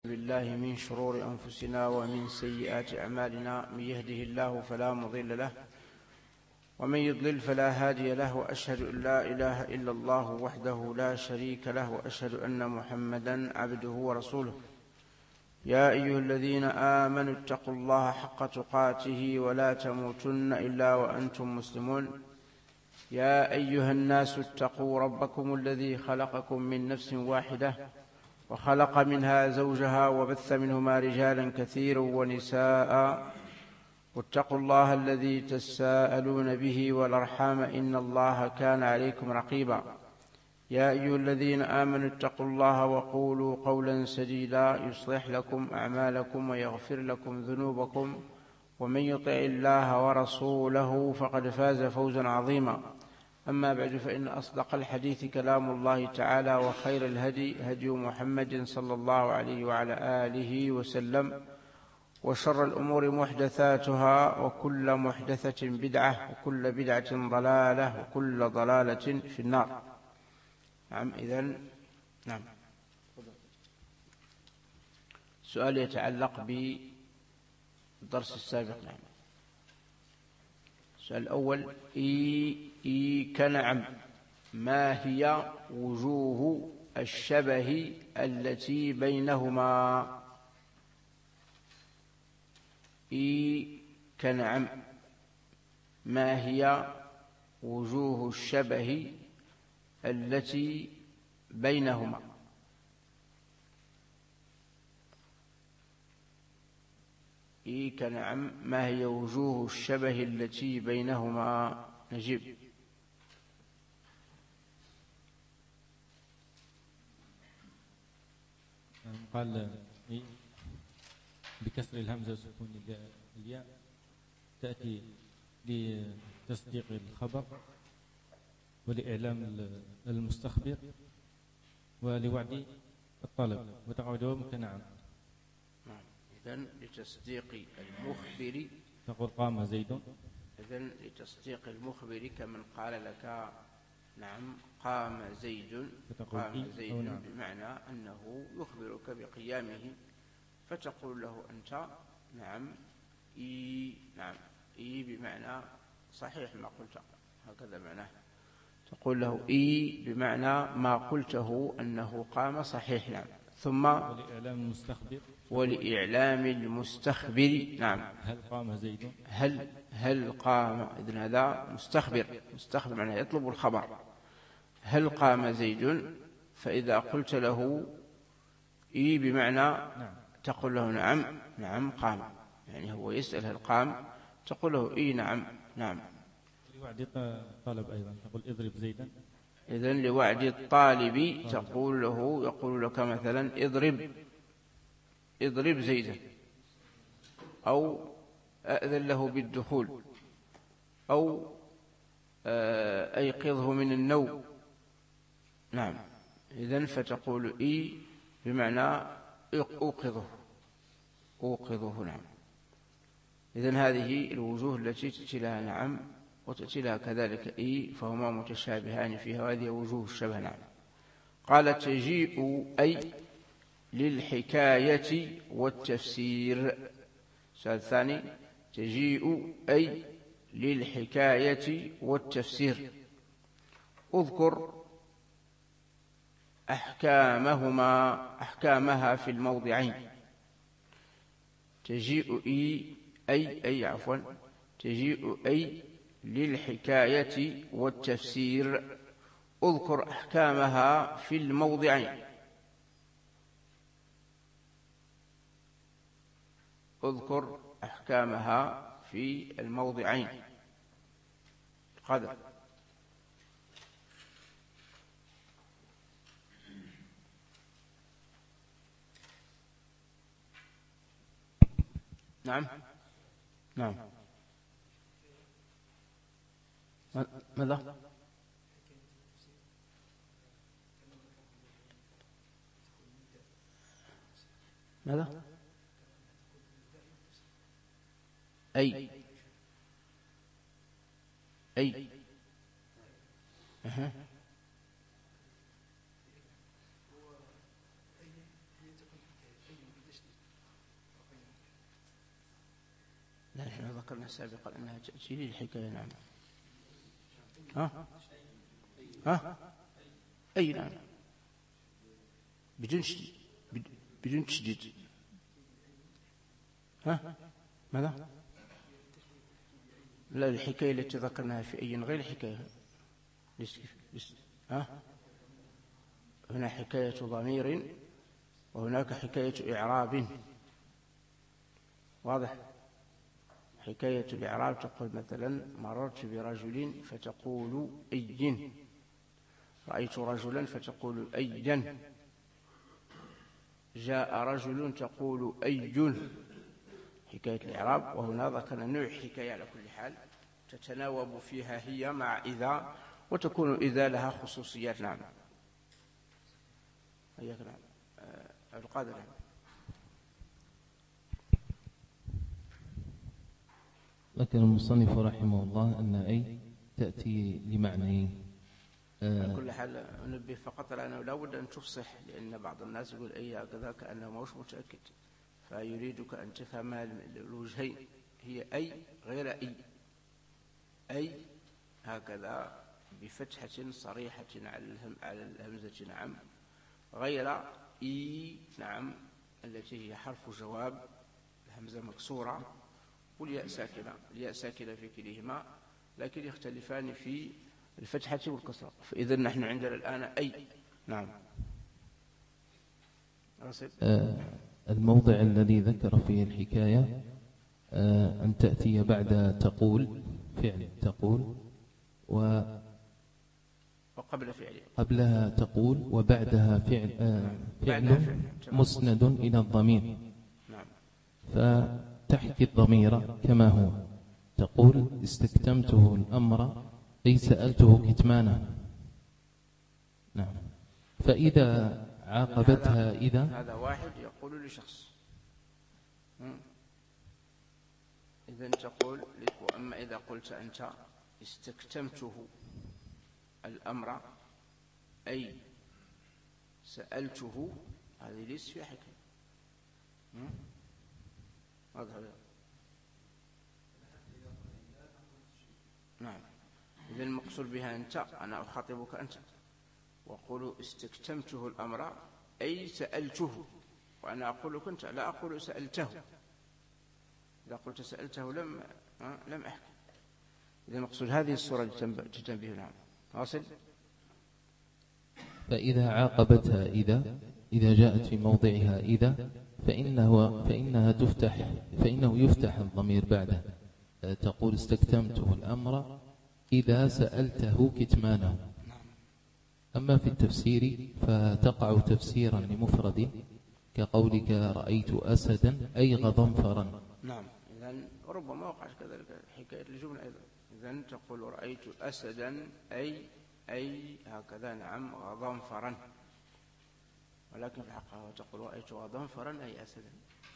بالله من شرور أنفسنا ومن سيئات أعمالنا، من يهده الله فلا مضل له ومن يضلل فلا هادي له، وأشهد أن لا إله إلا الله وحده لا شريك له، وأشهد أن محمدا عبده ورسوله. يا أيها الذين آمنوا اتقوا الله حق تقاته ولا تموتن إلا وأنتم مسلمون. يا أيها الناس اتقوا ربكم الذي خلقكم من نفس واحدة وخلق منها زوجها وبث منهما رجالا كثيرا ونساء، واتقوا الله الذي تساءلون به والأرحام إن الله كان عليكم رقيبا. يا أيها الذين آمنوا اتقوا الله وقولوا قولا سديدا يصلح لكم أعمالكم ويغفر لكم ذنوبكم، ومن يطع الله ورسوله فقد فاز فوزا عظيما. أما بعد، فإن أصدق الحديث كلام الله تعالى، وخير الهدي هدي محمد صلى الله عليه وعلى آله وسلم، وشر الأمور محدثاتها، وكل محدثة بدعة، وكل بدعة ضلالة، وكل ضلالة في النار. نعم، إذن نعم، سؤال يتعلق بالدرس السابق. نعم، السؤال الأول: كنعم، ما هي وجوه الشبه التي بينهما؟ كنعم، ما هي وجوه الشبه التي بينهما؟ كنعم، ما هي وجوه الشبه التي بينهما؟ نجيب. قال بكسر الهمزة وسكون الياء، تأتي لتصديق الخبر ولإعلام المستخبر ولوعد الطلب، وتقع جواب كنعم. إذن لتصديق المخبر تقول قام زيد. إذن لتصديق المخبر كمن قال لك نعم قام زيد، قام زيد نعم، بمعنى أنه يخبرك بقيامه، فتقول له أنت نعم نعم بمعنى صحيح ما قلت، هكذا معناه. تقول له بمعنى ما قلته أنه قام صحيح. نعم. ثم ولإعلام المستخبر. نعم، هل قام زيد؟ هل قام، إذن هذا مستخبر معناه يطلب الخبر. هل قام زيد؟ فإذا قلت له بمعنى تقول له نعم قام، يعني هو يسأل هل قام، تقول له نعم. لوعد الطلب أيضا تقول اضرب زيدا. إذن لوعد الطالب يقول لك مثلا اضرب زيدا، أو أأذن له بالدخول، أو أيقظه من النوم. نعم، إذن فتقول بمعنى أوقظه. نعم. إذن هذه الوجوه التي تأتي لها نعم وتأتي لها كذلك فهما متشابهان فيها، وهذه وجوه الشبه. نعم. قال: تجيء أي للحكاية والتفسير. السؤال الثاني: تجيء أي للحكاية والتفسير. اذكر أحكامها في الموضعين. تجيء تجيء أي للحكاية والتفسير. اذكر أحكامها في الموضعين. اذكر أحكامها في الموضعين. قدر. نعم. ماذا؟ أي لا نحن ذكرنا سابقا أنها تأتي للحكاية. نعم. أي نعم، بدون تشديد. ماذا؟ لا، الحكاية التي ذكرناها في أي غير الحكاية. هنا حكاية ضمير وهناك حكاية إعراب. واضح؟ حكاية الإعراب تقول مثلا مررت برجل فتقول أي، رأيت رجلا فتقول أيا، جاء رجل تقول أي، حكاية الإعراب. وهنا ذكرنا نوع حكاية على كل حال تتناوب فيها هي مع إذا، وتكون إذا لها خصوصيات. نعم. أياك. نعم. القادر. نعم. ذكر المصنف رحمه الله أن أي تأتي لمعنيين. على كل حال أنبه فقط لأنه لا بد أن تفصح، لأن بعض الناس يقول أي هكذا كأنه مش متأكد، فيريدك أن تفهم الوجهين. هي أي غير أي، أي هكذا بفتحة صريحة على الهمزة. نعم. غير إي. نعم. التي هي حرف جواب، الهمزة مكسورة والياء ساكنة. الياء ساكنة في كليهما، لكن يختلفان في الفتحة والكسرة. فإذا نحن عندنا الآن أي. نعم. الموضع الذي ذكر فيه الحكاية أن تأتي بعد تقول، فعل تقول، وقبل فعل، قبلها تقول وبعدها فعل مسند إلى الضمير. نعم. فتحكي الضمير كما هو، تقول استكتمته الأمر أي سألته كتمانه. نعم. فإذا عاقبتها إذا، هذا واحد يقول لشخص. إذن تقول، وأما إذا قلت أنت استكتمته الأمر أي سألته، هذه ليس فيها حكاية. واضح؟ نعم. إذن المقصود بها أنت، أنا أخاطبك أنت، وأقول استكتمته الأمر أي سألته، وأنا أقول لك أنت، لا أقول سألته. إذا قلت سألته لم أحكي. إذا المقصود هذه الصورة تتنبه. نعم. واصل. فإذا عاقبتها إذا جاءت في موضعها إذا، فإنه يفتح الضمير بعده. تقول استكتمته الأمر إذا سألته كتمانه. أما في التفسير فتقع تفسيرا لمفرد كقولك رأيت أسدا أي غضنفرا. نعم. إذن ربما وقعت كذلك حكاية الجملة أيضا. إذن تقول رأيت أسدا أي هكذا. نعم. غضنفرا. ولكن في الحقيقة تقول رأيت غضنفرا أي أسدا.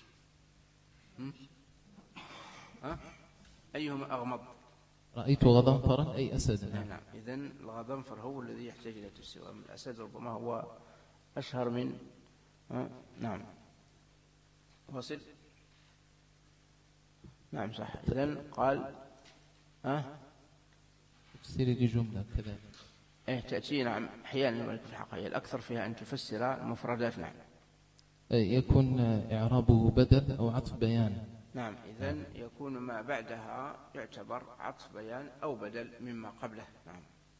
أيهما أغمض؟ رأيت غضنفرا أي أسدا. نعم. إذن الغضنفر هو الذي يحتاج إلى تفسير، أما الأسد ربما هو أشهر من. نعم. وصل. نعم صح. إذن قال تفسير لجملة كذلك. تأتي. نعم. أحيانا في الحقيقة الأكثر فيها أن تفسر المفردات. نعم. يكون إعرابه بدل أو عطف بيان. نعم. إذن يكون ما بعدها يعتبر عطف بيان أو بدل مما قبله. نعم.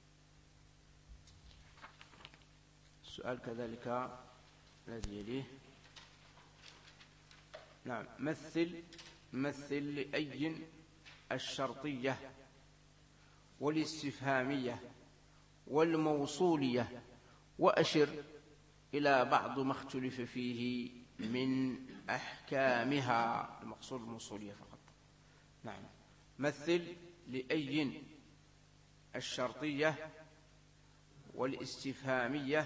السؤال كذلك الذي يليه. نعم. مثل لأي الشرطية والاستفهامية والموصولية، وأشر إلى بعض ما اختلف فيه من أحكامها. المقصود الموصولية فقط. نعم. مثل لأي الشرطية والاستفهامية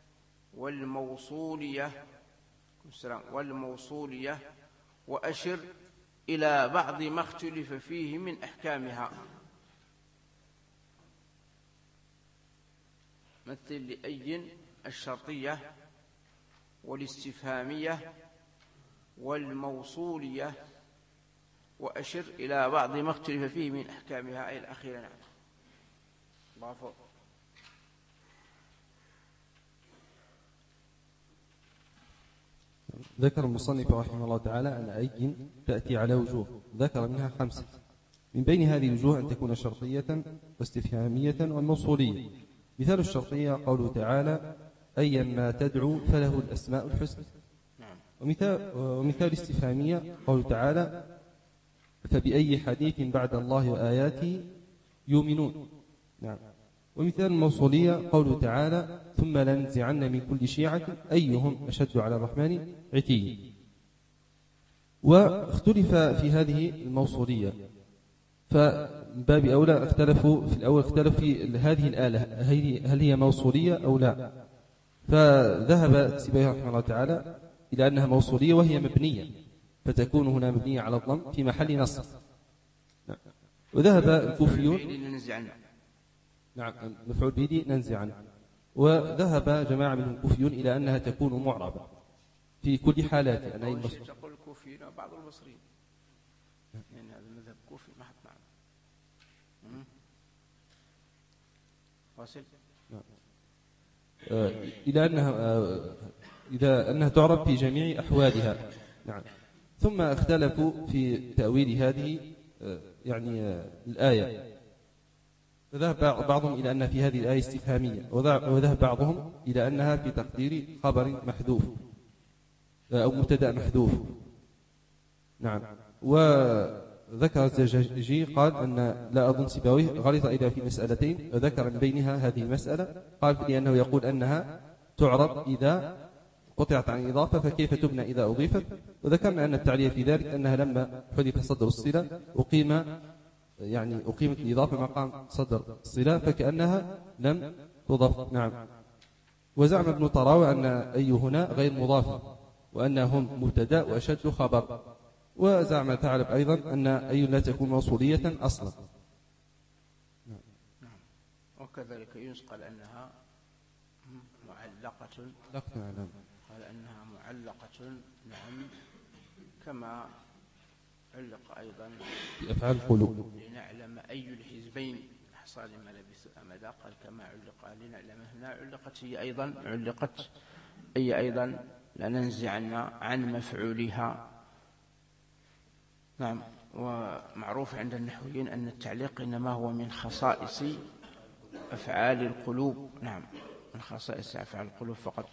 والموصولية وأشر إلى بعض ما اختلف فيه من أحكامها. مثل لأي الشرطية والاستفهامية والموصولية وأشر إلى بعض ما اختلف فيه من أحكامها أي الأخيرة. نعم. الله فوق. ذكر المصنف رحمه الله تعالى أن أي تأتي على وجوه، ذكر منها 5. من بين هذه الوجوه أن تكون شرطية واستفهامية والموصولية. مثال الشرطية قوله تعالى أيا ما تدعو فله الأسماء الحسنى. ومثال الاستفهامية قوله تعالى فبأي حديث بعد الله وآياته يؤمنون. نعم. ومثال الموصولية قوله تعالى ثم لننزعن من كل شيعة أيهم أشد على الرحمن عتيا. واختلف في هذه الموصولية، فمن باب أولى اختلفوا في الأول، اختلفوا في هذه الآلة هل هي موصولية أو لا. فذهب السبيعي رحمه الله تعالى إلى أنها موصولية وهي مبنية، فتكون هنا مبنية على الضم في محل نصب. وذهب الكوفيون نعم مفعول به ننزع عنه. وذهب جماعة من الكوفيون إلى أنها تكون معربة في كل حالات. أنا أي مصر تقول الكوفيين وبعض البصريين، يعني هذا المذهب الكوفي ما حط معنا واصل إلى أنها تعرب في جميع أحوالها. نعم. ثم اختلفوا في تأويل هذه يعني الآية، فذهب بعضهم إلى أن في هذه الآية استفهامية، وذهب بعضهم إلى أنها في تقدير خبر محذوف أو مبتدأ محذوف. نعم. وذكر الزجاجي قال أن لا أظن سيبويه غلط إلى في مسألتين، وذكر من بينها هذه المسألة، قال لأنه يقول أنها تعرب إذا قطعت عن الإضافة فكيف تبنى إذا أضيفت. وذكرنا أن التعليل في ذلك أنها لما حذف صدر الصلة أقيمت الإضافة مقام صدر الصلة فكأنها لم تضاف. نعم. وزعم ابن طراوة أن أي هنا غير مضافة، وأنهم مبتدأ وأشد خبر. وزعم ثعلب أيضا أن أي لا تكون موصولية أصلا. نعم. وكذلك يونس قال أنها معلقة. نعم. قال أنها معلقة. نعم. كما علق أيضا بأفعال القلوب لنعلم أي الحزبين أحصى لما لبثوا أمدا. قال كما علق لنعلم هنا علقت هي أيضا لننزعن عن مفعولها. نعم. ومعروف عند النحويين أن التعليق إنما هو من خصائص أفعال القلوب. نعم، من خصائص أفعال القلوب فقط.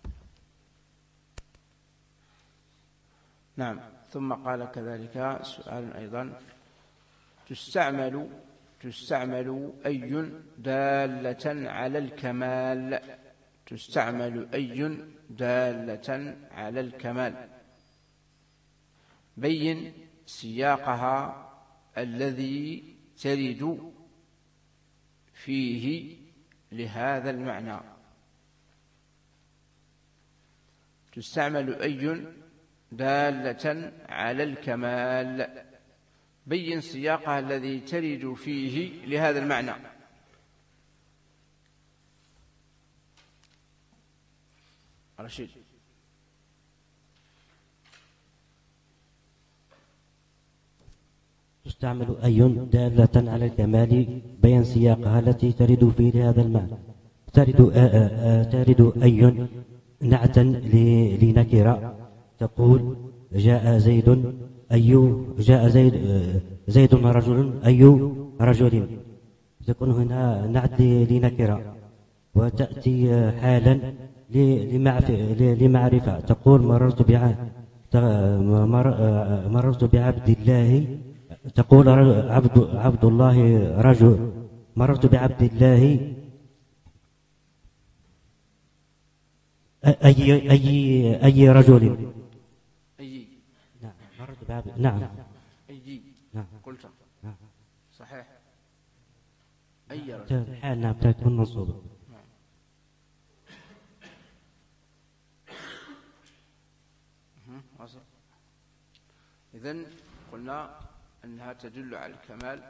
نعم. ثم قال كذلك سؤال أيضا تستعمل أي دالة على الكمال. تستعمل أي دالة على الكمال. بين سياقها الذي ترد فيه لهذا المعنى. تستعمل أي دالة على الكمال. بين سياقها الذي ترد فيه لهذا المعنى. رشيد. تستعمل أي دالة على الكمال بين سياقها التي ترد فيه لهذا المعنى. ترد أي نعتا لنكرة. تقول جاء زيد رجل أي رجل. تكون هنا نعت لنكرة. وتأتي حالا لمعرفة. تقول مررت بعبد الله. تقول عبد الله رجل. مررت بعبد الله أي رجل. نعم. مررت بعبد. نعم. نعم. قلت صحيح. أي رجل. الحال نعم تكون منصوبة. إذن قلنا أنها تدل على الكمال.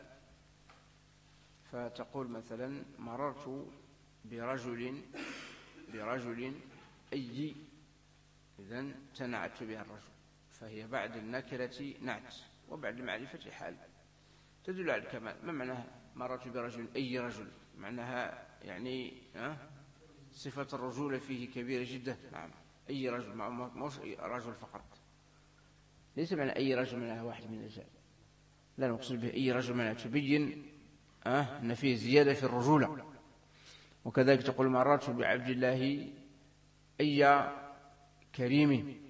فتقول مثلا مررت برجل أي. إذن تنعت بها الرجل فهي بعد النكرة نعت، وبعد المعرفة حال تدل على الكمال. ما معناها مررت برجل أي رجل؟ معناها يعني صفة الرجولة فيه كبيرة جدا. نعم، أي رجل، مش أي رجل فقط، ليس معنى أي رجل منها واحد من الرجال، لا نقصد به أي رجل منها، تبين أن فيه زيادة في الرجولة. وكذلك تقول مررت بعبد الله أي كريم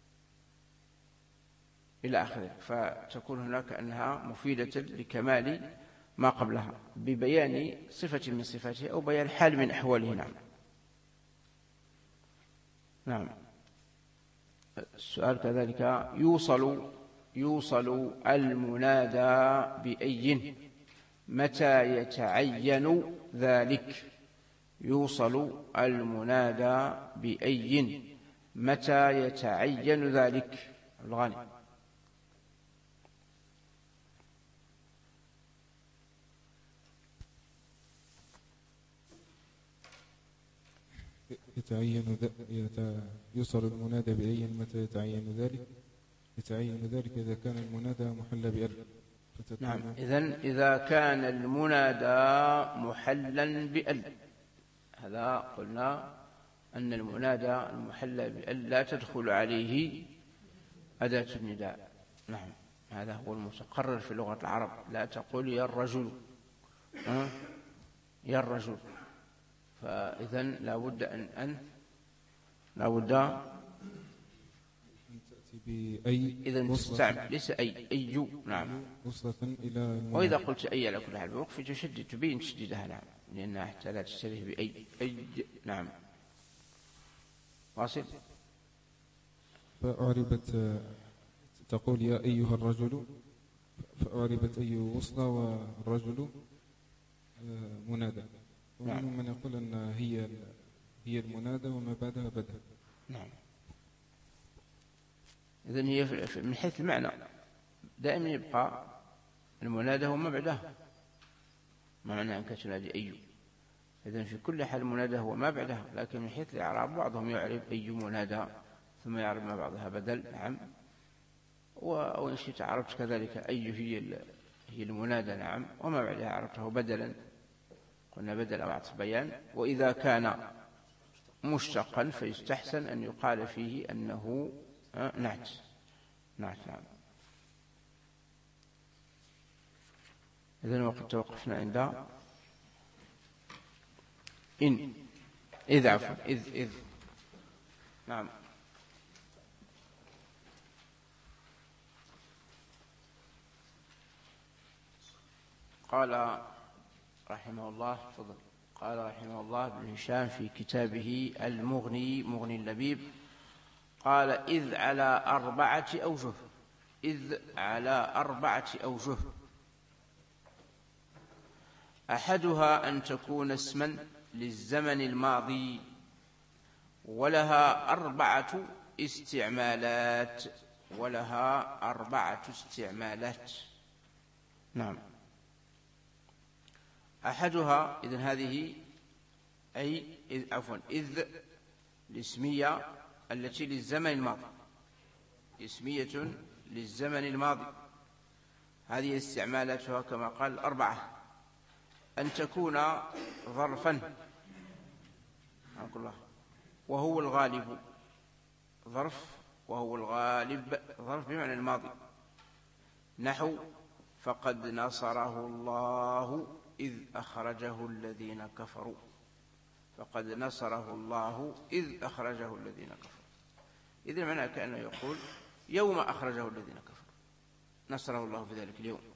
إلى آخره، فتكون هناك أنها مفيدة لكمال ما قبلها ببيان صفة من صفاته أو بيان حال من أحواله. نعم. نعم. السؤال كذلك يوصل المنادى بأي متى يتعين ذلك؟ يوصل المنادى بأي متى يتعين ذلك؟ الغالب يوصل المنادى بأي متى يتعين ذلك؟ يتعين ذلك إذا كان المنادى محل بأل. نعم، إذا كان المنادى محلا بأل، هذا قلنا أن المنادى المحل بأل لا تدخل عليه أداة النداء. نعم، هذا هو المتقرر في لغة العرب. لا تقول يا الرجل، يا الرجل، فإذا لا بد لا بد بأي إذا تستعمل ليس أي. نعم، وصلة إلى المنادى. وإذا قلت أي على كل حال بوقف تشدد، تبين تشديدها. نعم، لأنها حتى لا تشتبه بأي. نعم، واصل. فأعربت، تقول يا أيها الرجل، فأعربت أي وصلة والرجل منادى. ومنهم من يقول أن هي المنادى وما بعدها بدأ. نعم، إذن هي من حيث المعنى دائما يبقى المنادى هو ما بعدها. ما معنى أنك تنادي أي؟ إذن في كل حال المنادى هو ما بعدها، لكن من حيث الإعراب بعضهم يعرب أي منادى ثم يعرب ما بعدها بدل. نعم، وإن شئت عربت كذلك أي هي المنادى. نعم، وما بعدها عربته بدلا، قلنا بدل أو عطف بيان. وإذا كان مشتقا فيستحسن أن يقال فيه أنه نعت. نعم. إذن وقد توقفنا عند إذ. عفوا، إذ. نعم. قال رحمه الله، تفضل. قال رحمه الله ابن هشام في كتابه المغني، مغني اللبيب، قال إذ على 4 أوجه. إذ على 4 أوجه. أحدها أن تكون اسما للزمن الماضي، ولها 4 استعمالات. ولها 4 استعمالات. نعم. أحدها، إذن هذه إذ الاسمية التي للزمن الماضي، اسمية للزمن الماضي، هذه استعمالاتها كما قال 4. أن تكون ظرفا، وهو الغالب. ظرف وهو الغالب، ظرف بمعنى الماضي. نحو فقد نصره الله إذ أخرجه الذين كفروا. فقد نصره الله إذ أخرجه الذين كفروا. إذن معنى كأنه يقول يوم أخرجه الذين كفروا، نصره الله في ذلك اليوم.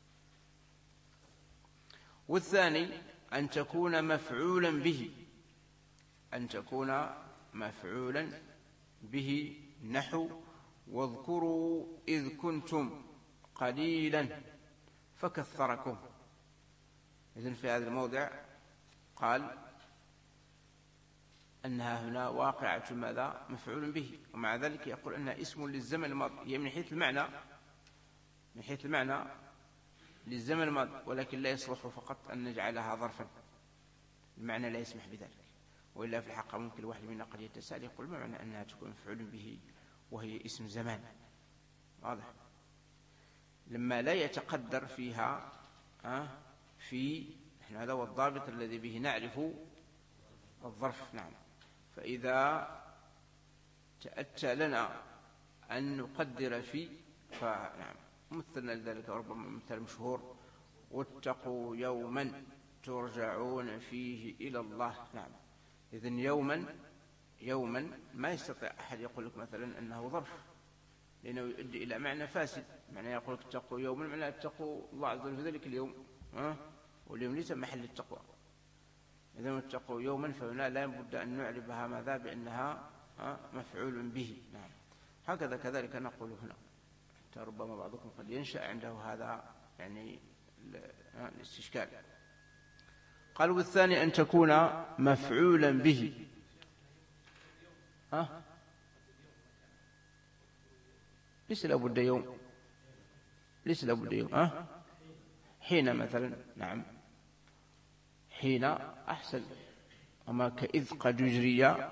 والثاني أن تكون مفعولا به. أن تكون مفعولا به. نحو واذكروا إذ كنتم قليلا فكثركم. إذن في هذا الموضع قال أنها هنا واقعة ماذا؟ مفعول به، ومع ذلك يقول أنها اسم للزمن الماضي. هي من حيث المعنى للزمن الماضي، ولكن لا يصلح فقط أن نجعلها ظرفا، المعنى لا يسمح بذلك. وإلا في الحق ممكن الواحد منا قد يتساءل يقول ما معنى أنها تكون مفعول به وهي اسم زمان؟ واضح. لما لا يتقدر فيها هذا هو الضابط الذي به نعرف الظرف. نعم. فإذا تأتى لنا أن نقدر في فنعم مثلنا لذلك ربما مثل مشهور: واتقوا يوما ترجعون فيه إلى الله. نعم. إذن يوما ما يستطيع أحد يقول لك مثلا أنه ظرف، لأنه يؤدي إلى معنى فاسد. معنى يقول لك اتقوا يوما، معنى اتقوا الله عز وجل في ذلك اليوم، واليوم ليس محل التقوى. إذن اتقوا يوما فهنا لا بد أن نعربها ماذا؟ بأنها مفعول به. نعم. هكذا كذلك نقول هنا. ربما بعضكم قد ينشأ عنده هذا يعني الاستشكال. قال: والثاني أن تكون مفعولا به. ليس لابد يوم، ليس لابد يوم. حين مثلا. نعم. حين أحسن. وما كإذ قد يجري.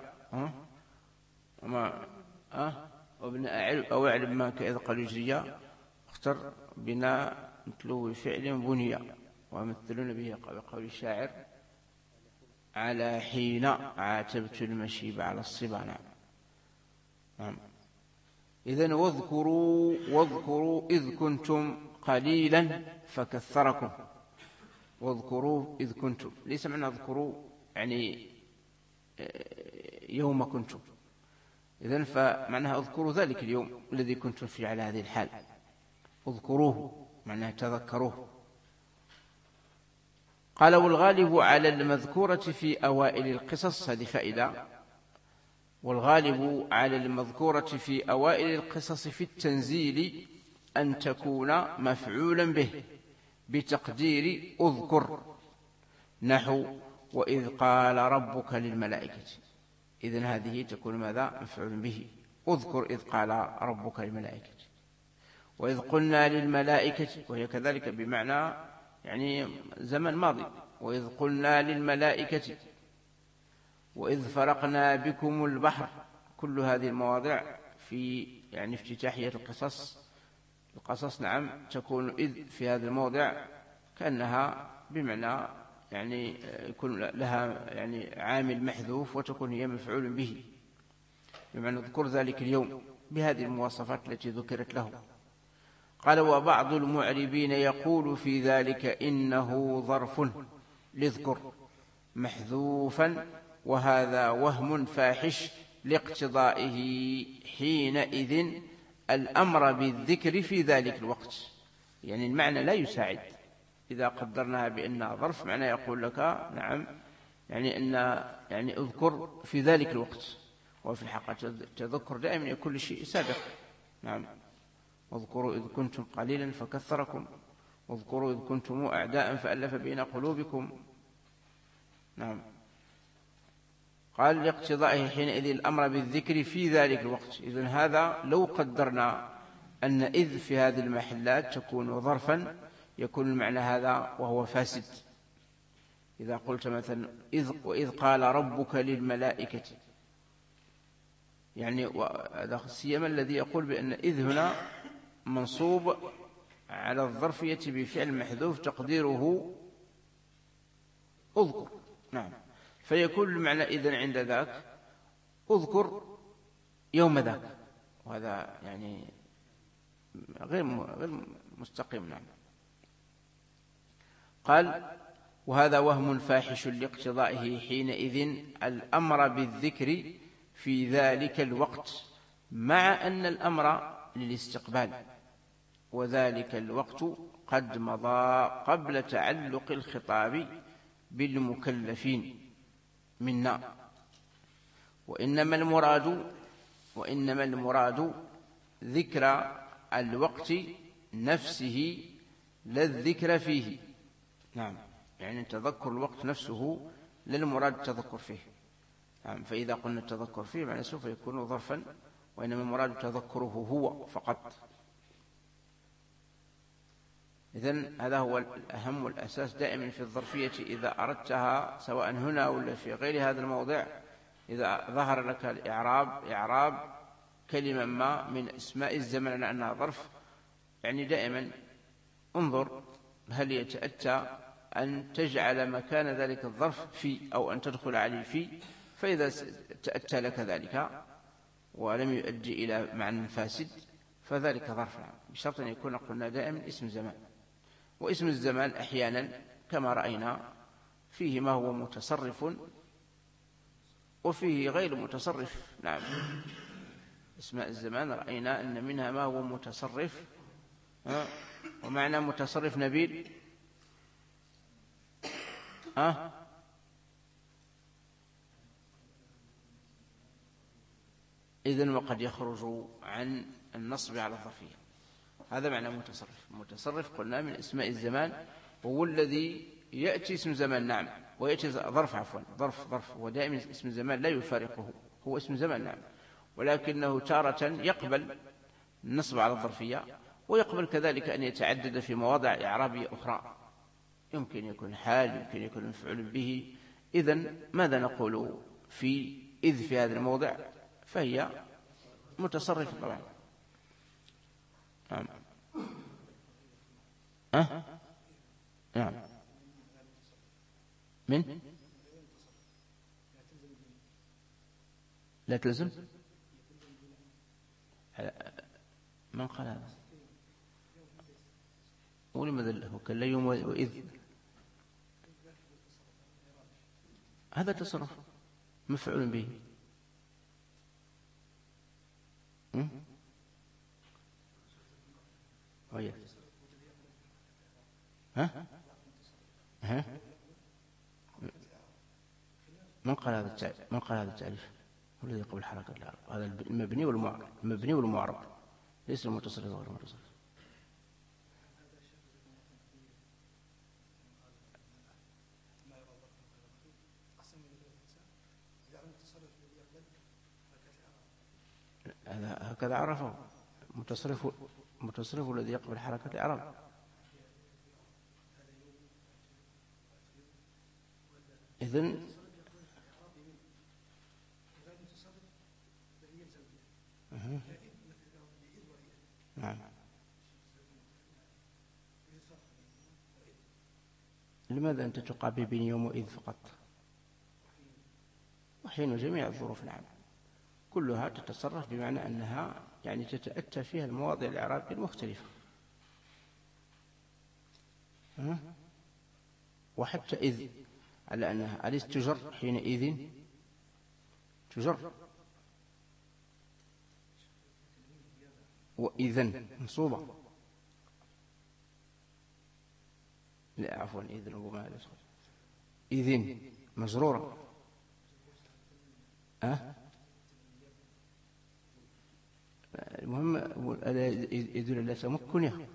وما وابن أو أعرب ما كإذ قد يجري. اختر بنا مثله فعل بني، ومثلون به بقول الشاعر: على حين عاتبت المشيب على الصبا. نعم. إذن واذكروا إذ كنتم قليلا فكثركم. واذكروا إذ كنتم، ليس معنى اذكروا يعني يوم كنتم. إذن فمعناها اذكروا ذلك اليوم الذي كنتم فيه على هذه الحال. اذكروه معناها تذكروه. قال: والغالب على المذكورة في أوائل القصص. هذه فائدة. والغالب على المذكورة في أوائل القصص في التنزيل أن تكون مفعولا به بتقدير اذكر، نحو: وإذ قال ربك للملائكة. إذن هذه تكون ماذا؟ مفعول به. اذكر إذ قال ربك للملائكة. وإذ قلنا للملائكة، وهي كذلك بمعنى يعني زمن ماضي. وإذ قلنا للملائكة وإذ فرقنا بكم البحر. كل هذه المواضع في يعني افتتاحية القصص. نعم. تكون إذ في هذا الموضع كأنها بمعنى يعني يكون لها يعني عامل محذوف، وتكون هي مفعول به، بمعنى اذكر ذلك اليوم بهذه المواصفات التي ذكرت له. قال: وبعض المعربين يقول في ذلك إنه ظرف لاذكر محذوفا، وهذا وهم فاحش لاقتضائه حينئذ الأمر بالذكر في ذلك الوقت. يعني المعنى لا يساعد إذا قدرناها بأنها ظرف، معنى يقول لك نعم يعني أن يعني اذكر في ذلك الوقت، وفي الحقيقة تذكر دائما كل شيء سابق. نعم. واذكروا إذ كنتم قليلا فكثركم، واذكروا إذ كنتم أعداء فألف بين قلوبكم. نعم. قال: لاقتضائه حينئذ الأمر بالذكر في ذلك الوقت. إذن هذا لو قدرنا أن إذ في هذه المحلات تكون ظرفا يكون المعنى هذا وهو فاسد. إذا قلت مثلا وإذ قال ربك للملائكة، يعني هذا سيما الذي يقول بأن إذ هنا منصوب على الظرفية بفعل محذوف تقديره اذكر. نعم. فيكون المعنى إذن عند ذاك اذكر يوم ذاك، وهذا يعني غير مستقيم. نعم. قال: وهذا وهم فاحش لاقتضائه حينئذ الأمر بالذكر في ذلك الوقت، مع أن الأمر للاستقبال، وذلك الوقت قد مضى قبل تعلق الخطاب بالمكلفين منا. وإنما المراد ذكر الوقت نفسه لا الذكر فيه. نعم. يعني تذكر الوقت نفسه لا المراد التذكر فيه. نعم. فإذا قلنا التذكر فيه معنى سوف يكون ظرفا، وإنما المراد تذكره هو فقط. إذن هذا هو الأهم والأساس دائما في الظرفية إذا أردتها سواء هنا ولا في غير هذا الموضع. إذا ظهر لك الإعراب إعراب كلمة ما من أسماء الزمن لأنها ظرف، يعني دائما انظر هل يتأتى أن تجعل مكان ذلك الظرف في أو أن تدخل عليه في، فإذا تأتى لك ذلك ولم يؤدي إلى معنى فاسد فذلك ظرف، بشرط أن يكون قلنا دائما اسم زمان. واسم الزمان أحيانا كما رأينا فيه ما هو متصرف وفيه غير متصرف. نعم، اسماء الزمان رأينا أن منها ما هو متصرف، ومعنى متصرف نبيل إذن وقد يخرج عن النصب على الظرفية، هذا معنى متصرف. متصرف قلنا من اسماء الزمان، وهو الذي يأتي اسم زمان نعم ويأتي ظرف، عفوا ظرف ودائما اسم زمان لا يفارقه، هو اسم زمان نعم، ولكنه تارة يقبل النصب على الظرفية، ويقبل كذلك أن يتعدد في مواضع إعرابية أخرى، يمكن يكون حال، يمكن يكون مفعول به. إذن ماذا نقول في إذ في هذا الموضع؟ فهي متصرفة طبعا. نعم نعم من لا تلزم، من قال هذا؟ ولماذا هو كان لا يوم وإذ؟ هذا تصرف مفعول به. من قال هذا التعريف؟ هو الذي قبل حركة العرب، هذا المبني والمعرب، ليس المتصرف وغير المتصرف. هكذا عرفه متصرف الذي يقبل حركة الإعراب. إذن نعم، لماذا أنت تقابل بين يوم وإذ فقط؟ وحين جميع الظروف نعم كلها تتصرف، بمعنى أنها يعني تتأتى فيها المواضع الإعرابية المختلفة. وحتى إذ على أنها أليس تجر حينئذ؟ تجر، وإذن منصوبة، لا عفوا إذن وما إذن مجرورة. المهم يدل على تمكنها.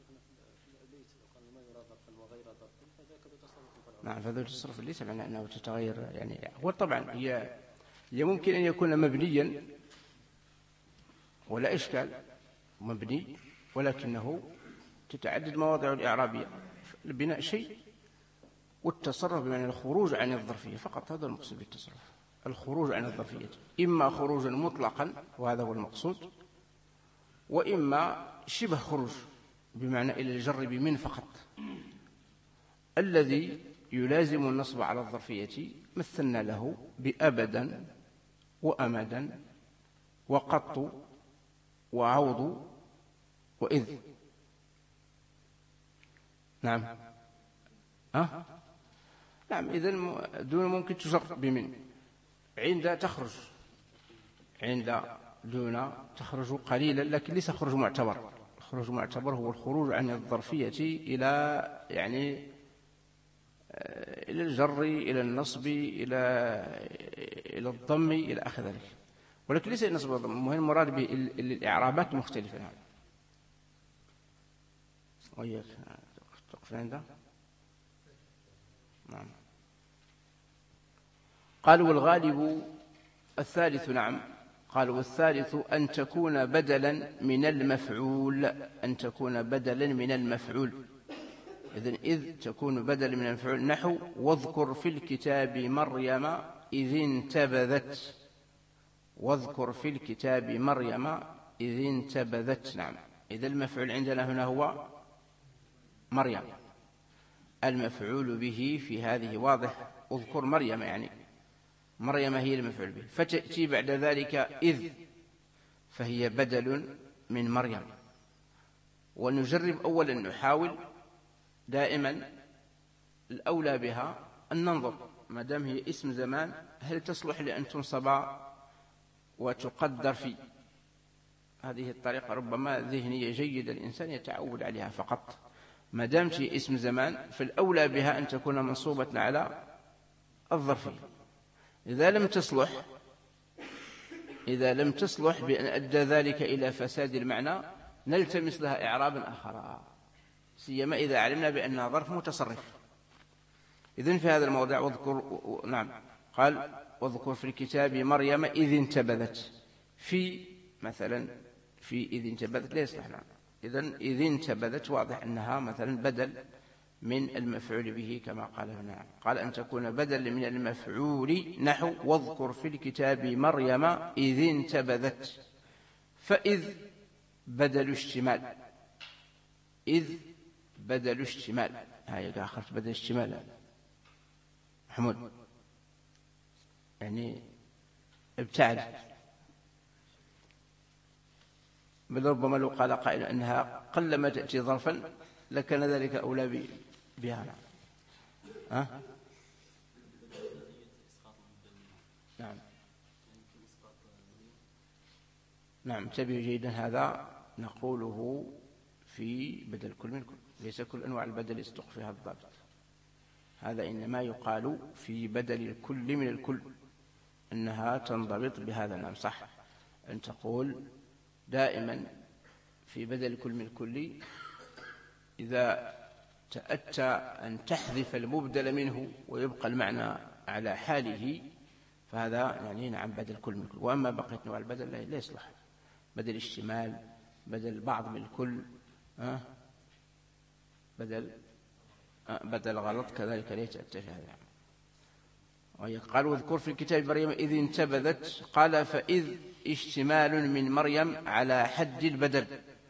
نعم، فهذا التصرف ليس معناه أنه تتغير، يعني هو طبعا هي ممكن أن يكون مبنيا ولا إشكال، مبني ولكنه تتعدد مواضع الإعرابية، البناء شيء والتصرف بمعنى الخروج عن الظرفية فقط، هذا المقصود بالتصرف، الخروج عن الظرفية، إما خروجا مطلقا وهذا هو المقصود، وإما شبه خروج بمعنى إلى الجر بمن فقط. الذي يلازم النصب على الظرفية مثلنا له بأبدا وأمدا وقط وعوض وإذ. نعم نعم، إذن دون ممكن تجر بمن، عند تخرج، عند دون تخرج قليلا، لكن ليس خروج معتبر. الخروج معتبر هو الخروج عن الظرفية إلى يعني إلى الجر، إلى النصب، إلى الضم، إلى آخر ذلك، ولكن ليس النصب والضم، المهم المراد به الإعرابات مختلفة. نعم. وياك تقف عنده. نعم. قال والغالب الثالث. نعم، قال والثالث أن تكون بدلا من المفعول، أن تكون بدلا من المفعول. إذ تكون بدلا من المفعول، نحو واذكر في الكتاب مريم إذ انتبذت واذكر في الكتاب مريم إذ انتبذت. نعم، إذا المفعول عندنا هنا هو مريم، المفعول به في هذه واضح، اذكر مريم، يعني مريم هي المفعول به. فتأتي بعد ذلك إذ، فهي بدل من مريم. ونجرب أولا، نحاول دائما الأولى بها أن ننظر ما دام هي اسم زمان هل تصلح لأن تنصب وتقدر في هذه الطريقة. ربما ذهنية جيدة الإنسان يتعود عليها فقط. ما دامت هي اسم زمان فالأولى بها أن تكون منصوبة على الظرفية. إذا لم تصلح بأن أدى ذلك إلى فساد المعنى نلتمس لها إعرابا آخر، سيما إذا علمنا بأنها ظرف متصرف. إذن في هذا الموضع قال واذكر في الكتاب مريم إذ انتبذت. في مثلا في إذ انتبذت لا يصلح. إذن إذ انتبذت واضح أنها مثلا بدل من المفعول به كما قال هنا. قال أن تكون بدل من المفعول، نحو واذكر في الكتاب مريم إذ انتبذت. فإذ بدل اشتمال، إذ بدل اشتمال. هاي آخرت بدل اشتمال محمود، يعني ابتعد. بل ربما لو قال قائل أنها قلما تأتي ظرفا لكان ذلك أولى بها. نعم انتبهوا جيدا، هذا نقوله في بدل كل من كل، ليس كل أنواع البدل يصدق في هذا الضابط. هذا إنما يقال في بدل الكل من الكل، أنها تنضبط بهذا. نعم صح، أن تقول دائما في بدل كل من الكل إذا تأتى أن تحذف المبدل منه ويبقى المعنى على حاله فهذا يعني نعم بدل كل من الكل. وأما بقية نوع البدل لا يصلح، بدل اشتمال، بدل بعض من الكل، بدل غلط كذلك لا يتأتى هذا. وقال واذكر في الكتاب مريم إذ انتبذت. قال فإذ اشتمال من مريم على حد البدل،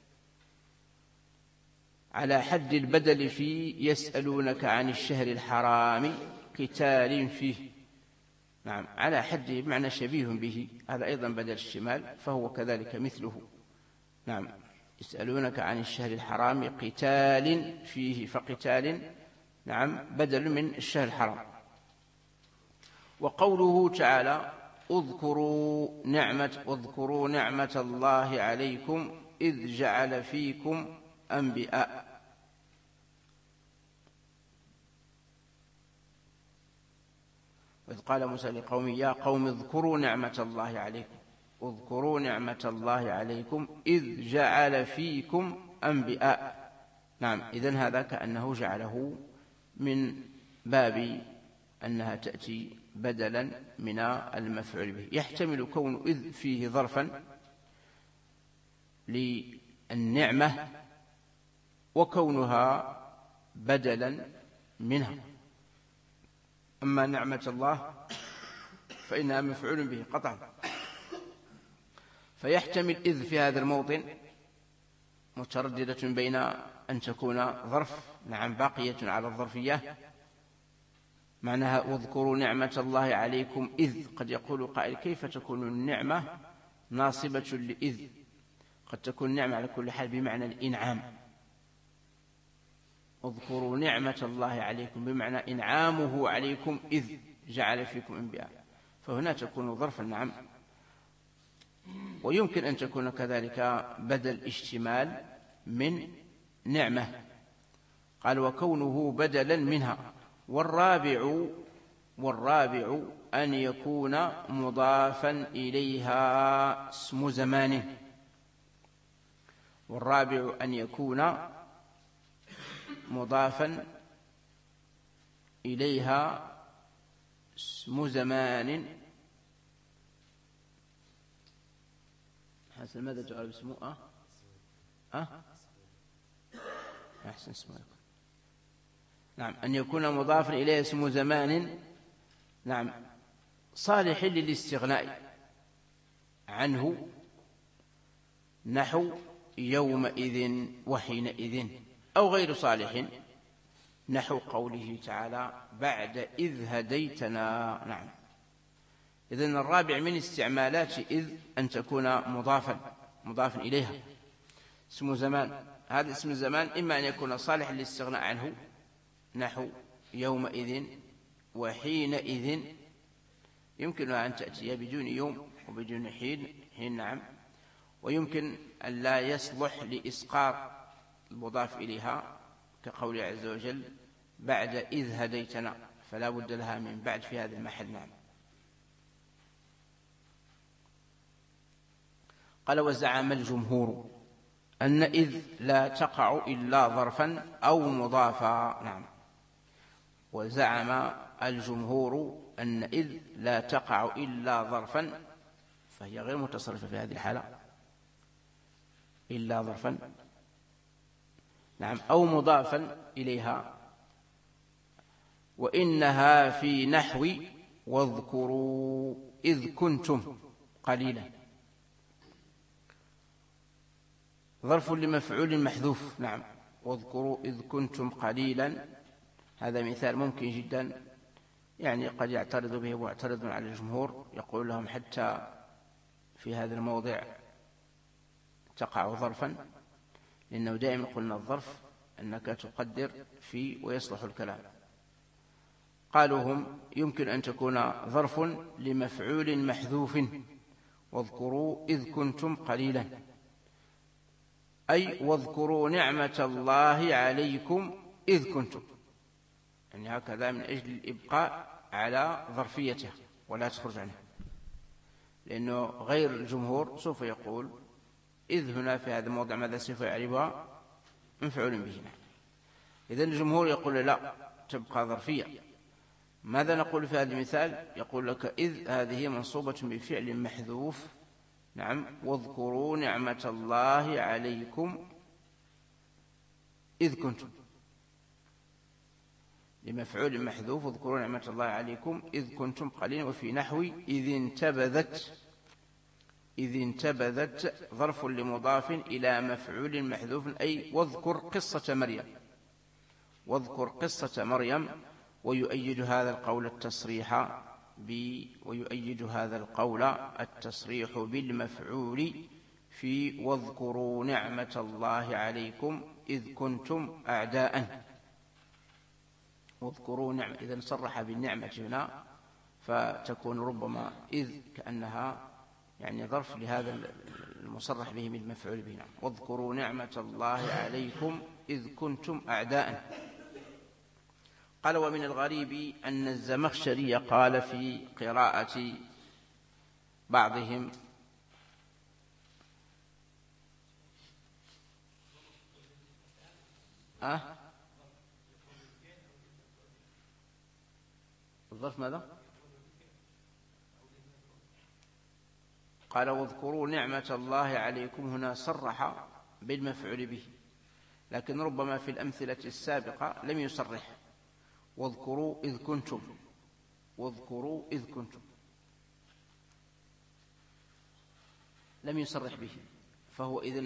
على حد البدل في يسألونك عن الشهر الحرام قتال فيه. نعم على حده بمعنى شبيه به، هذا أيضا بدل الشمال فهو كذلك مثله. نعم يسألونك عن الشهر الحرام قتال فيه، فقتال نعم بدل من الشهر الحرام. وقوله تعالى اذكروا نعمة الله عليكم إذ جعل فيكم أنبياء. وإذ قال موسى لقومه يا قوم اذكروا نعمة الله عليكم، اذكروا نعمة الله عليكم إذ جعل فيكم أنبياء. نعم إذن هذا كأنه جعله من باب أنها تأتي بدلا من المفعول به. يحتمل كون إذ فيه ظرفا للنعمة وكونها بدلا منها. أما نعمة الله فإنها مفعول به قطعا. فيحتمل إذ في هذا الموطن مترددة بين أن تكون ظرف نعم باقية على الظرفية معناها واذكروا نعمة الله عليكم إذ. قد يقول قائل كيف تكون النعمة ناصبة لإذ؟ قد تكون النعمة على كل حال بمعنى الإنعام. اذكروا نعمة الله عليكم بمعنى إنعامه عليكم إذ جعل فيكم أنبياء، فهنا تكون ظرفا. نعم ويمكن أن تكون كذلك بدل اشتمال من نعمة. قال وكونه بدلا منها. والرابع أن يكون مضافا إليها اسم زمانه. والرابع أن يكون مضافا إليها اسم زمان. حسن ماذا جعل اسمه؟ أحسن اسمه. نعم أن يكون مضافا إليه اسم زمان نعم صالح للاستغناء. عنه نحو يومئذ وحينئذ، أو غير صالح نحو قوله تعالى بعد إذ هديتنا. نعم. إذن الرابع من استعمالات إذ أن تكون مضافا إليها اسم زمان. هذا اسم الزمان إما أن يكون صالحا للاستغناء عنه نحو يومئذ وحينئذ، يمكنها أن تأتي بدون يوم وبدون حين. نعم. ويمكن أن لا يصلح لإسقاط المضاف إليها كقول عز وجل بعد إذ هديتنا، فلا بد لها من بعد في هذا المحل. نعم. قال وزعم الجمهور أن إذ لا تقع إلا ظرفا أو مضافا. نعم. وزعم الجمهور أن إذ لا تقع إلا ظرفا، فهي غير متصرفة في هذه الحالة، إلا ظرفا. نعم. أو مضافا إليها. وإنها في نحو واذكروا إذ كنتم قليلا، ظرف لمفعول محذوف. نعم. واذكروا إذ كنتم قليلا، هذا مثال ممكن جدا، يعني قد يعترض به معترض على الجمهور، يقول لهم حتى في هذا الموضع تقع ظرفا، لأنه دائما قلنا الظرف أنك تقدر في ويصلح الكلام. قالوا هم يمكن أن تكون ظرف لمفعول محذوف، واذكروا إذ كنتم قليلا، أي واذكروا نعمة الله عليكم إذ كنتم، يعني هكذا من أجل الإبقاء على ظرفيته ولا تخرج عنها، لأنه غير الجمهور سوف يقول إذ هنا في هذا الموضع ماذا سوف يعربها؟ مفعول به. إذن الجمهور يقول لا، تبقى ظرفية. ماذا نقول في هذا المثال؟ يقول لك إذ هذه منصوبة بفعل محذوف. نعم. واذكروا نعمة الله عليكم إذ كنتم، لمفعول محذوف واذكروا نعمة الله عليكم إذ كنتم قليلا. وفي نحو إذ انتبذت ظرف لمضاف إلى مفعول محذوف، أي واذكر قصة مريم. ويؤيد هذا القول التصريح بالمفعول في واذكروا نعمة الله عليكم إذ كنتم أعداء. واذكروا نعمة، إذن صرح بالنعمة هنا، فتكون ربما إذ كأنها يعني ظرف لهذا المصرح به بالمفعول به. واذكروا نعمة الله عليكم إذ كنتم أعداء. قال ومن الغريب أن الزمخشري قال في قراءة بعضهم الظرف ماذا؟ قال واذكروا نعمة الله عليكم، هنا صرح بالمفعول به، لكن ربما في الأمثلة السابقة لم يصرح. واذكروا إذ كنتم لم يصرح به، فهو إذن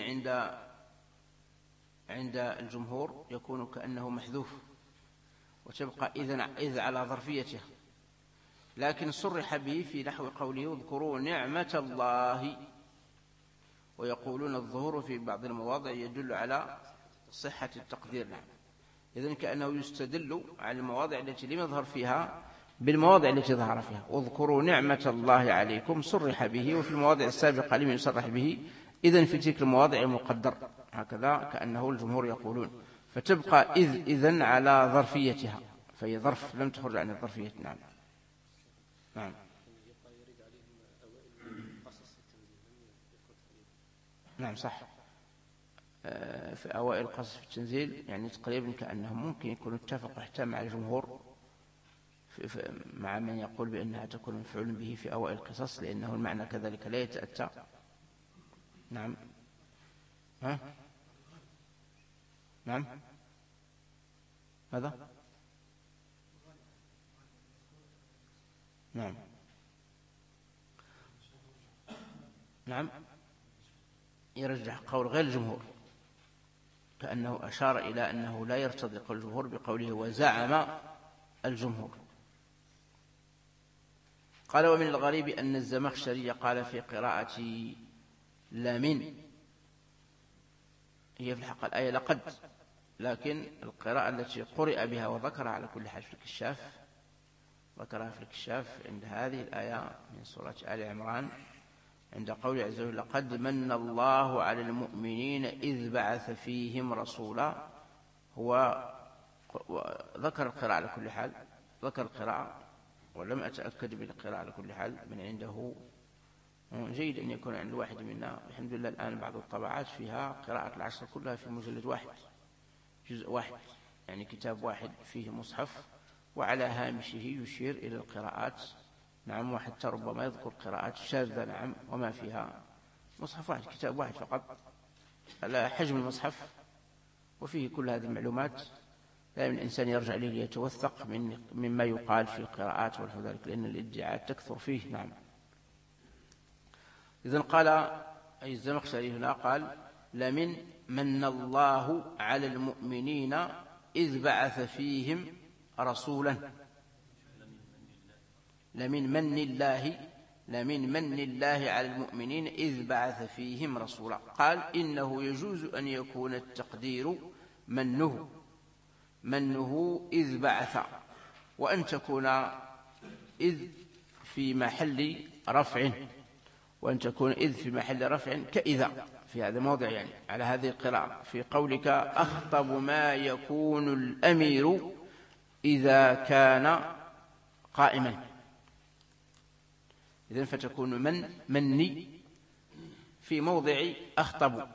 عند الجمهور يكون كأنه محذوف، وتبقى إذ على ظرفيته، لكن صرح به في نحو قوله اذكروا نعمة الله. ويقولون الظهور في بعض المواضع يدل على صحة التقدير. نعم. إذن كأنه يستدل على المواضع التي لم يظهر فيها بالمواضع التي ظهر فيها. واذكروا نعمة الله عليكم صرح به، وفي المواضع السابقة لم يصرح به، إذن في تلك المواضع المقدر، هكذا كأنه الجمهور يقولون، فتبقى إذن على ظرفيتها، فهي ظرف لم تخرج عن الظرفية. نعم. نعم. نعم صح. في أوائل قصص في التنزيل يعني تقريبا كأنهم ممكن يكونوا اتفقوا حتى مع الجمهور مع من يقول بأنها تكون مفعول به في أوائل القصص، لأنه المعنى كذلك لا يتأتى. نعم. نعم. ماذا؟ نعم. نعم يرجح قول غير الجمهور، كأنه أشار إلى أنه لا يرتضي قول الجمهور بقوله وزعم الجمهور. قال ومن الغريب أن الزمخشري قال في قراءة لمن، هي في الحق الآية لقد، لكن القراءة التي قرئ بها وذكرها على كل حال في الكشاف، ذكرها في الكشاف عند هذه الآية من سورة آل عمران عند قول عز وجل لقد من الله على المؤمنين إذ بعث فيهم رسولا. هو ذكر القراءة على كل حال، ذكر القراءة ولم أتأكد بالقراءة على كل حال من عنده. جيد أن يكون عند الواحد منا، الحمد لله الآن بعض الطبعات فيها قراءة العشر كلها في مجلد واحد، جزء واحد، يعني كتاب واحد فيه مصحف وعلى هامشه يشير إلى القراءات. نعم وحتى ربما يذكر قراءات شاذة نعم وما فيها، مصحف واحد كتاب واحد فقط على حجم المصحف وفيه كل هذه المعلومات. دائما الإنسان يرجع إليه ليتوثق مما يقال في القراءات ونحو ذلك، لأن الادعاءات تكثر فيه. نعم. إذن قال أي الزمخشري هنا قال لمن من الله على المؤمنين إذ بعث فيهم رسولا، لمن من الله على المؤمنين إذ بعث فيهم رسولا. قال إنه يجوز أن يكون التقدير منه إذ بعث، وأن تكون إذ في محل رفع، وأن تكون إذ في محل رفع كإذا في هذا الموضع، يعني على هذه القراءة في قولك أخطب ما يكون الأمير إذا كان قائما. إذن فتكون مني في موضع أخطب.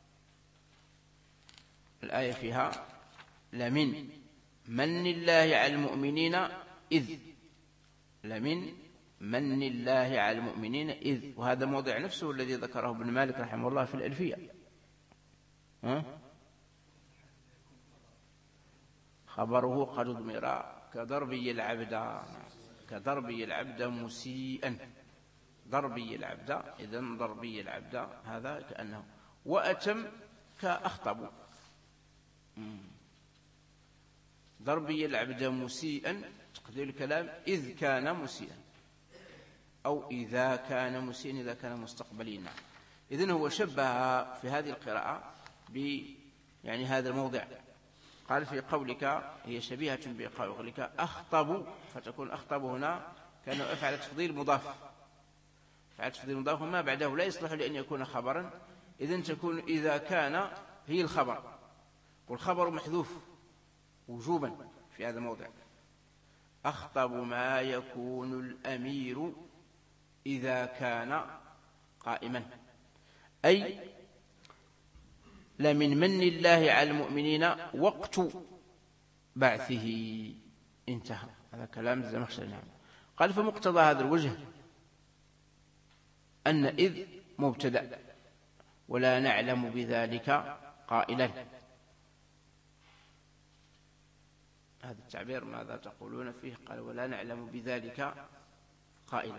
الآية فيها لمن من الله على المؤمنين إذ، لمن من الله على المؤمنين إذ، وهذا موضع نفسه الذي ذكره ابن مالك رحمه الله في الألفية. خبره قد اضمر كضربي العبد مسيئا، ضربي العبد، إذن ضربي العبد هذا كأنه، وأتم كأخطب، ضربي العبد مسيئا تقدير الكلام إذ كان مسيئا أو إذا كان مسيئا إذا كان مستقبلين. إذن هو شبه في هذه القراءة يعني هذا الموضع. قال في قولك هي شبيهة بقولك أخطب، فتكون أخطب هنا كأنه أفعل تفضيل مضاف، فعل تفضيل مضاف وما بعده لا يصلح لأن يكون خبرا. إذن تكون إذا كان هي الخبر، والخبر محذوف وجوبا في هذا الموضع. أخطب ما يكون الأمير إذا كان قائما، أي لمن من الله على المؤمنين وقت بعثه. انتهى. هذا كلام الزمخشري. نعم. قال فمقتضى هذا الوجه أن إذ مبتدأ ولا نعلم بذلك قائلا. هذا التعبير ماذا تقولون فيه؟ قال ولا نعلم بذلك قائلا.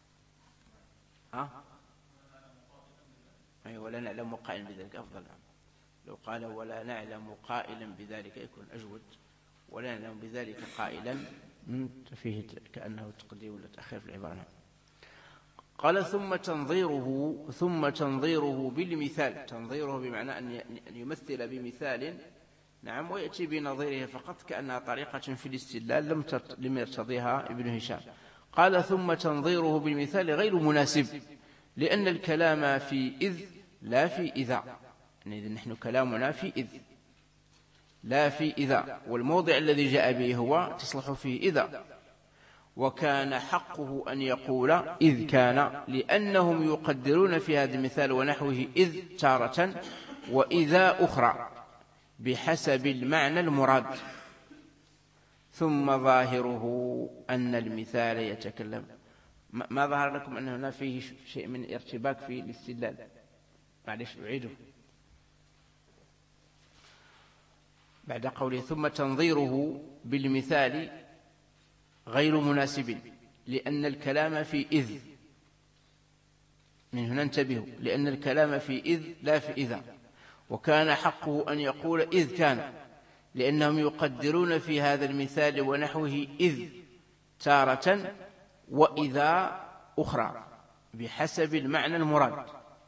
أي ولا نعلم قائلا بذلك أفضل. لو قال ولا نعلم قائلا بذلك يكون أجود، ولا نعلم بذلك قائلا فيه كأنه تقديم ولا تأخير في العبارة. قال ثم تنظيره بالمثال، تنظيره بمعنى أن يمثل بمثال. نعم. ويأتي بنظيره فقط كأنها طريقة في الاستدلال لم يرتضيها ابن هشام. قال ثم تنظيره بالمثال غير مناسب، لأن الكلام في إذ لا في إذا. إذن نحن كلامنا في إذ لا في إذا، والموضع الذي جاء به هو تصلح فيه إذا، وكان حقه أن يقول إذ كان، لأنهم يقدرون في هذا المثال ونحوه إذ تارة وإذا أخرى بحسب المعنى المراد. ثم ظاهره أن المثال يتكلم. ما ظهر لكم أن هنا فيه شيء من ارتباك في الاستدلال؟ معلش أعيده. بعد قوله ثم تنظيره بالمثال غير مناسب، لأن الكلام في إذ من هنا انتبهوا، لأن الكلام في إذ لا في إذا، وكان حقه أن يقول إذ كان، لأنهم يقدرون في هذا المثال ونحوه إذ تارة وإذا أخرى بحسب المعنى المراد.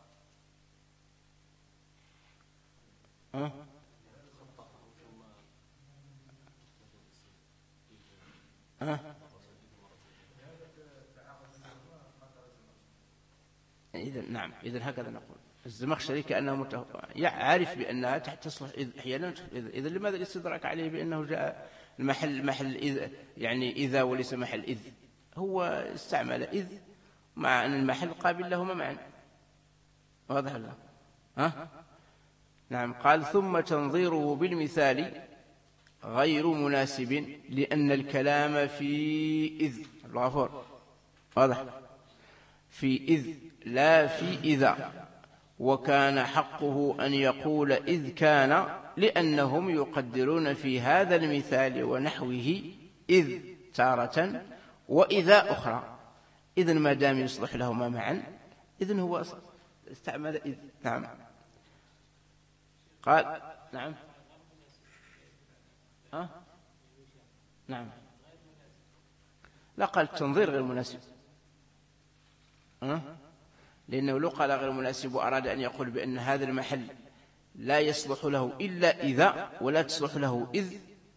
نعم، إذن هكذا نقول. الزمخشري كأنه يعرف بأنها تحت تصلح أحيانا. إذن لماذا الاستدراك عليه بأنه جاء محل إذ، يعني إذا وليس محل إذ؟ هو استعمل إذ مع أن المحل قابل لهما معا. واضح الله؟ نعم. قال ثم تنظيره بالمثال غير مناسب لأن الكلام في إذ. الغفور واضح، في إذ لا في إذا، وكان حقه أن يقول إذ كان، لأنهم يقدرون في هذا المثال ونحوه إذ تارة وإذا أخرى. إذن ما دام يصلح لهما معا إذن هو استعمل إذ. نعم. قال نعم. نعم. لا، قال التنظير غير مناسب، لأنه لو قال غير مناسب وأراد أن يقول بأن هذا المحل لا يصلح له إلا إذا ولا تصلح له إذ،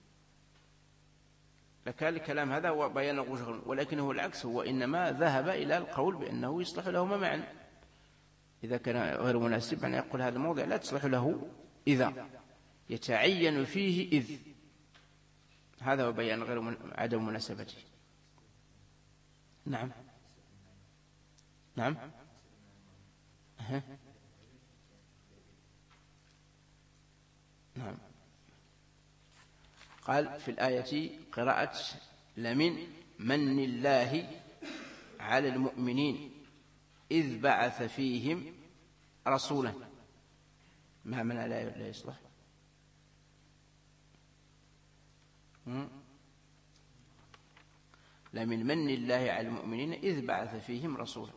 لكان الكلام هذا هو بيان الوجه، ولكنه العكس، هو إنما ذهب إلى القول بأنه يصلح لهما معا. إذا كان غير مناسب أن يقول هذا الموضع لا تصلح له إذا، يتعين فيه إذ. هذا هو بيان غير عدم مناسبته. نعم. نعم. نعم. قال في الآية قراءة لمن من الله على المؤمنين إذ بعث فيهم رسولا. ما من لا يصلح؟ لمن من الله على المؤمنين إذ بعث فيهم رسولا،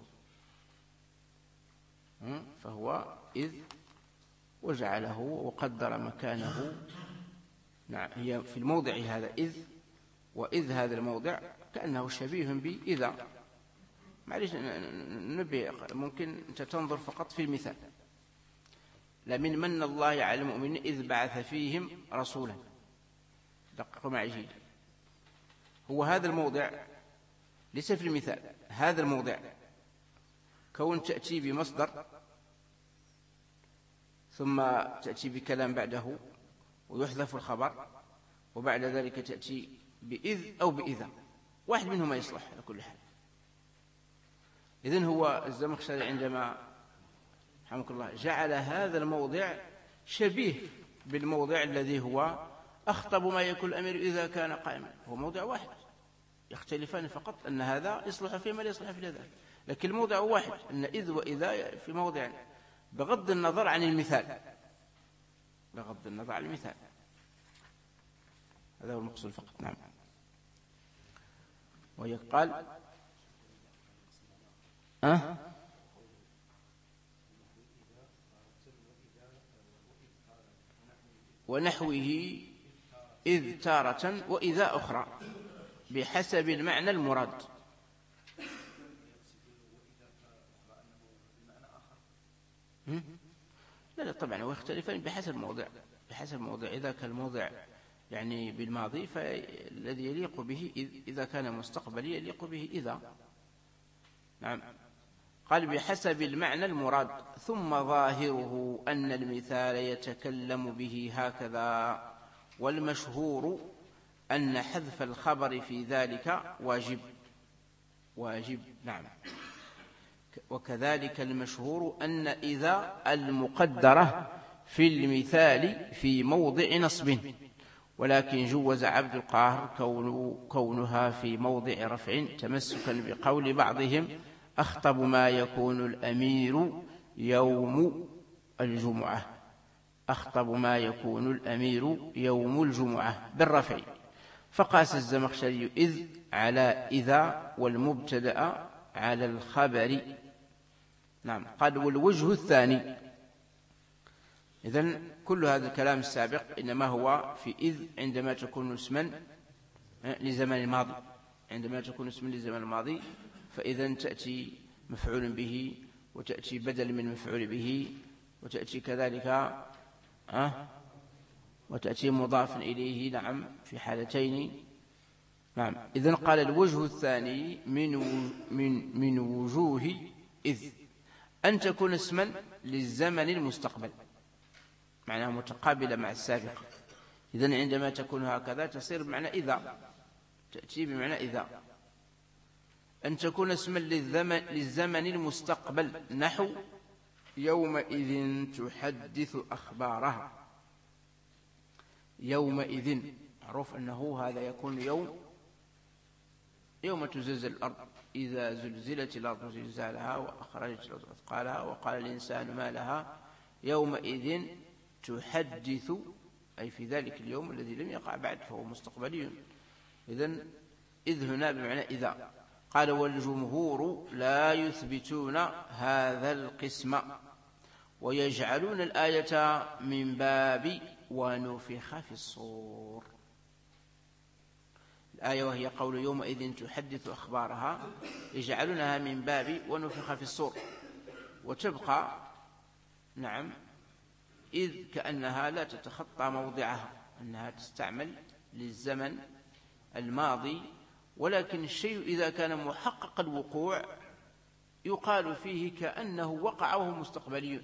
فهو إذ وجعله وقدر مكانه. نعم، هي في الموضع هذا إذ، وإذ هذا الموضع كأنه شبيه بإذا. معليش نبي، ممكن أنت تنظر فقط في المثال. لمن من الله على المؤمنين إذ بعث فيهم رسولا. دققوا معي جيدا، هو هذا الموضع ليس في المثال. هذا الموضع كون تأتي بمصدر ثم تأتي بكلام بعده ويحذف الخبر، وبعد ذلك تأتي بإذ أو بإذا، واحد منهما يصلح على كل حال. إذن هو الزمخشري عندما رحمه الله جعل هذا الموضع شبيه بالموضع الذي هو أخطب ما يكون الأمير إذا كان قائما، هو موضع واحد، يختلفان فقط أن هذا يصلح فيما لا يصلح في هذا، لكن الموضع واحد، أن إذ وإذا في موضع، بغض النظر عن المثال، بغض النظر عن المثال. هذا هو المقصود فقط. نعم. ويقال ونحوه إذ تارة وإذا أخرى بحسب المعنى المراد. لا طبعا، ويختلفان بحسب الموضع، بحسب الموضع. إذا كان الموضع يعني بالماضي فالذي يليق به إذا كان مستقبلي يليق به إذا. نعم. قال بحسب المعنى المراد. ثم ظاهره أن المثال يتكلم به هكذا، والمشهور أن حذف الخبر في ذلك واجب. نعم. وكذلك المشهور أن إذا المقدرة في المثال في موضع نصب، ولكن جوز عبد القاهر كونها في موضع رفع تمسكا بقول بعضهم أخطب ما يكون الأمير يوم الجمعة. أخطب ما يكون الأمير يوم الجمعة بالرفع. فقاس الزمخشري إذ على إذا والمبتدأ على الخبر، نعم. قال والوجه الثاني. إذن كل هذا الكلام السابق إنما هو في إذ عندما تكون اسما لزمن الماضي، عندما تكون اسما لزمن الماضي فإذا تأتي مفعول به وتأتي بدل من مفعول به وتأتي كذلك وتأتي مضاف إليه. نعم في حالتين. نعم. إذن قال الوجه الثاني من وجوه إذ أن تكون اسما للزمن المستقبل، معناها متقابلة مع السابقة. إذن عندما تكون هكذا تصير بمعنى إذا، تأتي بمعنى إذا. أن تكون اسما للزمن المستقبل نحو يومئذ تحدث أخبارها. يومئذ معروف أنه هذا يكون يوم تزلزل الأرض، إذا زلزلت الأرض زلزالها وأخرجت الأرض أثقالها وقال الإنسان ما لها يومئذ تحدث، أي في ذلك اليوم الذي لم يقع بعد فهو مستقبلي. إذن إذ هنا بمعنى إذا. قال والجمهور لا يثبتون هذا القسم ويجعلون الآية من باب ونفخ في الصور. الآية وهي قول يومئذ تحدث أخبارها يجعلونها من باب ونفخ في الصور، وتبقى نعم إذ كأنها لا تتخطى موضعها، أنها تستعمل للزمن الماضي، ولكن الشيء إذا كان محقق الوقوع يقال فيه كأنه وقع وهو مستقبلي،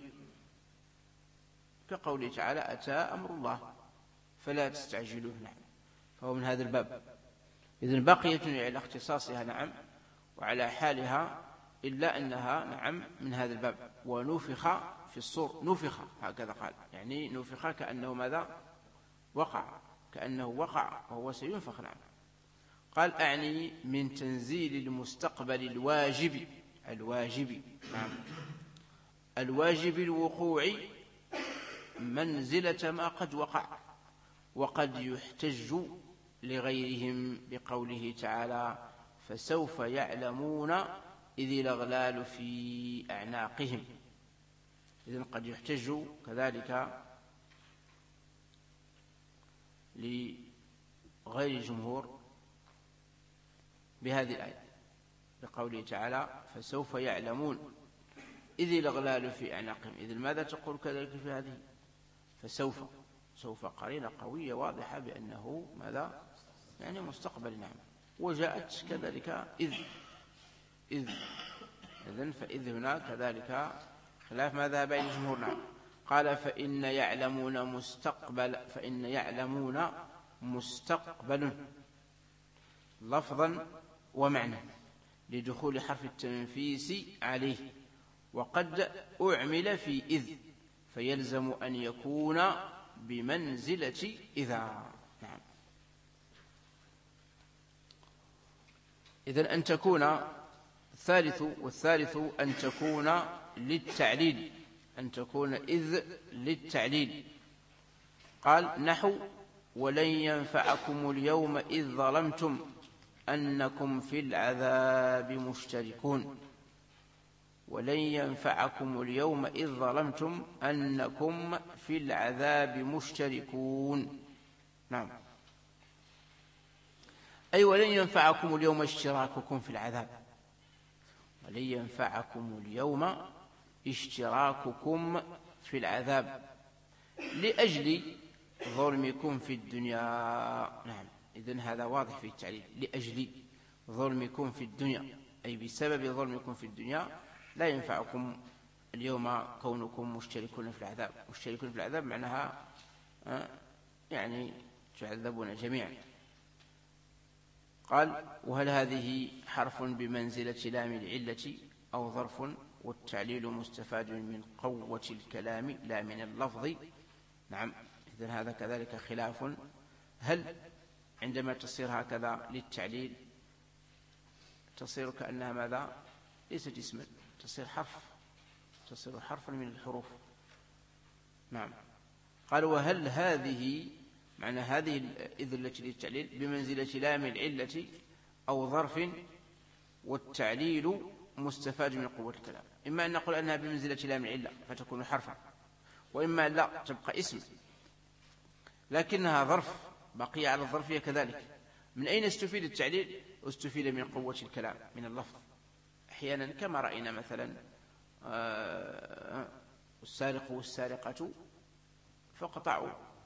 كقوله تعالى أتى أمر الله فلا تستعجلوه. نعم فهو من هذا الباب. إذن باقية على اختصاصها نعم وعلى حالها، إلا أنها نعم من هذا الباب. ونفخ في الصور، نفخ هكذا قال، يعني نفخ كأنه ماذا وقع، كأنه وقع وهو سينفخ. نعم. قال أعني من تنزيل المستقبل الواجب، الواجب نعم الواجب الوقوع منزلة ما قد وقع، وقد يحتج لغيرهم بقوله تعالى فسوف يعلمون إذ الأغلال في أعناقهم. إذن قد يحتج كذلك لغير الجمهور بهذه الآية بقوله تعالى فسوف يعلمون إذ الأغلال في أعناقهم. إذن ماذا تقول كذلك في هذه؟ فسوف، سوف قرينة قوية واضحة بأنه ماذا يعني مستقبل. نعم. وجاءت كذلك إذ إذن فإذ هنا كذلك خلاف ما ذهب إليه الجمهور. نعم. قال فإن يعلمون مستقبل لفظا ومعنى لدخول حرف التنفيس عليه، وقد أعمل في إذ فيلزم أن يكون بمنزلة إذا. نعم. إذن أن تكون والثالث أن تكون للتعليل، أن تكون إذ للتعليل. قال نحو ولن ينفعكم اليوم إذ ظلمتم أنكم في العذاب مشتركون. ولن ينفعكم اليوم إذ ظلمتم أنكم في العذاب مشتركون. نعم. أي ولن ينفعكم اليوم اشتراككم في العذاب، ولن ينفعكم اليوم اشتراككم في العذاب لأجل ظلمكم في الدنيا. نعم. إذن هذا واضح في التعليل، لأجل ظلمكم في الدنيا، أي بسبب ظلمكم في الدنيا لا ينفعكم اليوم كونكم مشتركون في العذاب. مشتركون في العذاب معناها يعني تعذبون جميعا. قال وهل هذه حرف بمنزلة لام العلة أو ظرف؟ والتعليل مستفاد من قوة الكلام لا من اللفظ. نعم. إذن هذا كذلك خلاف، هل عندما تصير هكذا للتعليل تصير كأنها ماذا ليست اسما، تصير حرفا من الحروف. نعم. قال وهل هذه معنى هذه إذ التي للتعليل بمنزلة لام العلة أو ظرف، والتعليل مستفاد من قوة الكلام، إما أن نقول أنها بمنزلة لام العلة فتكون حرفا، وإما لا تبقى اسم لكنها ظرف بقية على الظرفية كذلك. من أين استفيد التعليل؟ استفيد من قوة الكلام من اللفظ، أحيانا كما رأينا مثلا السارق والسارقة فقطعوا،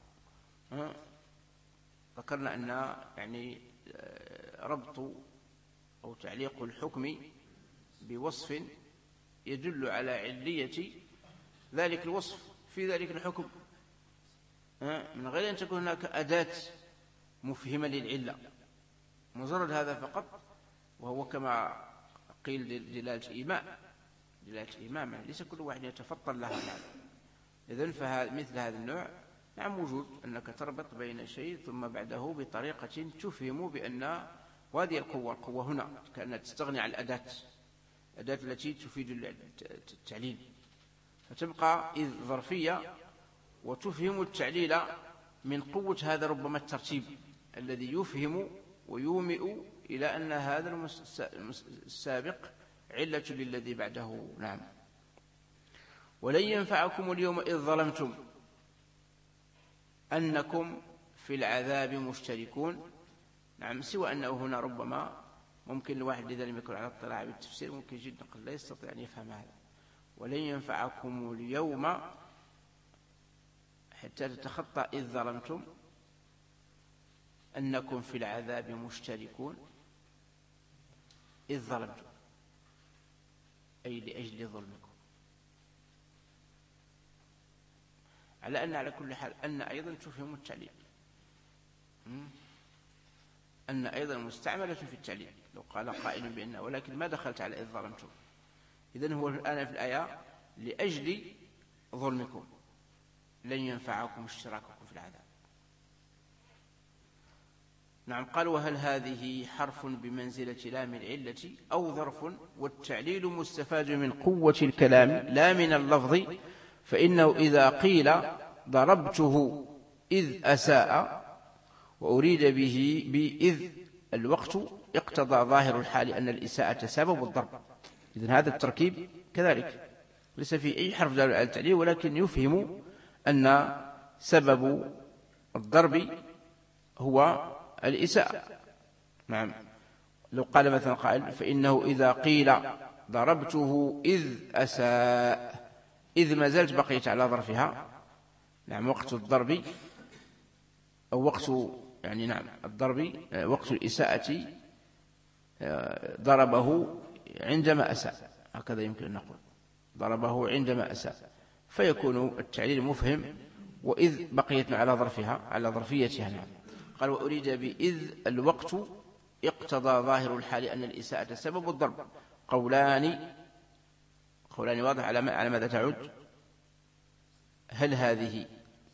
ذكرنا أن يعني ربط أو تعليق الحكم بوصف يدل على علية ذلك الوصف في ذلك الحكم من غير أن تكون هناك أداة مفهمة للعلة، مجرد هذا فقط، وهو كما قيل دلالة إيماء ليس كل واحد يتفطن لها. إذن فمثل هذا النوع نعم وجود أنك تربط بين شيء ثم بعده بطريقة تفهم بأن هذه القوة هنا، كأنها تستغني عن الأداة التي تفيد التعليل، فتبقى إذ ظرفية وتفهم التعليل من قوة هذا ربما الترتيب الذي يفهم ويومئ إلى أن هذا السابق علة للذي بعده. نعم. ولن ينفعكم اليوم إذ ظلمتم أنكم في العذاب مشتركون. نعم، سوى أنه هنا ربما ممكن الواحد إذا لم يكن على اطلاع بالتفسير ممكن جدا قد لا يستطيع أن يفهم هذا. ولن ينفعكم اليوم حتى تتخطى إذ ظلمتم أنكم في العذاب مشتركون. إذ ظلمتم أي لأجل ظلمكم، على أن على كل حال أن أيضا تفهم التعليل، أن أيضا مستعملة في التعليل لو قال قائل بأنه، ولكن ما دخلت على إذ ظلمتم. إذن هو الآن في الآية لأجل ظلمكم لن ينفعكم اشتراككم في العذاب. نعم. قال وهل هذه حرف بمنزلة لام العلة أو ظرف، والتعليل مستفاد من قوة الكلام لا من اللفظ، فإنه إذا قيل ضربته إذ أساء وأريد به بإذ الوقت اقتضى ظاهر الحال أن الإساءة سبب الضرب. إذن هذا التركيب كذلك ليس فيه أي حرف دال على التعليل، ولكن يفهم أن سبب الضرب هو الإساءة. نعم. لو قال مثلا قائل فإنه إذا قيل ضربته إذ أساء، إذ ما زالت بقيت على ظرفها. نعم. وقت الضرب أو وقت يعني نعم الضرب وقت الإساءة ضربه عندما أساء، هكذا يمكن أن نقول ضربه عندما أساء، فيكون التعليل مفهم، وإذ بقيت على ظرفها على ظرفيتها. نعم. قال وأريد بإذ الوقت اقتضى ظاهر الحال أن الإساءة سبب الضرب. قولان واضح على ماذا تعود؟ هل هذه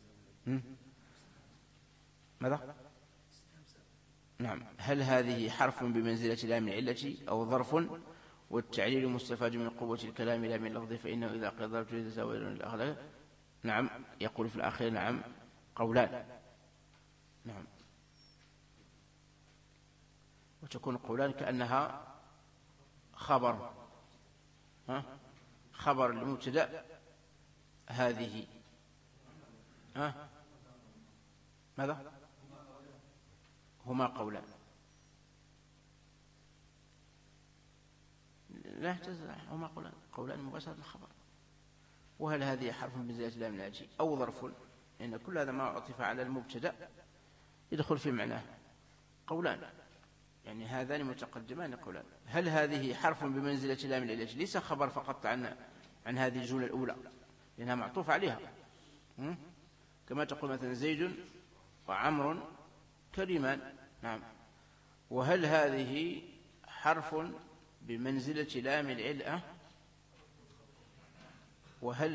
ماذا؟ نعم. هل هذه حرف بمنزلة لام العلة أو ظرف، والتعليل مستفاد من قوة الكلام لا من لفظه، فإنه إذا قيل ضربته إذ أساء الأخلاق. نعم. يقول في الآخر نعم قولان. نعم. وتكون قولان كأنها خبر المبتدأ هذه ماذا؟ هما قولان. لا يحتاج هما قولان مباشرة الخبر. وهل هذه حرف بمنزلة لام العلة أو ظرف، لأن كل هذا ما عطف على المبتدأ يدخل في معناه قولان، يعني هذان متقدمان قولان. هل هذه حرف بمنزلة لام العلة، ليس خبر فقط عن هذه الجملة الأولى لأنها معطوف عليها، كما تقول مثلا زيد وعمر كريمان. نعم. وهل هذه حرف بمنزلة لام العلة، وهل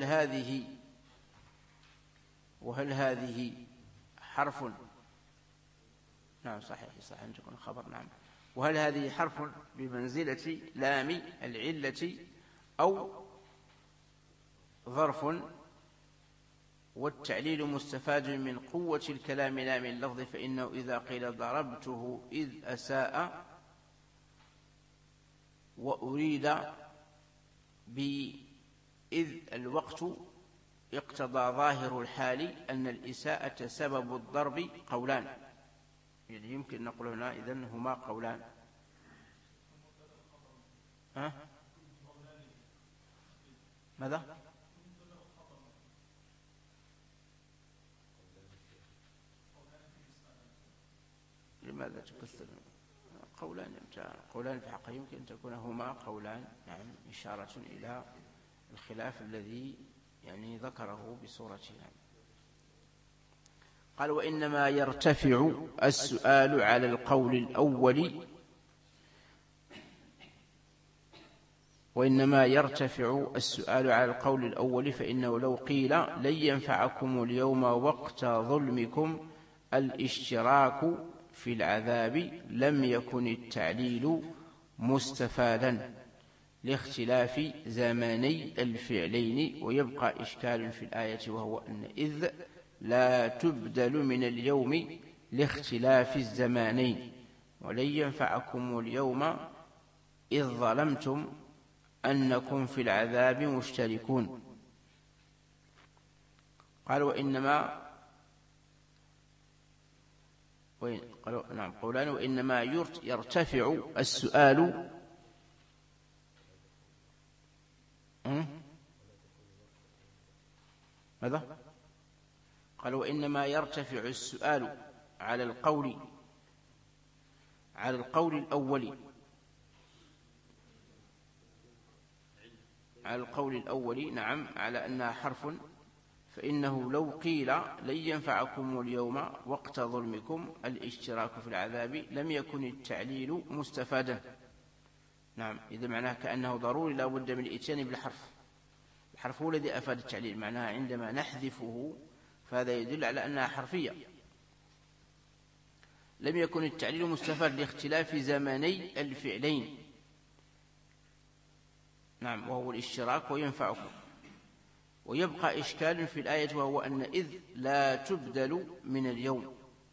هذه حرف، نعم صحيح أن تكون خبر. نعم. وهل هذه حرف بمنزلة لام العلة أو ظرف، والتعليل مستفاد من قوة الكلام لا من لفظ، فإنه إذا قيل ضربته إذ أساء وأريد إذ الوقت اقتضى ظاهر الحال أن الإساءة سبب الضرب قولان، يعني يمكن نقول هنا إذن هما قولان. ماذا؟ لماذا تكثر؟ قولان في حقه يمكن أن تكون هما قولان، نعم، إشارة إلى الخلاف الذي يعني ذكره بصورته. نعم. قال وإنما يرتفع السؤال على القول الأول، فإنه لو قيل لن ينفعكم اليوم وقت ظلمكم الاشتراك في العذاب لم يكن التعليل مستفادا لاختلاف زماني الفعلين. ويبقى إشكال في الآية، وهو أن إذ لا تبدل من اليوم لاختلاف الزمانين، ولن ينفعكم اليوم إذ ظلمتم أنكم في العذاب مشتركون. قال وإنما قولان وإنما يرتفع السؤال ماذا؟ قال وإنما يرتفع السؤال على القول الأول، نعم، على أنها حرف. فإنه لو قيل لن ينفعكم اليوم وقت ظلمكم الاشتراك في العذاب لم يكن التعليل مستفادا. نعم، إذا معناه كأنه ضروري لا بد من الإتيان بالحرف. الحرف هو الذي أفاد التعليل، معناها عندما نحذفه فهذا يدل على أنها حرفية. لم يكن التعليل مستفاد لاختلاف زماني الفعلين، نعم، وهو الاشتراك وينفعكم. ويبقى إشكال في الآية، وهو أن إذ لا تبدل من اليوم،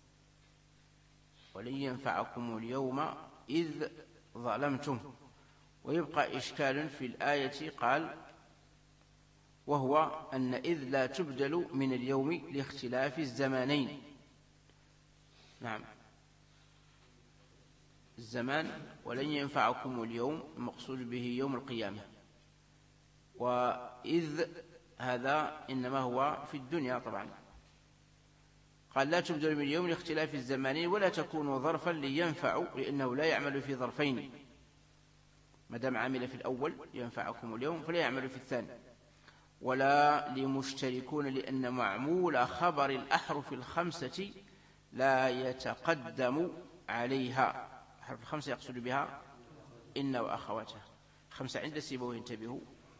ولن ينفعكم اليوم إذ ظلمتم. ويبقى إشكال في الآية، قال وهو أن إذ لا تبدل من اليوم لاختلاف الزمانين، نعم، الزمان. ولن ينفعكم اليوم المقصود به يوم القيامة، وإذ هذا إنما هو في الدنيا طبعا. قال لا تبدل من اليوم لاختلاف الزمانين ولا تكون ظرفا لينفع، لأنه لا يعمل في ظرفين، ما دام عمل في الأول ينفعكم اليوم فلا يعمل في الثاني. ولا لمشتركون، لأن معمول خبر الأحرف الخمسة لا يتقدم عليها. الأحرف الخمسة يقصد بها إن وأخواتها. خمسة عند سيبويه، انتبهوا،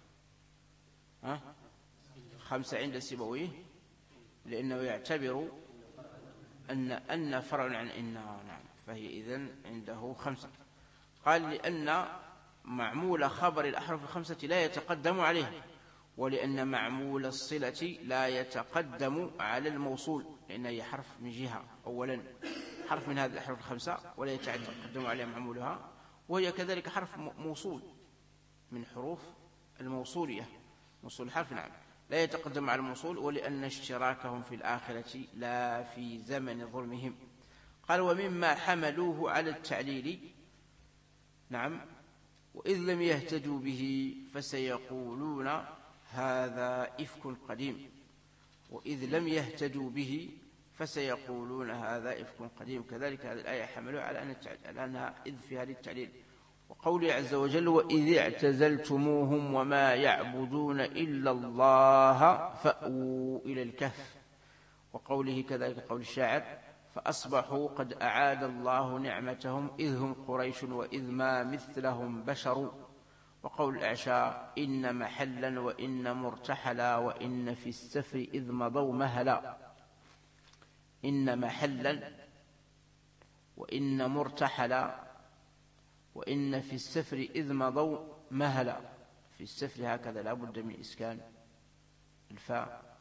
خمسة عند سيبويه، لأنه يعتبر أن فرع عن إن، نعم، فهي إذن عنده خمسة. قال لأن معمول خبر الأحرف الخمسة لا يتقدم عليها، ولأن معمول الصلة لا يتقدم على الموصول، لأنه هي حرف من جهة، أولا حرف من هذه الأحرف الخمسة ولا يتقدم عليها معمولها، وهي كذلك حرف موصول من حروف الموصولية، موصول الحرف، نعم، لا يتقدم على الموصول. ولأن اشتراكهم في الآخرة لا في زمن ظلمهم. قال ومما حملوه على التعليل، نعم، وإذ لم يهتدوا به فسيقولون هذا إفك قديم. وإذ لم يهتدوا به فسيقولون هذا إفك قديم. كذلك هذه الآية حملوها على أنها إذ في هذه التعليل. وقوله عز وجل وإذ اعتزلتموهم وما يعبدون إلا الله فأووا إلى الكهف. وقوله كذلك قول الشاعر فأصبحوا قد أعاد الله نعمتهم إذ هم قريش وإذ ما مثلهم بشر. وقول الأعشى إن محلا وإن مرتحلا وإن في السفر إذ مضوا مهلا. إن محلا وإن مرتحلا وإن في السفر إذ مضوا مهلا. في السفر هكذا لا بد من إسكان الفاء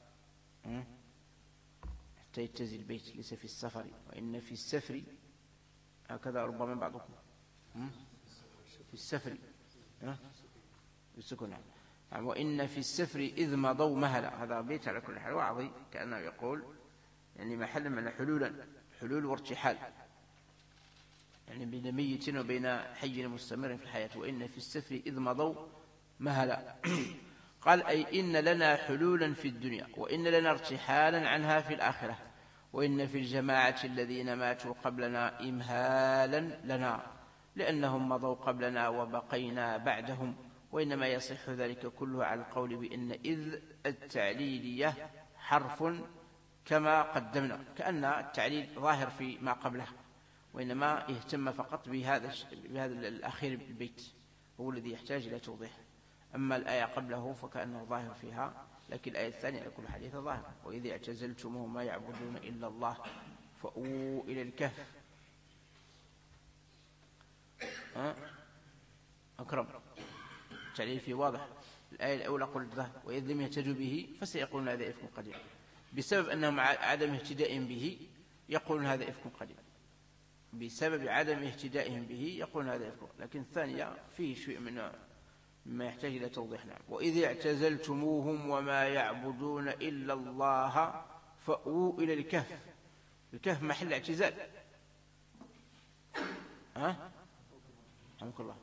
حتى يتزي البيت، ليس في السفر. وإن في السفر هكذا ربما بعضكم في السفر بالسكون، وإن في السفر إذ مضوا مهلا. هذا بيت على كل حال وعظي، كأنه يقول يعني محل من حلول وارتحال، يعني بين ميت وبين حي مستمر في الحياة. وإن في السفر إذ مضوا مهلا. قال أي إن لنا حلولا في الدنيا، وإن لنا ارتحالا عنها في الآخرة، وإن في الجماعة الذين ماتوا قبلنا إمهالا لنا لأنهم مضوا قبلنا وبقينا بعدهم. وإنما يصح ذلك كله على القول بأن إذ التعليلية حرف كما قدمنا، كأن التعليل ظاهر في ما قبله، وإنما يهتم فقط بهذا الأخير بالبيت، هو الذي يحتاج إلى توضيح. أما الآية قبله فكأنه ظاهر فيها، لكن الآية الثانية على كل حديث ظاهر. وإذ اعتزلتموهم ما يعبدون إلا الله فأووا إلى الكهف. أكرم التعليل فيه واضح. الآية الأولى قلت له وإذ لم يهتدوا به فسيقولون هذا إفك قديم، بسبب أنهم عدم اهتداء به يقولون هذا إفك قديم، بسبب عدم اهتدائهم به يقولون هذا إفك. لكن الثانية فيه شيء مما يحتاج إلى توضيح. نعم. وإذ اعتزلتموهم وما يعبدون إلا الله فأووا إلى الكهف. الكهف محل اعتزال. رحمك الله.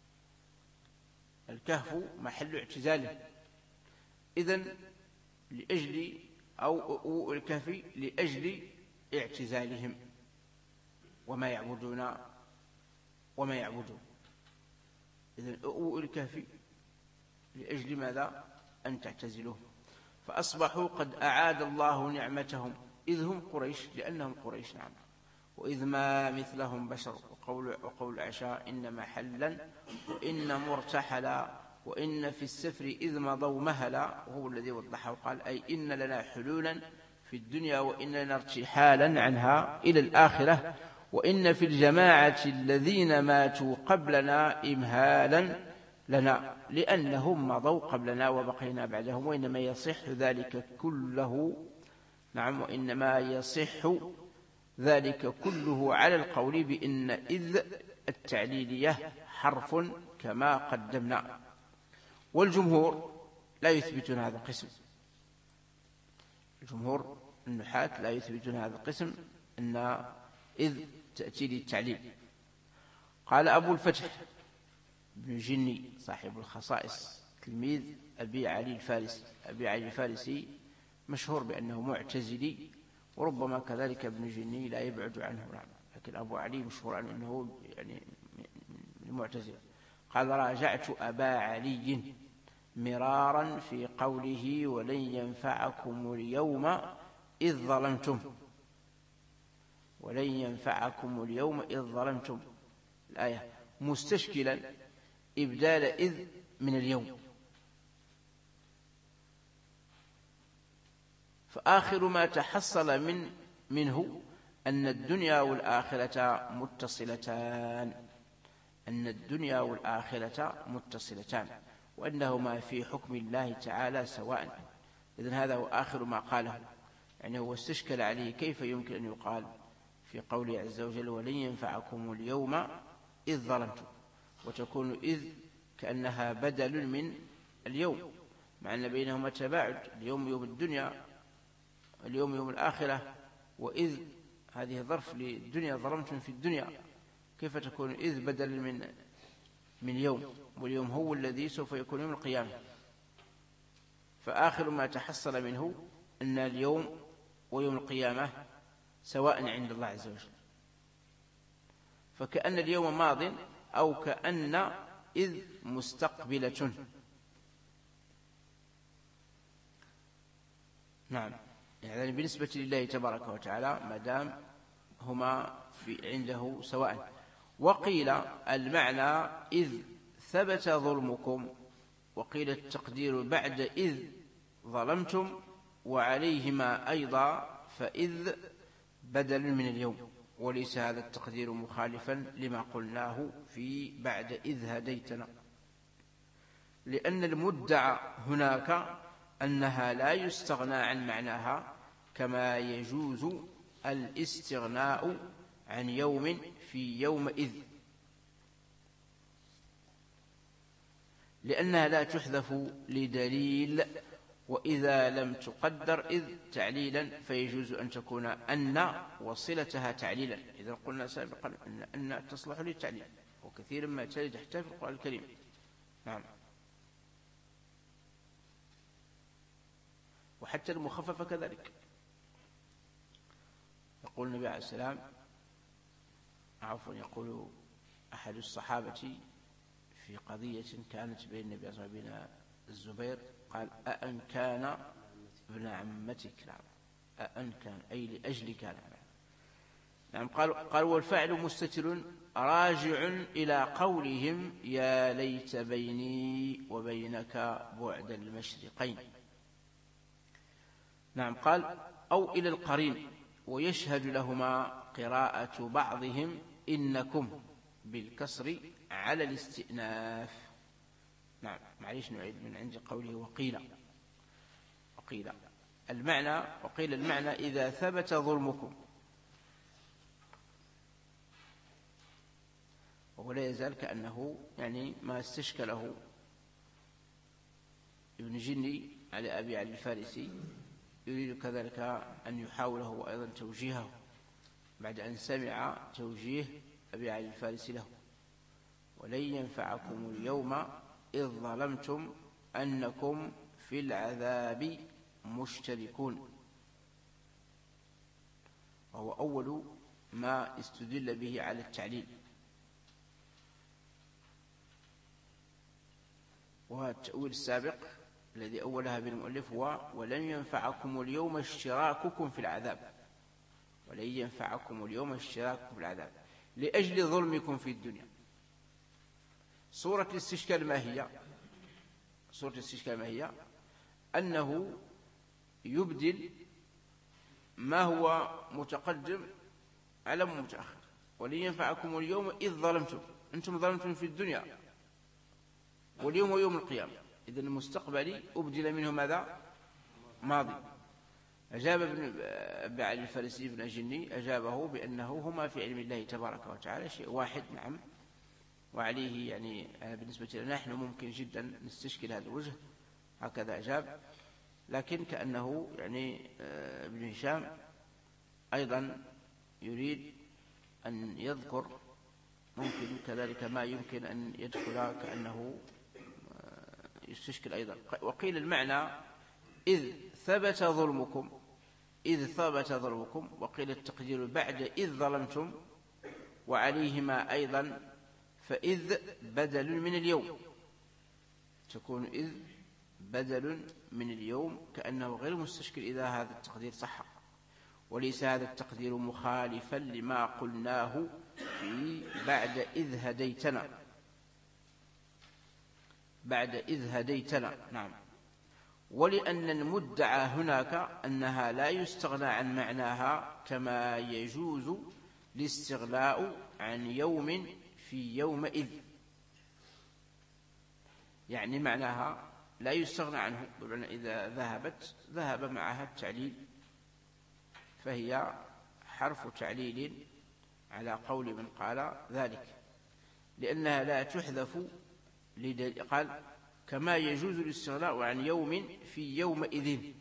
الكهف محل اعتزاله، إذن لأجل أو الكهف لأجل اعتزالهم وما يعبدون إذن أو الكهف لأجل ماذا؟ أن تعتزلوه. فأصبحوا قد أعاد الله نعمتهم إذ هم قريش، لأنهم قريش. نعم. وإذ ما مثلهم بشر. وقول عشاء إن محلا وإن مرتحلا وإن في السفر إذ مضوا مهلا، وهو الذي وضحه وقال أي إن لنا حلولا في الدنيا وإن لنا ارتحالا عنها إلى الآخرة، وإن في الجماعة الذين ماتوا قبلنا إمهالا لنا لأنهم مضوا قبلنا وبقينا بعدهم. وإنما يصح ذلك كله. نعم. وإنما يصح ذلك كله على القول بأن إذ التعليلية حرف كما قدمنا. والجمهور لا يثبتون هذا القسم. الجمهور النحاة لا يثبتون هذا القسم أن إذ تأتي للتعليل. قال أبو الفتح بن جني صاحب الخصائص تلميذ أبي علي الفارسي. أبي علي الفارسي مشهور بأنه معتزلي، وربما كذلك ابن جني لا يبعد عنه. نعم. لكن أبو علي مشهور عنه أنه يعني المعتزلة. قال راجعت أبا علي مرارا في قوله ولن ينفعكم اليوم إذ ظلمتم. ولن ينفعكم اليوم إذ ظلمتم الآية، مستشكلا إبدال إذ من اليوم. فآخر ما تحصل منه أن الدنيا والآخرة متصلتان. أن الدنيا والآخرة متصلتان وأنهما في حكم الله تعالى سواء. إذن هذا هو آخر ما قاله. يعني هو استشكل عليه كيف يمكن أن يقال في قوله عز وجل ولن ينفعكم اليوم إذ ظلمتم، وتكون إذ كأنها بدل من اليوم، مع أن بينهما تباعد. اليوم يوم الدنيا، اليوم يوم الآخرة، وإذ هذه ظرف للدنيا، ظلمتم في الدنيا. كيف تكون إذ بدل من يوم؟ واليوم هو الذي سوف يكون يوم القيامة. فآخر ما تحصل منه أن اليوم ويوم القيامة سواء عند الله عز وجل. فكأن اليوم ماض أو كأن إذ مستقبلة. نعم. يعني بالنسبة لله تبارك وتعالى ما دام هما عنده سواء. وقيل المعنى إذ ثبت ظلمكم، وقيل التقدير بعد إذ ظلمتم، وعليهما أيضا فإذ بدل من اليوم. وليس هذا التقدير مخالفا لما قلناه في بعد إذ هديتنا، لأن المدعى هناك أنها لا يستغنى عن معناها، كما يجوز الاستغناء عن يوم في يومئذ. لأنها لا تحذف لدليل، وإذا لم تقدر إذ تعليلا فيجوز أن تكون أن وصلتها تعليلا. إذا قلنا سابقا أن تصلح للتعليل، وكثيرا ما تجد حتى في القرآن الكريم. نعم. وحتى المخففة كذلك. يقول النبي عليه السلام، يقول أحد الصحابة في قضية كانت بين النبي صلى الله عليه وسلم وبين الزبير، قال: أأن كان ابن عمتك؟ نعم. أأن كان أي لأجلك. نعم. قال: والفعل مستتر راجع إلى قولهم: يا ليت بيني وبينك بعد المشرقين. نعم. قال: أو إلى القرين، ويشهد لهما قراءة بعضهم إنكم بالكسر على الاستئناف. نعم. معليش نعيد من عند قوله وقيل المعنى. وقيل المعنى إذا ثبت ظلمكم، ولا يزال كأنه يعني ما استشكله ابن جني على أبي علي الفارسي، يريد كذلك أن يحاوله أيضا توجيهه بعد أن سمع توجيه أبي علي الفارسي له: ولن ينفعكم اليوم إذ ظلمتم أنكم في العذاب مشتركون. وهو أول ما استدل به على التعليل. والتأويل السابق الذي أولها بالمؤلف هو: ولن ينفعكم اليوم اشتراككم في العذاب. ولن ينفعكم اليوم اشتراككم في العذاب لأجل ظلمكم في الدنيا. صورة الاستشكال ما هي؟ صورة الاستشكال ما هي؟ أنه يبدل ما هو متقدم على متأخر. ولن ينفعكم اليوم إذ ظلمتم، أنتم ظلمتم في الدنيا، واليوم يوم القيامة. إذن المستقبلي أبدل منه ماذا؟ ماضي. أجاب ابن علي الفارسي بن جني، أجابه بأنه هما في علم الله تبارك وتعالى شيء واحد. نعم. وعليه يعني بالنسبة لنا نحن ممكن جدا نستشكل هذا الوجه، هكذا أجاب. لكن كأنه يعني ابن هشام أيضا يريد أن يذكر ممكن كذلك ما يمكن أن يدخل كأنه يستشكل أيضا. وقيل المعنى إذ ثبت ظلمكم، إذ ثبت ظلمكم. وقيل التقدير بعد إذ ظلمتم، وعليهما أيضا فإذ بدل من اليوم، تكون إذ بدل من اليوم، كأنه غير مستشكل إذا هذا التقدير صح. وليس هذا التقدير مخالفا لما قلناه في بعد إذ هديتنا، بعد إذ هديتنا. نعم. ولأن المدعى هناك أنها لا يستغنى عن معناها، كما يجوز الاستغلاء عن يوم في يومئذ. يعني معناها لا يستغنى عنه، بمعنى إذا ذهبت ذهب معها التعليل، فهي حرف تعليل على قول من قال ذلك، لأنها لا تحذف قال: كما يجوز الاستغناء عن يوم في يومئذ.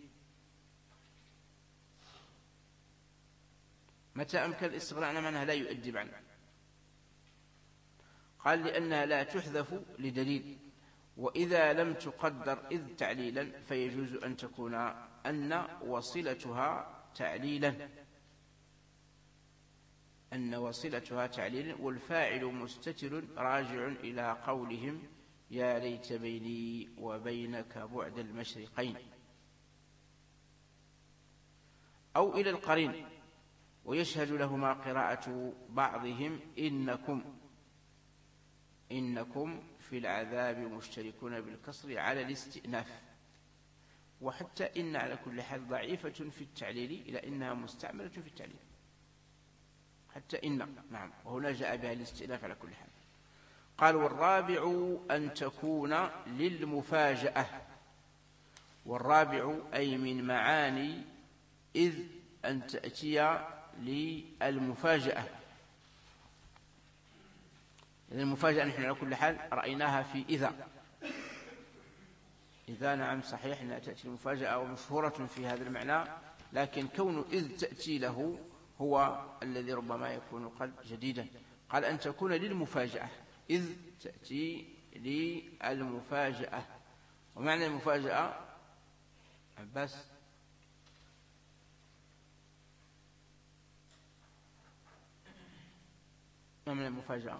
متى أمكن الاستغناء عن معناها لا يؤدي عنه؟ قال: لأنها لا تحذف لدليل، وإذا لم تقدر إذ تعليلا فيجوز أن تكون أن وصلتها تعليلا، أن وصلتها تعليلا، والفاعل مستتر راجع إلى قولهم: يا ليت بيني وبينك بعد المشرقين. أو إلى القرين، ويشهد لهما قراءة بعضهم إنكم في العذاب مشتركون بالكسر على الاستئناف. وحتى إن على كل حال ضعيفة في التعليل، إلى إنها مستعملة في التعليل حتى إن. نعم. وهنا جاء بها الاستئناف على كل حال. قال: والرابع أن تكون للمفاجأة. والرابع أي من معاني إذ أن تأتي للمفاجأة. المفاجأة نحن على كل حال رأيناها في إذا، إذا نعم صحيح أنها تأتي المفاجأة ومشهورة في هذا المعنى، لكن كون إذ تأتي له هو الذي ربما يكون قد جديدا. قال أن تكون للمفاجأة، إذ تأتي للمفاجأة. ومعنى المفاجأة عباس ما من المفاجأة؟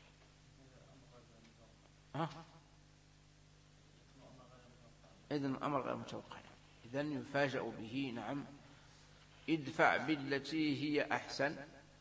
إذن أمر غير متوقع، إذن يفاجأ به. نعم. ادفع بالتي هي أحسن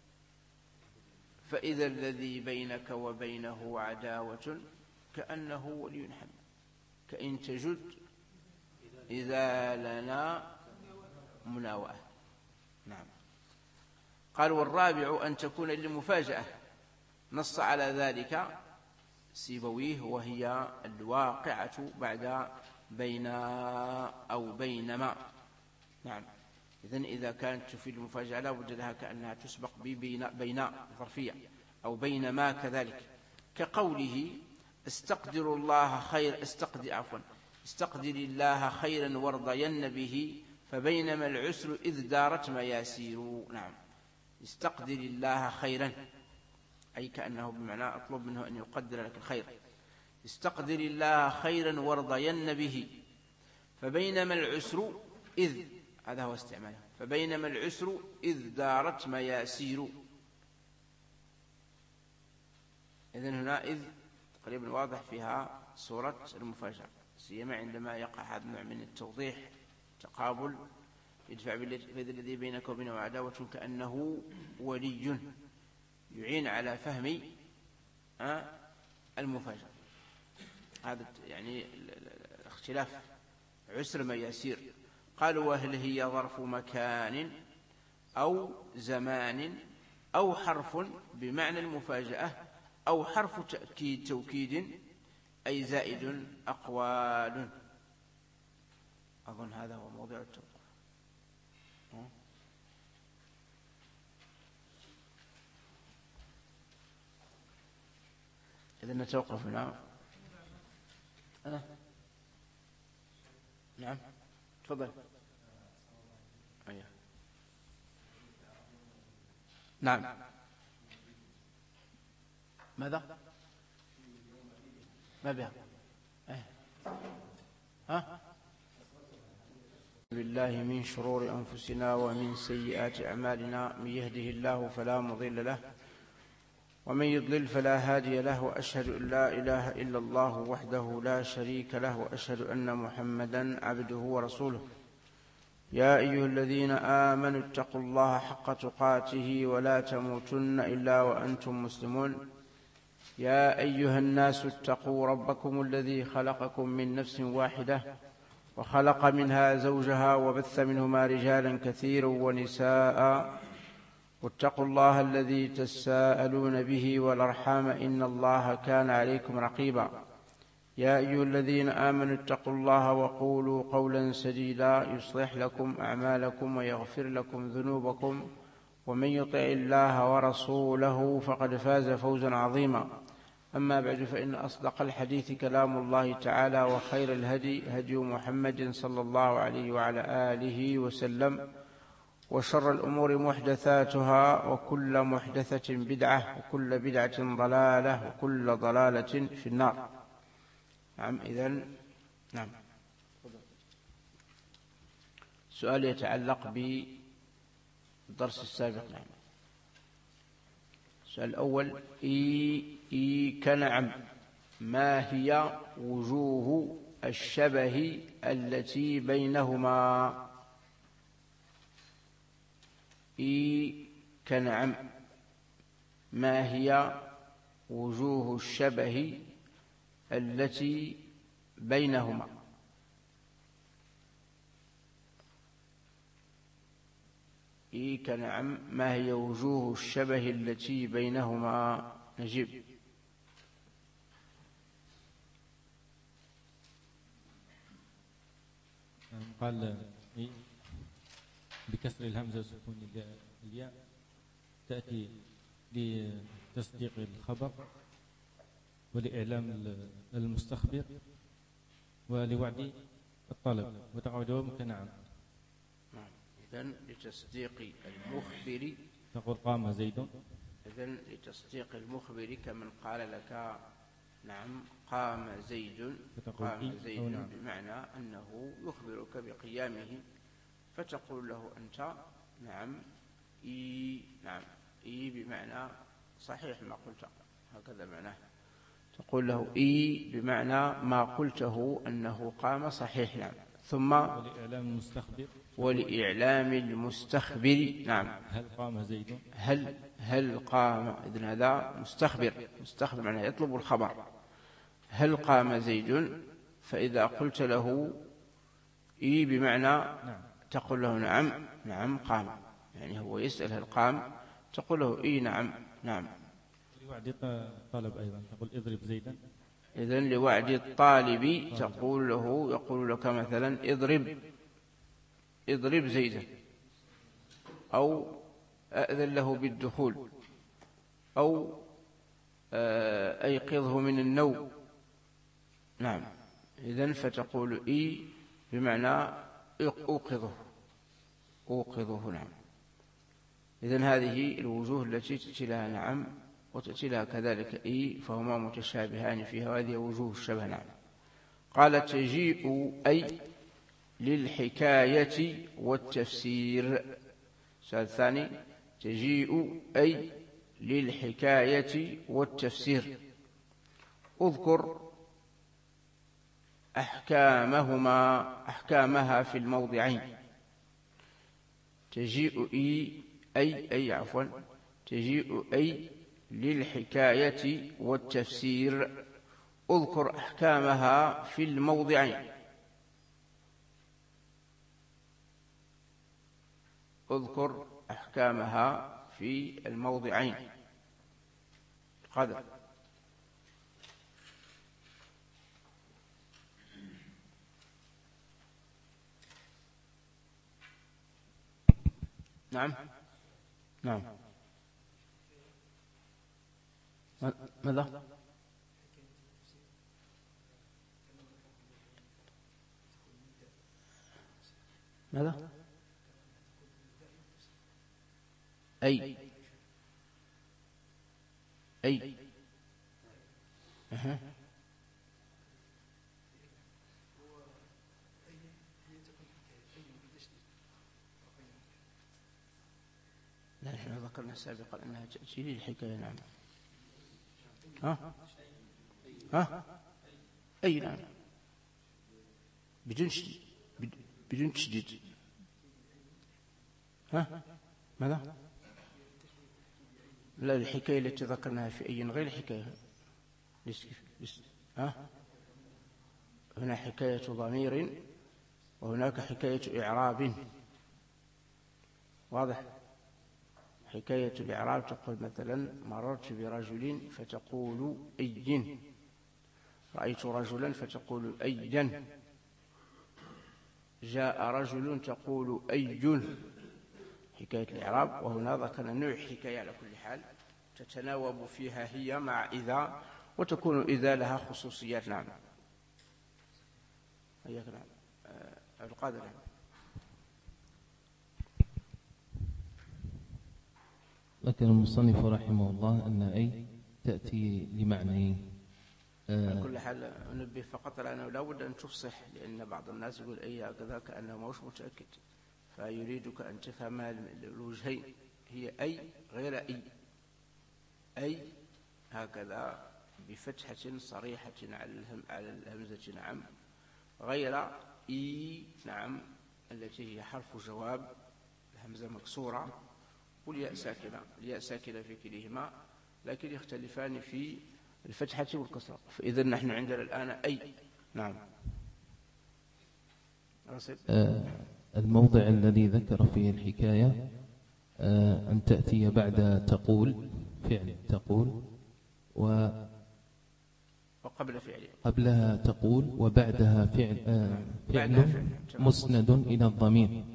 فإذا الذي بينك وبينه عداوة كأنه ولي حميم كإن تجد إذا لنا مناوئة. نعم. قال والرابع أن تكون للمفاجأة، نص على ذلك سيبويه، وهي الواقعة بعد بين أو بينما. نعم. إذا كانت تفيد المفاجأة لا بد لها كأنها تسبق بين ظرفية أو بينما كذلك، كقوله استقدر الله خيرا وارضين به فبينما العسر إذ دارت مياسير. نعم. استقدر الله خيرا أي كأنه بمعنى أطلب منه أن يقدر لك الخير. استقدر الله خيرا وارضين به فبينما العسر إذ، هذا هو استعماله، فبينما العسر إذ دارت مياسير. إذن هنا إذ تقريبا واضح فيها صورة المفاجأة، سيما عندما يقع هذا النوع من التوضيح تقابل يدفع بالذي بينك وبينه عداوة كأنه ولي، يعين على فهم المفاجأة. هذا يعني اختلاف عسر مياسير. قالوا وهل هي ظرف مكان أو زمان أو حرف بمعنى المفاجأة أو حرف توكيد أي زائد أقوال. أظن هذا هو موضوع التوقف. إذن نتوقف هنا. نعم تفضل. نعم. ماذا؟ ما بها؟ بالله من شرور أنفسنا ومن سيئات أعمالنا، من يهده الله فلا مضل له ومن يضلل فلا هادي له، وأشهد أن لا إله إلا الله وحده لا شريك له، وأشهد أن محمدا عبده ورسوله. يا أيها الذين آمنوا اتقوا الله حق تقاته ولا تموتن إلا وأنتم مسلمون. يا أيها الناس اتقوا ربكم الذي خلقكم من نفس واحدة وخلق منها زوجها وبث منهما رجالا كثيرا ونساء، واتقوا الله الذي تساءلون به والأرحام إن الله كان عليكم رقيبا. يا أيها الذين آمنوا اتقوا الله وقولوا قولا سديدا يصلح لكم أعمالكم ويغفر لكم ذنوبكم، ومن يطع الله ورسوله فقد فاز فوزا عظيما. أما بعد، فإن أصدق الحديث كلام الله تعالى، وخير الهدي هدي محمد صلى الله عليه وعلى آله وسلم، وشر الأمور محدثاتها وكل محدثة بدعة وكل بدعة ضلالة وكل ضلالة في النار. نعم. إذن نعم سؤال يتعلق بالدرس السابق. نعم. السؤال الأول كنعم، ما هي وجوه الشبه التي بينهما؟ كنعم، ما هي وجوه الشبه التي بينهما؟ كنعم، ما هي وجوه الشبه التي بينهما؟ نجيب. قال بكسر الهمزة وسكون الياء، تأتي لتصديق الخبر ولإعلام المستخبر ولوعد الطلب وتقع جوابك نعم. إذن لتصديق المخبر تقول قام زيد. إذن لتصديق المخبر كمن قال لك نعم قام زيد، قام زيد نعم. بمعنى أنه يخبرك بقيامه، فتقول له أنت نعم نعم بمعنى صحيح ما قلت، هكذا معناه. تقول له بمعنى ما قلته أنه قام صحيح نعم. ثم ولإعلام المستخبر نعم. هل قام زيد؟ هل قام، إذن هذا مستخبر معناه يطلب الخبر. هل قام زيد؟ فإذا قلت له بمعنى تقول له نعم قام، يعني هو يسأل هل قام، تقول له نعم. لوعد الطالب أيضا تقول اضرب زيدا. إذن لوعد الطالب يقول لك مثلا اضرب زيدا، أو أأذن له بالدخول، أو أيقظه من النوم نعم. إذن فتقول بمعنى أوقظه نعم. إذن هذه الوجوه التي تأتي لها نعم وتأتي لها كذلك فهما متشابهان فيها، وهذه وجوه الشبه نعم. قال تجيء أي للحكاية والتفسير. السؤال الثاني تجيء أي للحكاية والتفسير. اذكر أحكامها في الموضعين. تجيء تجيء أي للحكاية والتفسير. اذكر أحكامها في الموضعين. اذكر أحكامها في الموضعين. قدر نعم ماذا؟ أي لا، نحن ذكرنا سابقا أنها تأتي للحكاية نعم. أي نعم بدون تشديد. ماذا؟ لا، الحكاية التي ذكرناها في أي غير الحكاية. هنا حكاية ضمير وهناك حكاية إعراب. واضح؟ حكاية الإعراب تقول مثلا مررت برجل فتقول أي، رأيت رجلا فتقول أيا، جاء رجل تقول أي، حكاية الإعراب. وهنا ذكرنا نوع حكاية على كل حال تتناوب فيها هي مع إذا، وتكون إذا لها خصوصيات نعم. أياك نعم القادر نعم. ذكر المصنف رحمه الله أن أي تأتي لمعنيين. على كل حال أنبه فقط لأنه لا بد أن تفصح، لأن بعض الناس يقول أي هكذا كأنه مش متأكد، فيريدك أن تفهم الوجهين. هي أي غير أي هكذا بفتحة صريحة على الهمزة نعم، غير نعم التي هي حرف جواب، الهمزة مكسورة والياء ساكنة. الياء ساكنة في كليهما، لكن يختلفان في الفتحة والكسرة. فإذا نحن عندنا الآن أي نعم. الموضع الذي ذكر فيه الحكاية أن تأتي بعد تقول، فعل تقول وقبل فعل، قبلها تقول وبعدها فعل مسند إلى الضمير.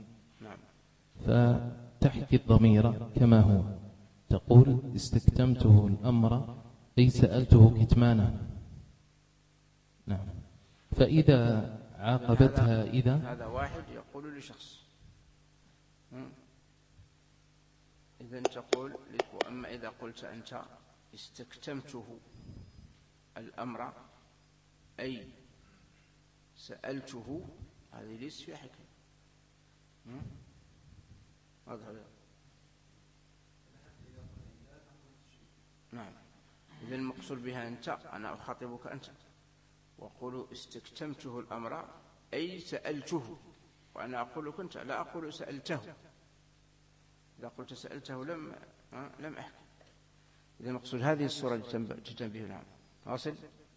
فتحكي الضمير كما هو، تقول استكتمته الأمر أي سألته كتمانه. نعم. فإذا عاقبتها إذا، هذا واحد يقول لشخص. إذن تقول وأما إذا قلت أنت استكتمته الأمر أي سألته، هذه ليس فيها حكاية. هذا نعم. إذن المقصود بها أنت، أنا أخاطبك أنت وأقول استكتمته الأمر أي سألته، وأنا أقول لك أنت، لا أقول سألته. إذا قلت سألته لم أحكي. إذا المقصود هذه الصورة تنبه. نعم واصل.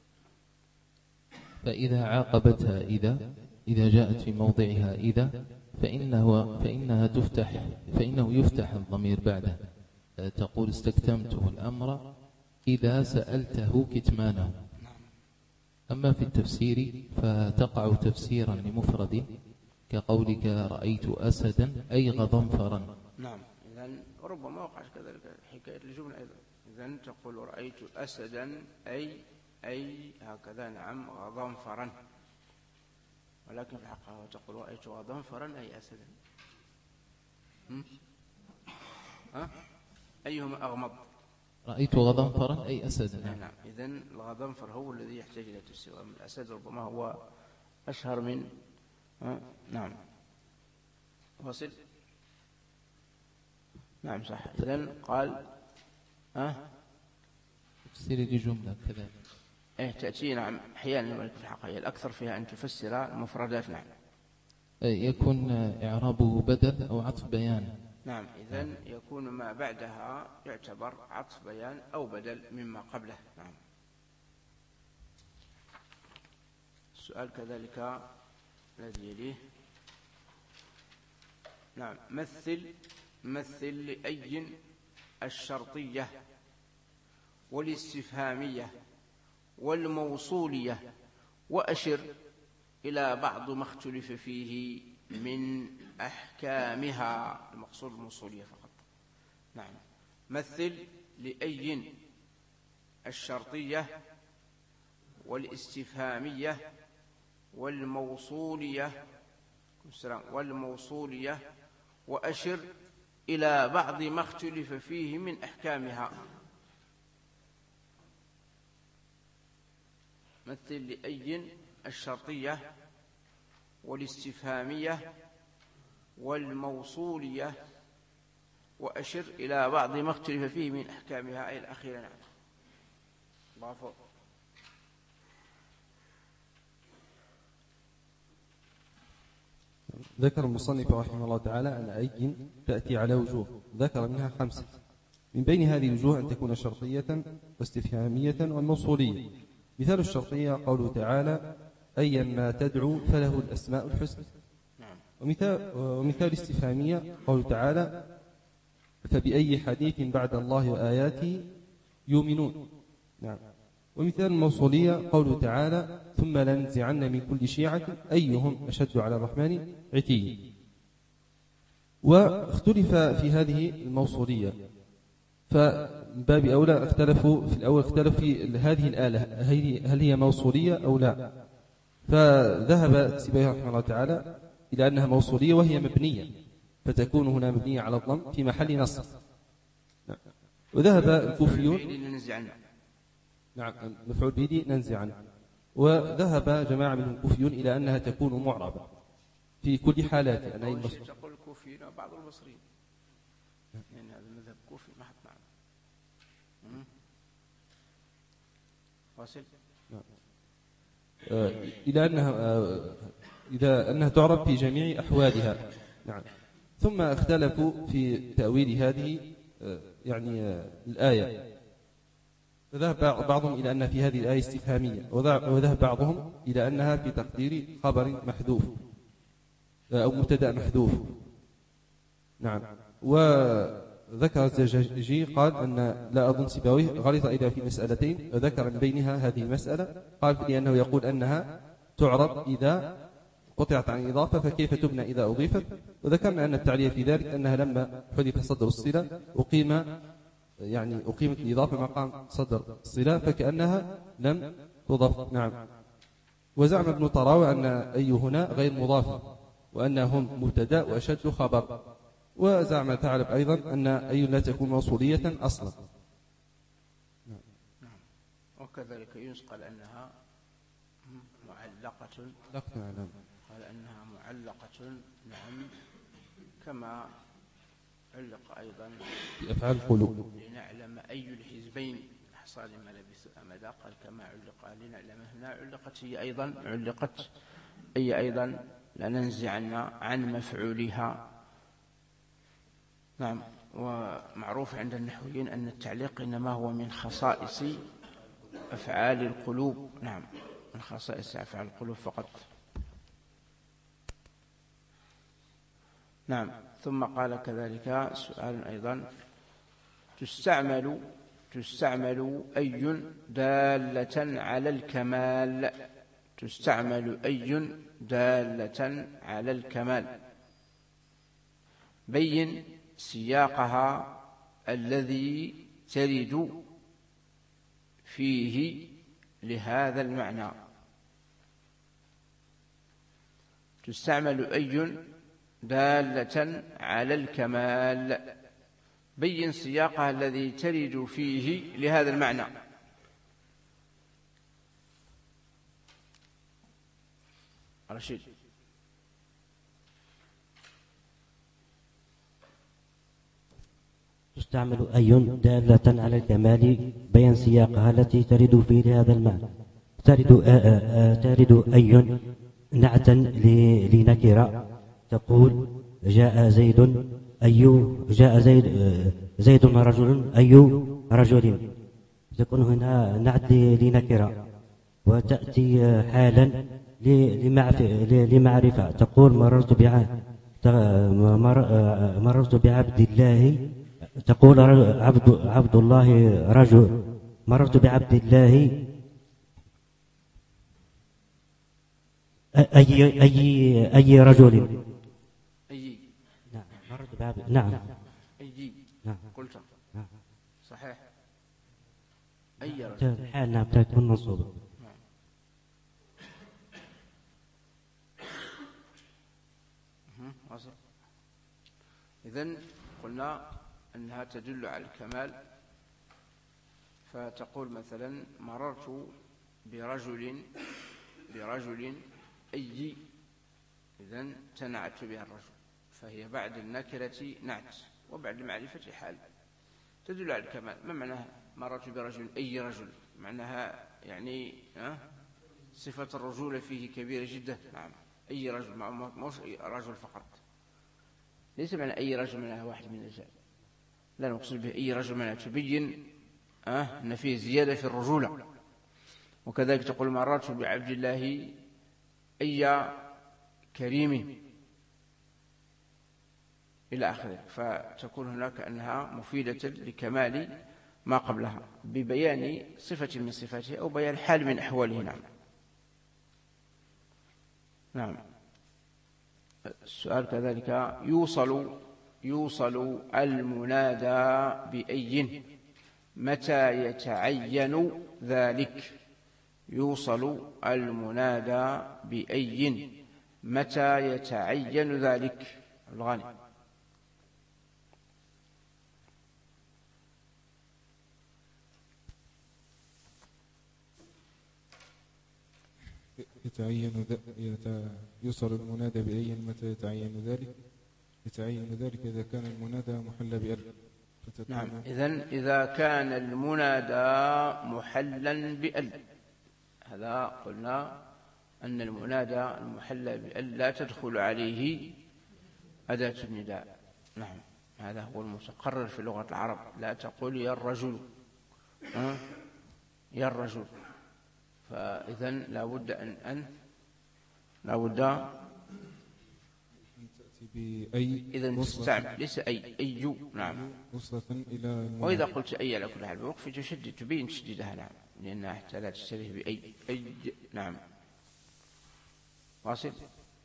فإذا عاقبتها إذا جاءت في موضعها إذا فإنه يفتح الضمير بعده. تقول استكتمته الأمر إذا سألته كتمانه. أما في التفسير فتقع تفسيرا لمفرد كقولك رأيت أسدا أي غضنفرا. نعم. إذن ربما وقعت كذلك حكاية الجملة أيضا. إذن تقول رأيت أسدا أي هكذا، نعم، غضنفرا، ولكن في الحقيقة تقول رأيت غضنفرا أي أسدا. أيهما أغمض؟ رأيت غضنفرا أي أسدا. نعم. إذن الغضنفر هو الذي يحتاج إلى تفسير، الأسد ربما هو أشهر من نعم واصل. نعم صح. إذن قال تفسير لجملة كذلك تأتي. نعم أحيانا في الحقيقة الأكثر فيها أن تفسر المفردات. نعم. يكون إعرابه بدل أو عطف بيان. نعم. إذن يكون ما بعدها يعتبر عطف بيان أو بدل مما قبله. نعم. السؤال كذلك الذي يليه. نعم. مثل لأي الشرطية والاستفهامية والموصولية وأشر إلى بعض ما اختلف فيه من أحكامها. المقصود الموصولية فقط. نعم. مثل لأي الشرطية والاستفهامية والموصولية وأشر إلى بعض ما اختلف فيه من أحكامها. مثل لأي الشرطية والاستفهامية والموصولية وأشر إلى بعض ما اختلف فيه من أحكامها، أي الأخيرة. نعم. ضعفوا. ذكر المصنف رحمه الله تعالى أن أي تأتي على وجوه، ذكر منها 5. من بين هذه الوجوه أن تكون شرطية واستفهامية والموصولية. مثال الشرطية قوله تعالى أيما تدعو فله الأسماء الحسنى. ومثال الاستفهامية قوله تعالى فبأي حديث بعد الله وآياته يؤمنون. نعم. ومثال الموصولية قوله تعالى ثم لننزعن من كل شيعة أيهم أشد على الرحمن عتيا. واختلف في هذه الموصولية، فمن باب أولى اختلفوا في هذه الآلة هل هي موصولية أو لا. فذهب سيبويه رحمه الله تعالى إلى أنها موصولية وهي مبنية، فتكون هنا مبنية على الضم في محل نصب. وذهب الكوفيون نعم مفعول به ننزع عنه. وذهب جماعة من الكوفيون إلى أنها تكون معربة في كل حالات. أنا تقول الكوفيين وبعض البصريين، يعني هذا المذهب الكوفي ما حد معنا. واصل. إلى أنها تعرب في جميع أحوالها. نعم. ثم اختلفوا في تأويل هذه يعني الآية، فذهب بعضهم إلى أن في هذه الآية استفهامية، وذهب بعضهم إلى أنها في تقدير خبر محذوف أو مبتدأ محذوف. نعم. وذكر الزجاجي قال أن لا أظن سيبويه غلط إلى في مسألتين، وذكر من بينها هذه المسألة، قال لأنه يقول أنها تعرب إذا قطعت عن إضافة فكيف تبنى إذا أضيفت. وذكرنا أن التعليل في ذلك أنها لما حذف صدر الصلة أقيمت الإضافة مقام صدر الصلة فكأنها لم تضف. نعم. وزعم ابن طراوة أن أي هنا غير مضافة، وأنهم مبتدأ وأشد خبر. وزعم ثعلب أيضا أن أي لا تكون موصولية أصلا. نعم. وكذلك يونس قال أنها معلقة، قال أنها معلقة، نعم، كما علق أيضا بأفعال القلوب لنعلم أي الحزبين أحصى لما لبثوا أمدا، قال كما علق لنعلم، هنا علقت هي أيضا، علقت أي أيضا لننزعن عن مفعولها. نعم. ومعروف عند النحويين أن التعليق إنما هو من خصائص أفعال القلوب، نعم، من خصائص أفعال القلوب فقط. نعم. ثم قال كذلك سؤال أيضا: تستعمل أي دالة على الكمال، تستعمل أي دالة على الكمال، بين سياقها الذي ترد فيه لهذا المعنى. تستعمل أي دالة على الكمال، بين سياقها الذي ترد فيه لهذا المعنى. رشيد. تستعمل أي دالة على الكمال، بين سياقها التي ترد فيه لهذا المعنى. ترد أي نعتا لنكرة، تقول جاء زيد زيد رجل أي رجل، تكون هنا نعت لنكرة. وتأتي حالا لمعرفة، تقول مررت بعبد الله، تقول عبد الله رجل، مررت بعبد الله أي رجل. نعم. مررت بعبد، نعم. نعم. قلت نعم. صحيح. أي رجل حال، نعم، تكون منصوبة. إذن قلنا أنها تدل على الكمال، فتقول مثلا مررت برجل أي، إذن تنعت بها الرجل، فهي بعد النكرة نعت وبعد المعرفة حال، تدل على الكمال. ما معناها مررت برجل أي رجل؟ معناها يعني صفة الرجولة فيه كبيرة جدا. نعم، أي رجل، مش رجل فقط، ليس معنى أي رجل منها واحد من الرجال، لا نقصد به أي رجل منها، تبين أن فيه زيادة في الرجولة. وكذلك تقول مررت بعبد الله أي كريم إلى آخره، فتكون هناك أنها مفيدة لكمال ما قبلها ببيان صفة من صفاته أو بيان حال من أحواله. نعم. نعم. السؤال كذلك: يوصل المنادى بأي، متى يتعين ذلك؟ يوصل المنادى بأي، متى يتعين ذلك؟ الغاني. يوصل المنادى بأي متى يتعين ذلك؟ يتعين ذلك إذا كان المنادى محل بأل. نعم. إذا كان المنادى محلا بأل، هذا قلنا أن المنادى المحل بأل لا تدخل عليه أداة النداء. نعم، هذا هو المتقرر في لغة العرب. لا تقول يا الرجل، يا الرجل، فإذن لا بد أن تأتي بأي، إذن تستعمل ليس أي. نعم. وصلة إلى المنادى. وإذا قلت أي على كل حال بوقف تشدد، تبين تشديدها، نعم، لأنها حتى لا تشتريه بأي. نعم. واصل.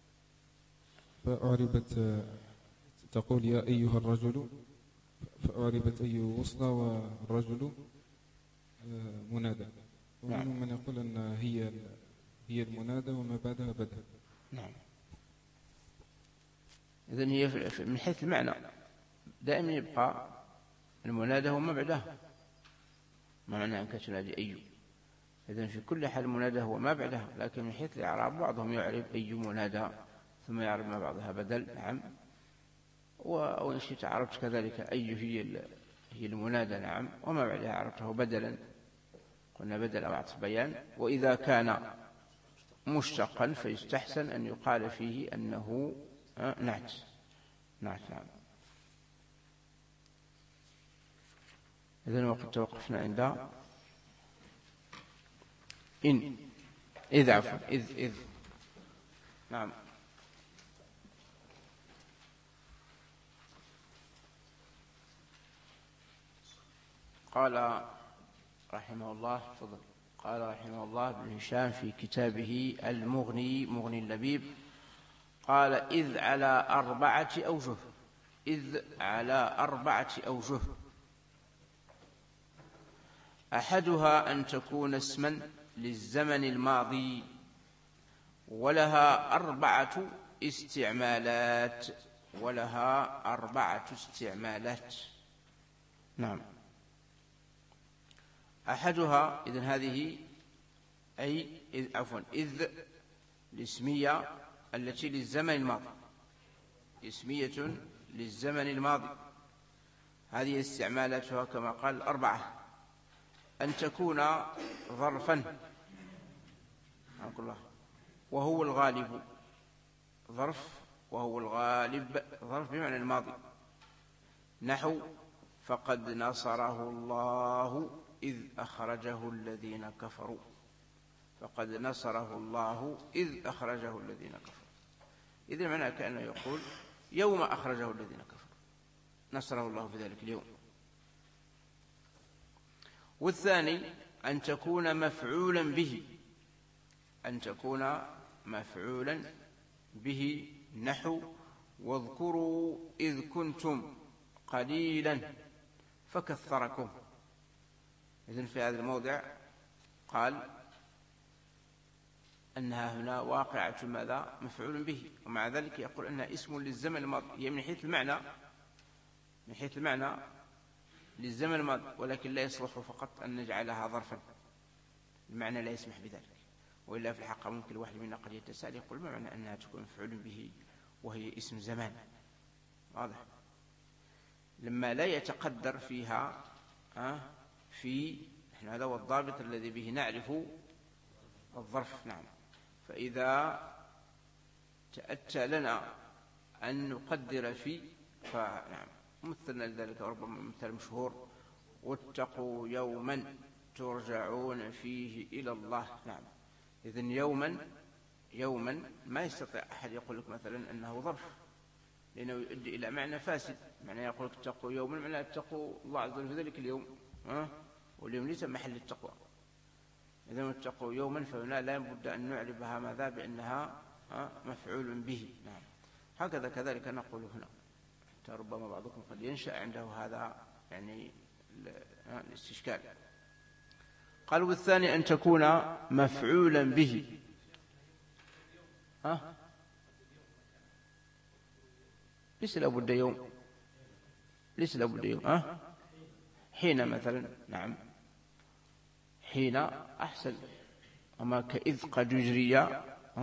فأعربت، تقول يا أيها الرجل، فأعربت أي وصلة، والرجل منادى. ومنهم من يقول أن هي المنادى وما بعدها بدأ. نعم. إذن هي من حيث المعنى دائما يبقى المنادى وما بعدها، ما معنى أنك تنادي أي. إذن في كل حال المنادى هو ما بعدها، لكن من حيث الإعراب بعضهم يعرف أي منادى ثم يعرف ما بعدها بدل. نعم. وإن شئت عرفت كذلك أي هي المنادى. نعم. وما بعدها عرفته بدلا، قلنا بدل أو عطف بيان. وإذا كان مشتقا فيستحسن أن يقال فيه أنه نعت. نعم. إذن وقد توقفنا عند إذ عفوا إذ. نعم. قال رحمه الله فضل. قال رحمه الله ابن هشام في كتابه المغني مغني اللبيب، قال إذ على 4 أوجه. إذ على 4 أوجه. أحدها أن تكون اسما للزمن الماضي، ولها 4 استعمالات. ولها 4 استعمالات. نعم. أحدها إذن هذه أي عفوا إذ الاسمية التي للزمن الماضي، اسمية للزمن الماضي. هذه استعمالاتها كما قال 4. أن تكون ظرفا وهو الغالب. ظرف وهو الغالب، ظرف بمعنى الماضي. نحو فقد نصره الله إذ أخرجه الذين كفروا. فقد نصره الله إذ أخرجه الذين كفروا. إذن معنى كأنه يقول يوم أخرجه الذين كفروا، نصره الله في ذلك اليوم. والثاني أن تكون مفعولا به. أن تكون مفعولا به. نحو واذكروا إذ كنتم قليلا فكثركم. إذن في هذا الموضع قال أنها هنا واقعة ماذا؟ مفعول به. ومع ذلك يقول أنها اسم للزمن الماضي. هي من حيث المعنى، من حيث المعنى للزمن الماضي، ولكن لا يصلح فقط أن نجعلها ظرفا. المعنى لا يسمح بذلك، وإلا في الحق ممكن الواحد منا قد يتساءل يقول ما معنى أنها تكون مفعول به وهي اسم زمان؟ واضح. لما لا يتقدر فيها هذا هو الضابط الذي به نعرف الظرف. نعم. فإذا تأتى لنا أن نقدر في فنعم مثلنا لذلك ربما مثل مشهور واتقوا يوما ترجعون فيه إلى الله. نعم. إذن يوما ما يستطيع أحد يقول لك مثلا أنه ظرف، لأنه يؤدي إلى معنى فاسد. معنى يقول لك اتقوا يوما، معنى اتقوا الله عز وجل في ذلك اليوم، واليوم ليس محل التقوى. إذا اتقوا يوما فهنا لا بد أن نعربها ماذا؟ بأنها مفعول به. نعم. هكذا كذلك نقول هنا. ربما بعضكم قد ينشأ عنده هذا يعني الاستشكال. قال والثاني أن تكون مفعولا به. ليس لابد يوم، ليس لابد يوم. حين مثلا. نعم. حين أحسن. وما كإذ قد يجري.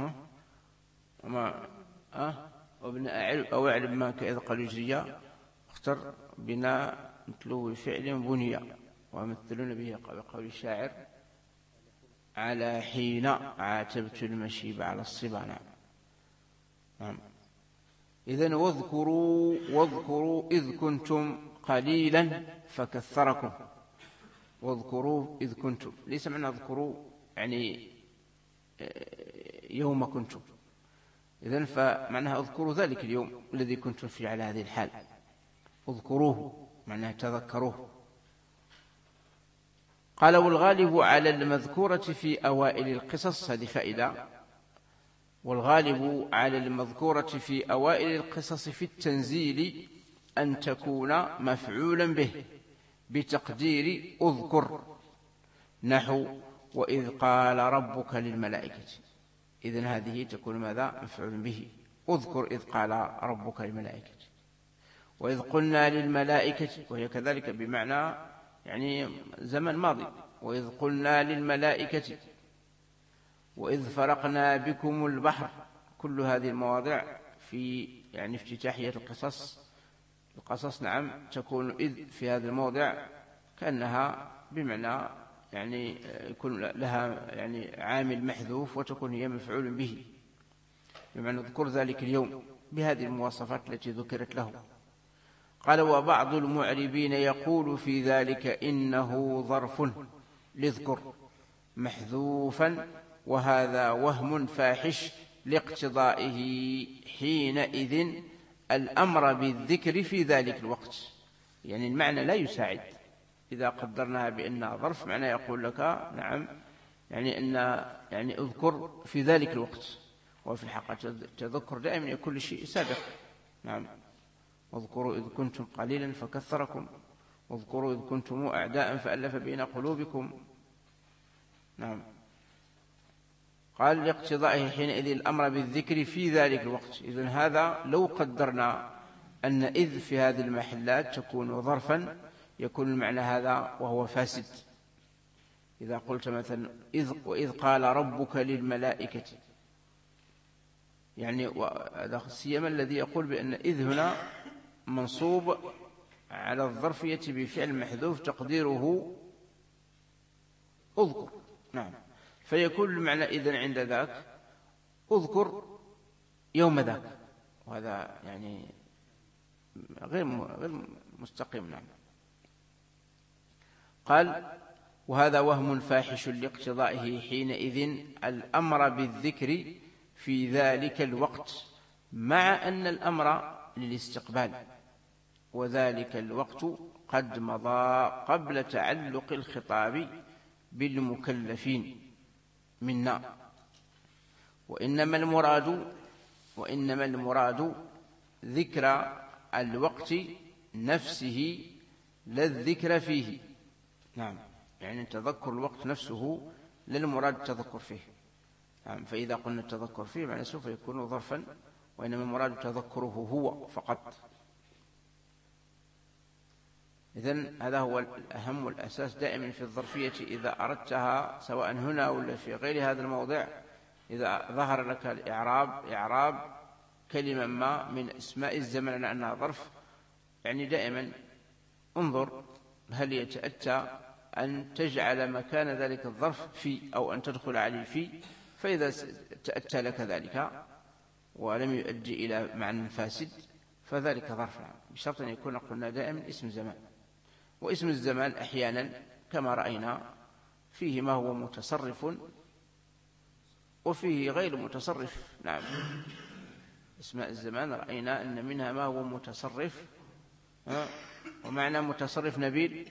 وما وابن أو أعرب ما كإذ قد يجري. اختر بناء مثله فعل بني، ومثلون به بقول الشاعر على حين عاتبت المشيب على الصبا. نعم. إذن واذكروا إذ كنتم قليلا فكثركم. واذكروا إذ كنتم، ليس معنى اذكروا يعني يوم كنتم. إذن فمعناها اذكروا ذلك اليوم الذي كنتم فيه على هذه الحال. اذكروه معناها تذكروه. قال والغالب على المذكورة في أوائل القصص. هذه فائدة. والغالب على المذكورة في أوائل القصص في التنزيل أن تكون مفعولا به بتقدير أذكر. نحو وإذ قال ربك للملائكة. إذن هذه تكون ماذا؟ مفعول به. اذكر إذ قال ربك للملائكة، وإذ قلنا للملائكة، وهي كذلك بمعنى يعني زمن ماضي. وإذ قلنا للملائكة وإذ فرقنا بكم البحر. كل هذه المواضع في يعني افتتاحية القصص نعم تكون إذ في هذا الموضع كأنها بمعنى يعني يكون لها يعني عامل محذوف وتكون هي مفعول به، بمعنى اذكر ذلك اليوم بهذه المواصفات التي ذكرت له. قال وبعض المعربين يقول في ذلك إنه ظرف لذكر محذوفا، وهذا وهم فاحش لاقتضائه حينئذ الأمر بالذكر في ذلك الوقت. يعني المعنى لا يساعد إذا قدرناها بأنها ظرف، معنى يقول لك نعم يعني أن يعني اذكر في ذلك الوقت، وفي الحقيقة تذكر دائما يكون شيء سابق. نعم واذكروا إذ كنتم قليلا فكثركم، واذكروا إذ كنتم أعداء فألف بين قلوبكم. نعم قال لاقتضائه حينئذ الأمر بالذكر في ذلك الوقت. إذن هذا لو قدرنا أن إذ في هذه المحلات تكون ظرفا يكون المعنى هذا وهو فاسد. إذا قلت مثلا وإذ قال ربك للملائكة، يعني هذا سيما الذي يقول بأن إذ هنا منصوب على الظرفية بفعل محذوف تقديره اذكر. نعم فيكون المعنى إذن عند ذاك اذكر يوم ذاك، وهذا يعني غير مستقيم. نعم قال وهذا وهم فاحش لاقتضائه حينئذ الأمر بالذكر في ذلك الوقت، مع أن الأمر للاستقبال، وذلك الوقت قد مضى قبل تعلق الخطاب بالمكلفين منا. وإنما المراد ذكر الوقت نفسه لا الذكر فيه. نعم يعني تذكر الوقت نفسه لا المراد التذكر فيه. نعم فإذا قلنا التذكر فيه معنى سوف يكون ظرفا، وإنما المراد تذكره هو فقط. إذن هذا هو الأهم والأساس دائما في الظرفية إذا أردتها سواء هنا ولا في غير هذا الموضع. إذا ظهر لك إعراب كلمة ما من اسماء الزمن لأنها ظرف، يعني دائما انظر هل يتأتى أن تجعل مكان ذلك الظرف في، أو أن تدخل عليه في. فإذا تأتى لك ذلك ولم يؤدي إلى معنى فاسد فذلك ظرف، بشرط أن يكون قلنا دائما اسم زمان. واسم الزمان أحيانا كما رأينا فيه ما هو متصرف وفيه غير متصرف. نعم اسماء الزمان رأينا أن منها ما هو متصرف. ومعنى متصرف نبيل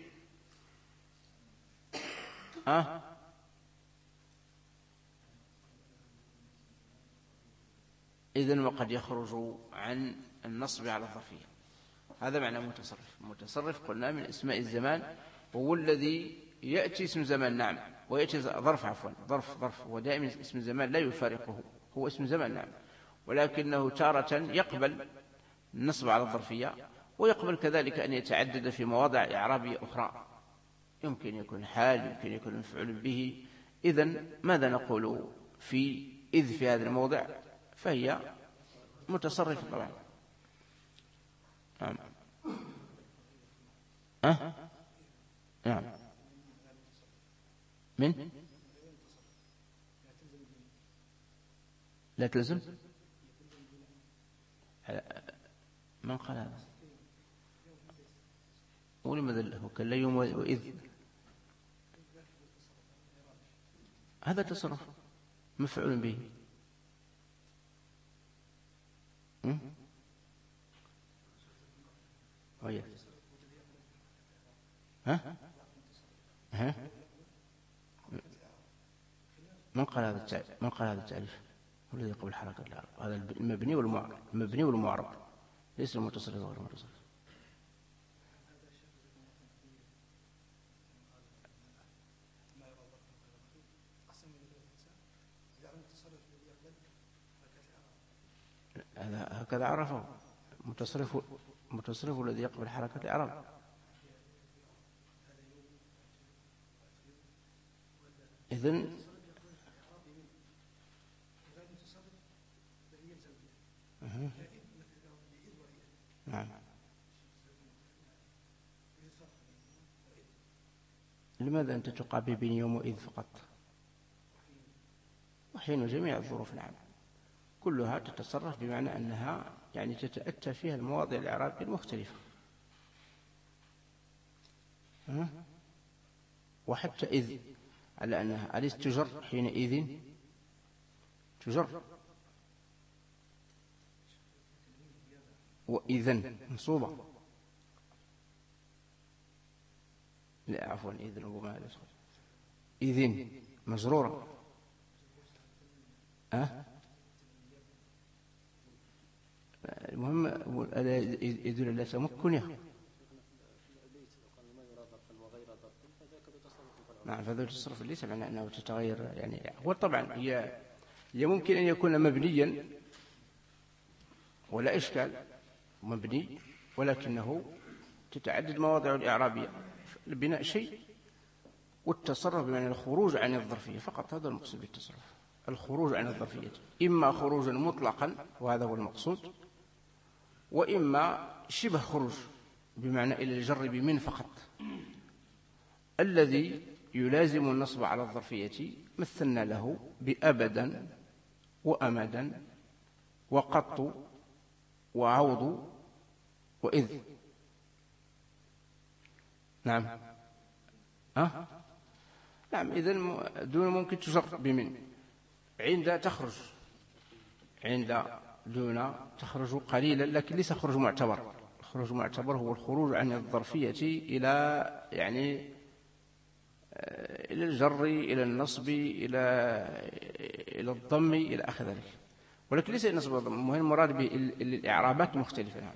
إذن وقد يخرج عن النصب على الظرفية. هذا معنى متصرف. متصرف قلنا من اسماء الزمان هو الذي يأتي اسم زمان. نعم ويأتي ظرف ظرف ودائما اسم الزمان لا يفارقه، هو اسم زمان. نعم ولكنه تارة يقبل النصب على الظرفية، ويقبل كذلك أن يتعدد في مواضع إعرابية أخرى، يمكن يكون حال، يمكن يكون مفعول به. إذن ماذا نقول في إذ في هذا الموضع؟ فهي متصرفة طبعا. نعم نعم من لا تلزم. من قال هذا؟ ولماذا هو كان لا يوم وإذ؟ هذا تصرف مفعول به. من قال هذا التعريف؟ هو الذي قبل حركة العرب. هذا المبني والمعرب ليس المتصرف وغير المتصرف. هذا هكذا عرفه متصرف الذي يقبل حركة الإعراب. إذن نعم. لماذا أنت تقابل بين يوم وإذ فقط؟ وحين جميع الظروف نعم كلها تتصرف، بمعنى أنها يعني تتأتى فيها المواضع الإعرابية المختلفة. وحتى إذ على أنها أليس تجر حينئذ تجر، وإذن منصوبة. لا عفوا إذن ربما إذن مجرورة. المهم يدل على تمكنها. نعم فذو التصرف ليس معنى أنه تتغير، يعني هو طبعا هي ممكن أن يكون مبنيا ولا إشكال مبني، ولكنه تتعدد مواضع الإعرابية. البناء شيء والتصرف بمعنى الخروج عن الظرفية فقط، هذا المقصود بالتصرف، الخروج عن الظرفية، إما خروجا مطلقا وهذا هو المقصود، وإما شبه خروج بمعنى إلى الجر بمن فقط. الذي يلازم النصب على الظرفية مثلنا له بأبدا وأمدا وقط وعوض وإذ. نعم نعم. إذن دون ممكن تجر بمن عند تخرج، عند دون تخرج قليلا، لكن ليس خروج معتبر. الخروج المعتبر هو الخروج عن الظرفية إلى يعني إلى الجر، إلى النصب، إلى الضم، إلى آخر ذلك، ولكن ليس النصب والضم. المهم المراد به الإعرابات مختلفة. نعم.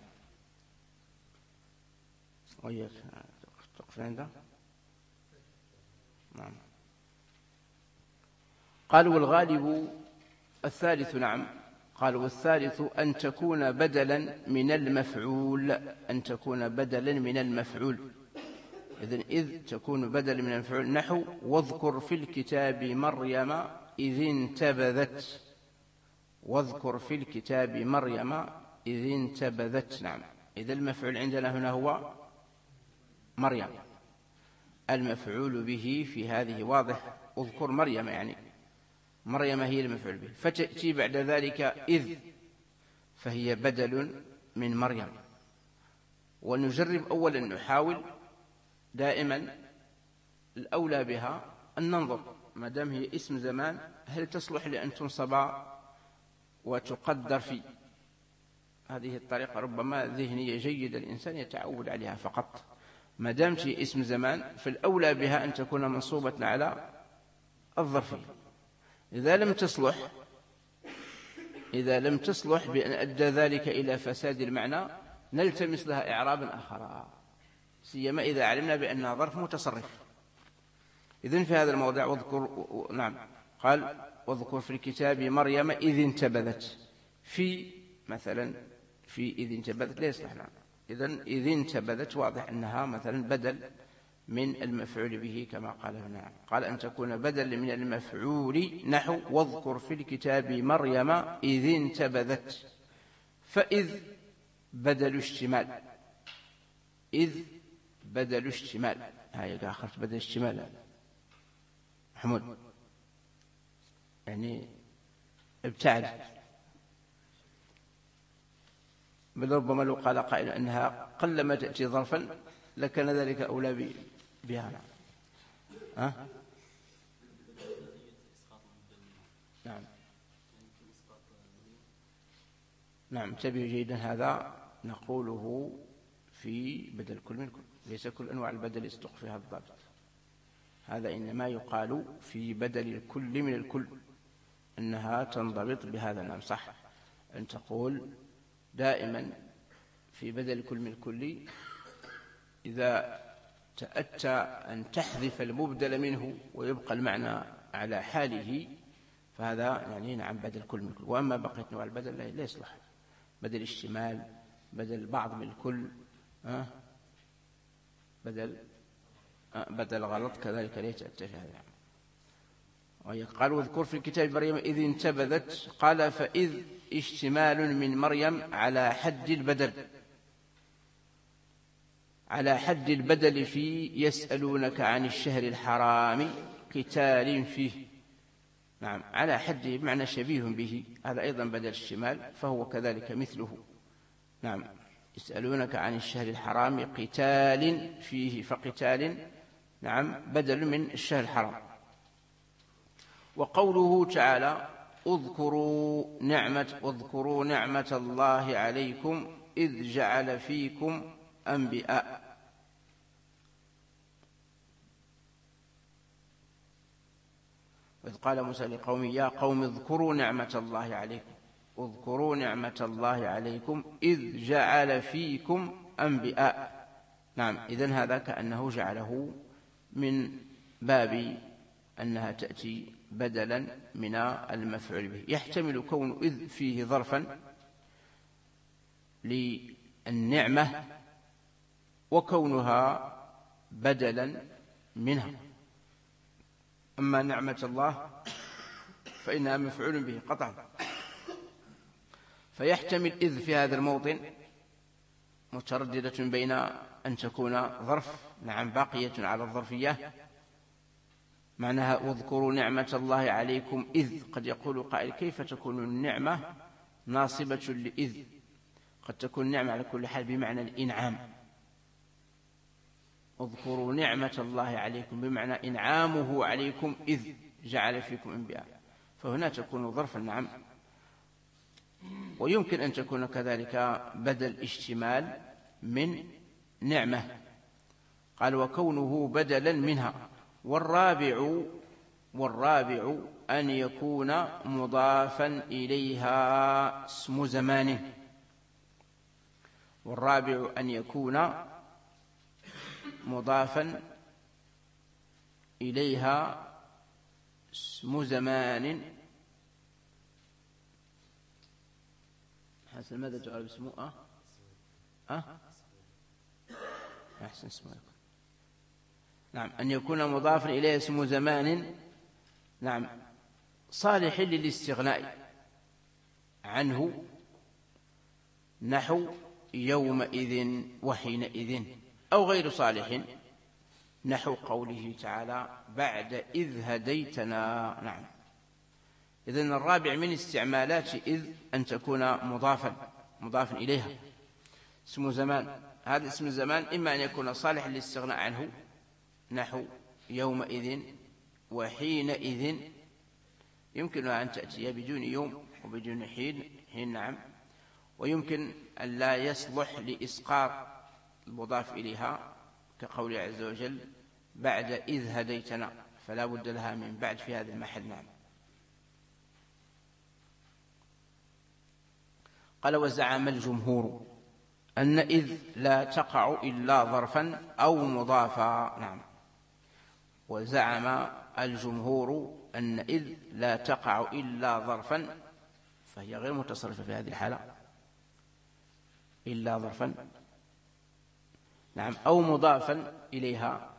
وياك تقف عنده. نعم. قال والغالب الثالث. نعم. قال والثالث أن تكون بدلا من المفعول، أن تكون بدلا من المفعول. إذن إذ تكون بدلا من المفعول، نحو واذكر في الكتاب مريم إذ انتبذت. واذكر في الكتاب مريم إذ انتبذت. نعم. إذا المفعول عندنا هنا هو مريم، المفعول به في هذه واضح، اذكر مريم يعني مريم هي المفعول به، فتأتي بعد ذلك إذ فهي بدل من مريم. ونجرب أولا، نحاول دائما الأولى بها أن ننظر ما دام هي اسم زمان هل تصلح لأن تنصب وتقدر في هذه الطريقة. ربما ذهنية جيدة الإنسان يتعود عليها فقط. ما دامت هي اسم زمان فالأولى بها أن تكون منصوبة على الظرفية. إذا لم تصلح بأن أدى ذلك إلى فساد المعنى نلتمس لها إعرابا آخر، سيما إذا علمنا بأنها ظرف متصرف. إذن في هذا الموضع واذكر. نعم. قال واذكر في الكتاب مريم إذ انتبذت. في مثلا في إذ انتبذت لا يصلح. نعم. إذن إذ انتبذت واضح أنها مثلا بدل من المفعول به كما قال هنا. قال أن تكون بدل من المفعول، نحو واذكر في الكتاب مريم إذ انتبذت. فإذ بدل اشتمال، إذ بدل اشتمال. هاي آخرت بدل اشتمال محمود يعني ابتعد. بل ربما لو قال قائل أنها قلما تأتي ظرفا لكان ذلك أولى بها. نعم. نعم. انتبهوا جيدا، هذا نقوله في بدل كل من كل، ليس كل أنواع البدل يصدق فيها الضابط. هذا إنما يقال في بدل الكل من الكل، أنها تنضبط بهذا. نعم صح. أن تقول دائما في بدل كل من الكل إذا تأتى أن تحذف المبدل منه ويبقى المعنى على حاله فهذا يعني نعم بدل كل من كل. وأما بقية نوع البدل لا يصلح. بدل اشتمال، بدل بعض من الكل، بدل غلط كذلك ليس التشهد. قال واذكر في الكتاب مريم إذ انتبذت، قال فإذ اشتمال من مريم على حد البدل، على حد البدل في يسألونك عن الشهر الحرام قتال فيه. نعم، على حد بمعنى شبيه به، هذا أيضا بدل الشمال فهو كذلك مثله. نعم، يسألونك عن الشهر الحرام قتال فيه، فقتال نعم بدل من الشهر الحرام. وقوله تعالى اذكروا نعمة الله عليكم إذ جعل فيكم أنبياء. وإذ قال موسى لقومه يا قوم اذكروا نعمة الله عليكم، اذكروا نعمة الله عليكم إذ جعل فيكم أنبياء. نعم، إذن هذا كأنه جعله من باب أنها تأتي بدلا من المفعول به. يحتمل كون إذ فيه ظرفا للنعمة وكونها بدلا منها. أما نعمة الله فإنها مفعول به قطعا، فيحتمل إذ في هذا الموطن مترددة بين أن تكون ظرف نعم باقية على الظرفية معناها واذكروا نعمة الله عليكم إذ. قد يقول قائل كيف تكون النعمة ناصبة لإذ؟ قد تكون النعمة على كل حال بمعنى الإنعام، اذكروا نعمة الله عليكم بمعنى إنعامه عليكم إذ جعل فيكم أنبياء، فهنا تكون ظرفا نعم. ويمكن أن تكون كذلك بدل اشتمال من نعمة. قال وكونه بدلا منها. والرابع أن يكون مضافا إليها اسم زمان. والرابع أن يكون مضافا إليها اسم زمان. حسن ماذا تعرف اسمه؟ أحسن اسمه. نعم، أن يكون مضافا إليه اسم زمان نعم صالح للاستغناء عنه، نحو يومئذ وحينئذ، أو غير صالح نحو قوله تعالى بعد إذ هديتنا. نعم، إذن الرابع من استعمالات إذ أن تكون مضافا إليها اسم زمان. هذا اسم الزمان إما أن يكون صالح للاستغناء عنه نحو يومئذ وحينئذ، يمكنها أن تأتي بدون يوم وبدون حين نعم. ويمكن أن لا يصلح لإسقاط المضاف إليها كقول عز وجل بعد إذ هديتنا، فلا بد لها من بعد في هذا المحل. نعم. قال وزعم الجمهور أن إذ لا تقع إلا ظرفا أو مضافا. نعم، وزعم الجمهور أن إذ لا تقع إلا ظرفا، فهي غير متصرفة في هذه الحالة إلا ظرفا نعم أو مضافا إليها.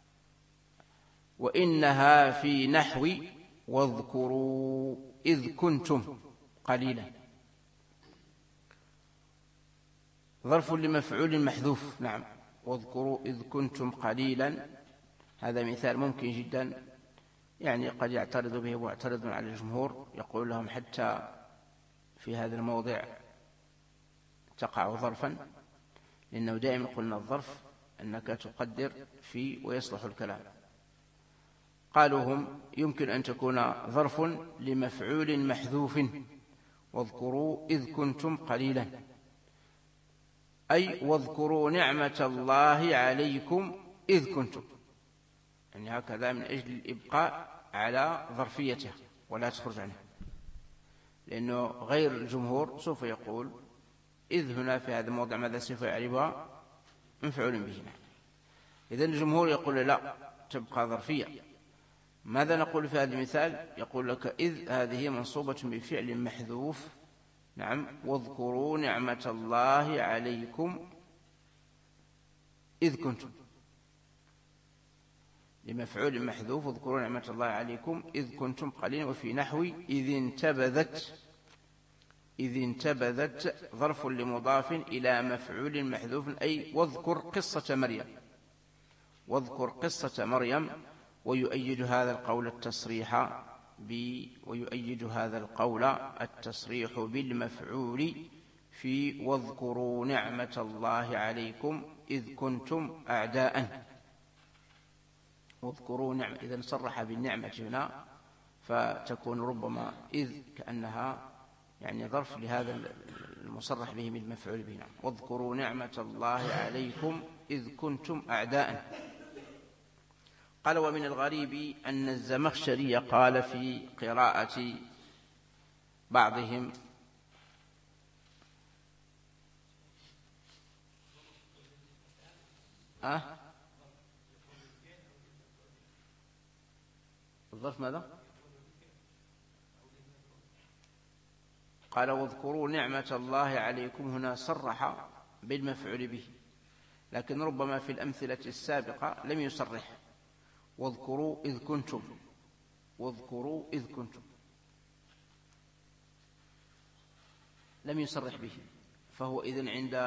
وإنها في نحو واذكروا إذ كنتم قليلا، ظرف لمفعول محذوف. نعم، واذكروا إذ كنتم قليلا، هذا مثال ممكن جدا يعني قد يعترض به معترض على الجمهور، يقول لهم حتى في هذا الموضع تقع ظرفا، لأنه دائما قلنا الظرف أنك تقدر في ويصلح الكلام. قالوا هم يمكن أن تكون ظرف لمفعول محذوف، واذكروا إذ كنتم قليلا، أي واذكروا نعمة الله عليكم إذ كنتم، يعني هكذا من أجل الإبقاء على ظرفيته ولا تخرج عنها، لأنه غير الجمهور سوف يقول إذ هنا في هذا الموضع ماذا سوف يعربها مفعول به. إذن الجمهور يقول لا، تبقى ظرفية. ماذا نقول في هذا المثال؟ يقول لك إذ هذه منصوبة بفعل محذوف نعم. واذكروا نعمة الله عليكم إذ كنتم، لمفعول محذوف. اذكروا نعمة الله عليكم إذ كنتم قليلا. وفي نحو إذ انتبذت ظرف لمضاف إلى مفعول محذوف، أي واذكر قصة مريم، واذكر قصة مريم. ويؤيد هذا القول التصريح بالمفعول في واذكروا نعمة الله عليكم إذ كنتم أعداء. واذكروا نعمة، إذا صرح بالنعمة هنا فتكون ربما إذ كأنها يعني ظرف لهذا المصرح به بالمفعول به. واذكروا نعمة الله عليكم إذ كنتم أعداء. قال ومن الغريب أن الزمخشري قال في قراءة بعضهم الظرف ماذا؟ قال واذكروا نعمة الله عليكم، هنا صرح بالمفعول به، لكن ربما في الأمثلة السابقة لم يصرح. واذكروا إذ كنتم، واذكروا إذ كنتم، لم يصرح به، فهو إذن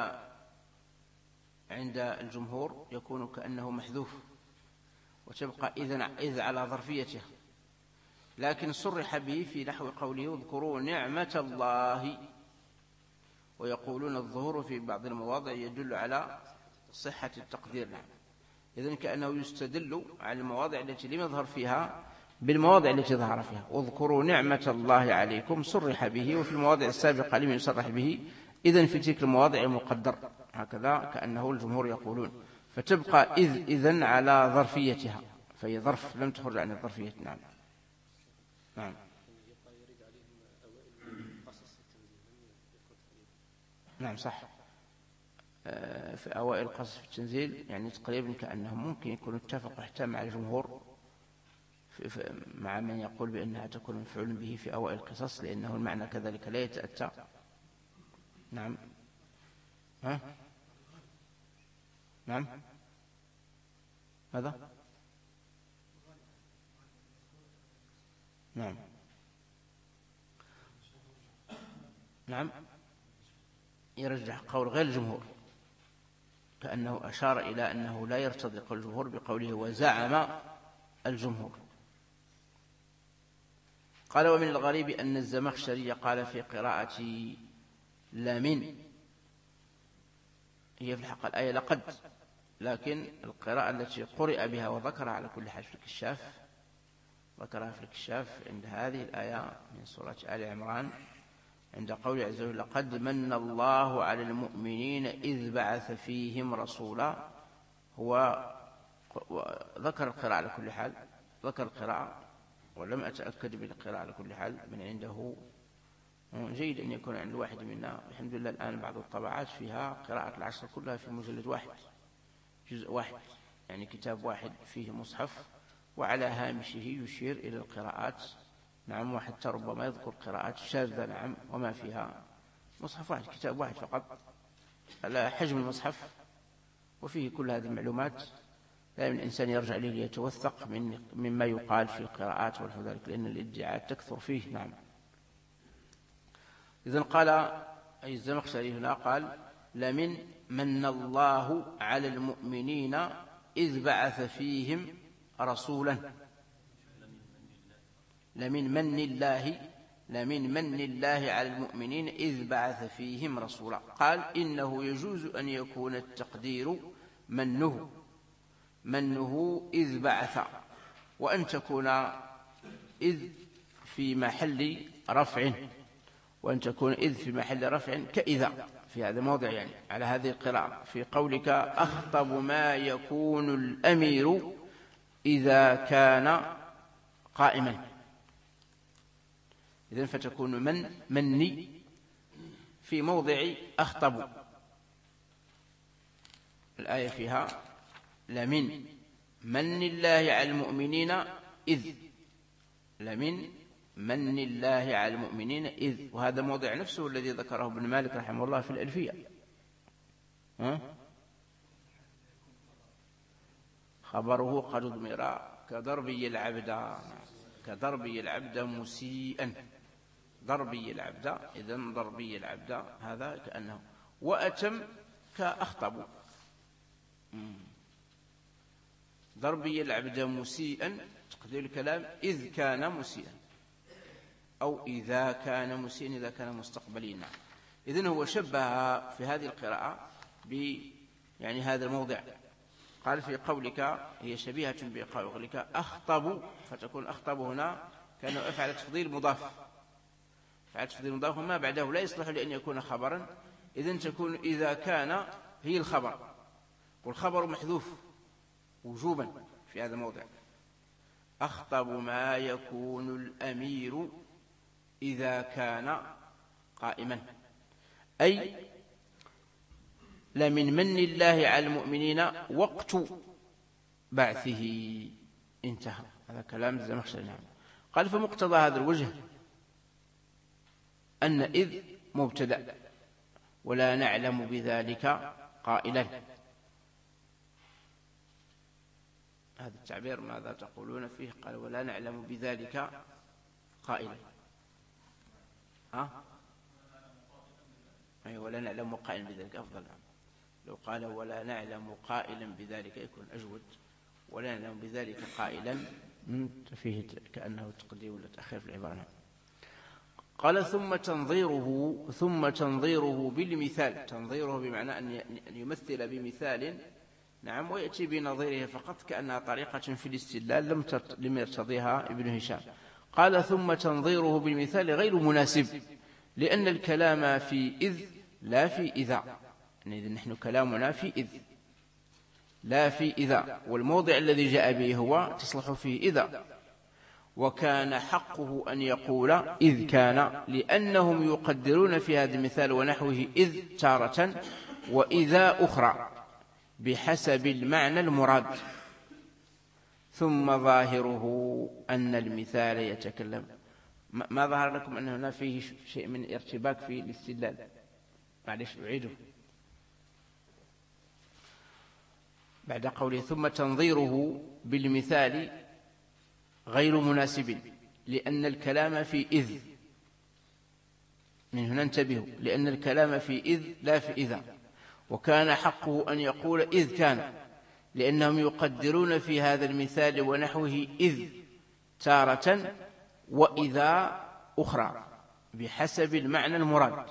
عند الجمهور يكون كأنه محذوف، وتبقى إذ على ظرفيته، لكن صرح به في نحو قوله اذكروا نعمة الله. ويقولون الظهور في بعض المواضع يدل على صحة التقدير. إذن كأنه يستدل على المواضع التي لم يظهر فيها بالمواضع التي ظهر فيها. واذكروا نعمة الله عليكم صرح به، وفي المواضع السابقة لم يصرح به، إذن في تلك المواضع المقدر، هكذا كأنه الجمهور يقولون، فتبقى إذن على ظرفيتها، فهي ظرف لم تخرج عن الظرفية. نعم. نعم. نعم صح. في أوائل قصص في التنزيل يعني تقريبا كأنهم ممكن يكونوا اتفقوا حتى مع الجمهور مع من يقول بأنها تكون مفعول به في أوائل القصص، لأنه المعنى كذلك لا يتأتى. نعم. نعم. ماذا؟ نعم. نعم. يرجح قول غير الجمهور، كأنه أشار إلى أنه لا يرتضي قول الجمهور بقوله وزعم الجمهور. قال ومن الغريب أن الزمخشري قال في قراءة لمن، هي في الحق الآية لقد، لكن القراءة التي قرئ بها وذكرها على كل حال في الكشاف، ذكرها في الكشاف عند هذه الآية من سورة آل عمران، عند قول عز وجل لقد من الله على المؤمنين إذ بعث فيهم رسولا. هو ذكر القراءة على كل حال، ذكر القراءة، ولم أتأكد بالقراءة على كل حال من عنده. جيد أن يكون عند واحد منا، الحمد لله الآن بعض الطبعات فيها قراءة العشر كلها في مجلد واحد، جزء واحد، يعني كتاب واحد فيه مصحف، وعلى هامشه يشير إلى القراءات. نعم. وحتى ربما يذكر قراءات شاذة، نعم، وما فيها. مصحف واحد، كتاب واحد فقط على حجم المصحف، وفيه كل هذه المعلومات. لا من الإنسان يرجع ليه ليتوثق مما يقال في القراءات ونحو ذلك، لأن الادعاءات تكثر فيه. نعم. إذن قال أي الزمخشري هنا قال لمن من الله على المؤمنين إذ بعث فيهم رسولا. لمن من الله على المؤمنين إذ بعث فيهم رسولا. قال إنه يجوز أن يكون التقدير منه إذ بعث، وأن تكون إذ في محل رفع، وأن تكون إذ في محل رفع كإذا في هذا الموضع، يعني على هذه القراءة في قولك أخطب ما يكون الأمير إذا كان قائما. إذن فتكون مني في موضع أخطب. الآية فيها لمن من الله على المؤمنين إذ، لمن من الله على المؤمنين إذ، وهذا الموضع نفسه الذي ذكره ابن مالك رحمه الله في الألفية. خبره قد اضمر كضربي العبد، كضربي العبد مسيئا، ضربي العبد، إذن ضربي العبد هذا كأنه، وأتم كأخطب، ضربي العبد مسيئا تقدير الكلام إذ كان مسيئا، أو إذا كان مسيئا إذا كان مستقبلين. إذن هو شبه في هذه القراءة يعني هذا الموضع، قال في قولك هي شبيهة بقولك أخطب، فتكون أخطب هنا كأنه أفعل تفضيل مضاف، فعل تفضيل مضاف وما بعده لا يصلح لأن يكون خبرا، إذن تكون إذا كان هي الخبر، والخبر محذوف وجوبا في هذا الموضع. أخطب ما يكون الأمير إذا كان قائما، أي لمن من الله على المؤمنين وقت بعثه. انتهى، هذا كلام الزمخشري. نعم. قال فمقتضى هذا الوجه أن إذ مبتدأ ولا نعلم بذلك قائلا. هذا التعبير ماذا تقولون فيه؟ قال ولا نعلم بذلك قائلا. أي ولا نعلم قائلا بذلك أفضل. لو قال ولا نعلم قائلا بذلك يكون أجود، ولا نعلم بذلك قائلا فيه كأنه تقديم ولا تأخير في العبارة. قال ثم تنظيره بالمثال، تنظيره بمعنى أن يمثل بمثال، نعم، ويأتي بنظيره فقط كأنها طريقة في الاستدلال لم يرتضيها ابن هشام. قال ثم تنظيره بالمثال غير مناسب، لأن الكلام في إذ لا في إذا، إذن نحن كلامنا في إذ لا في إذا، والموضع الذي جاء به هو تصلح فيه إذا، وكان حقه أن يقول إذ كان، لأنهم يقدرون في هذا المثال ونحوه إذ تارة وإذا أخرى بحسب المعنى المراد. ثم ظاهره أن المثال يتكلم. ما ظهر لكم أن هنا فيه شيء من ارتباك في الاستدلال؟ معلش أعيده. بعد قوله ثم تنظيره بالمثال غير مناسب، لأن الكلام في إذ، من هنا انتبهوا، لأن الكلام في إذ لا في إذا، وكان حقه أن يقول إذ كان، لأنهم يقدرون في هذا المثال ونحوه إذ تارة وإذا أخرى بحسب المعنى المراد.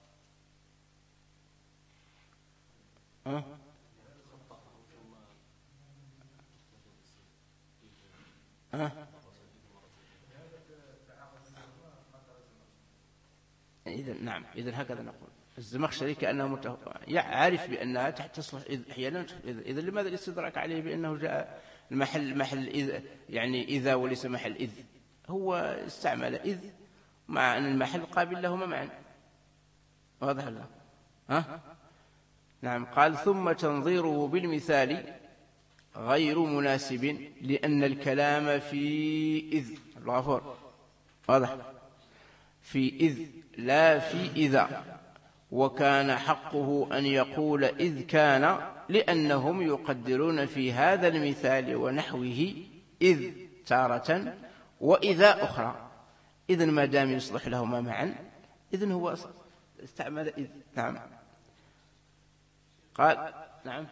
إذن نعم، إذن هكذا نقول. الزمخشري كأنه يعرف بأنها تحت تصلح أحيانا. إذن لماذا الاستدراك عليه بأنه جاء محل إذ، يعني إذا وليس محل إذ؟ هو استعمل إذ مع أن المحل قابل لهما معا. واضح الله؟ نعم. قال ثم تنظيره بالمثال غير مناسب، لأن الكلام في إذ، الغفور، واضح، في إذ لا في إذا، وكان حقه أن يقول إذ كان، لأنهم يقدرون في هذا المثال ونحوه إذ تارة وإذا أخرى. إذن ما دام يصلح لهما معا إذن هو استعمل إذ. نعم. قال نعم.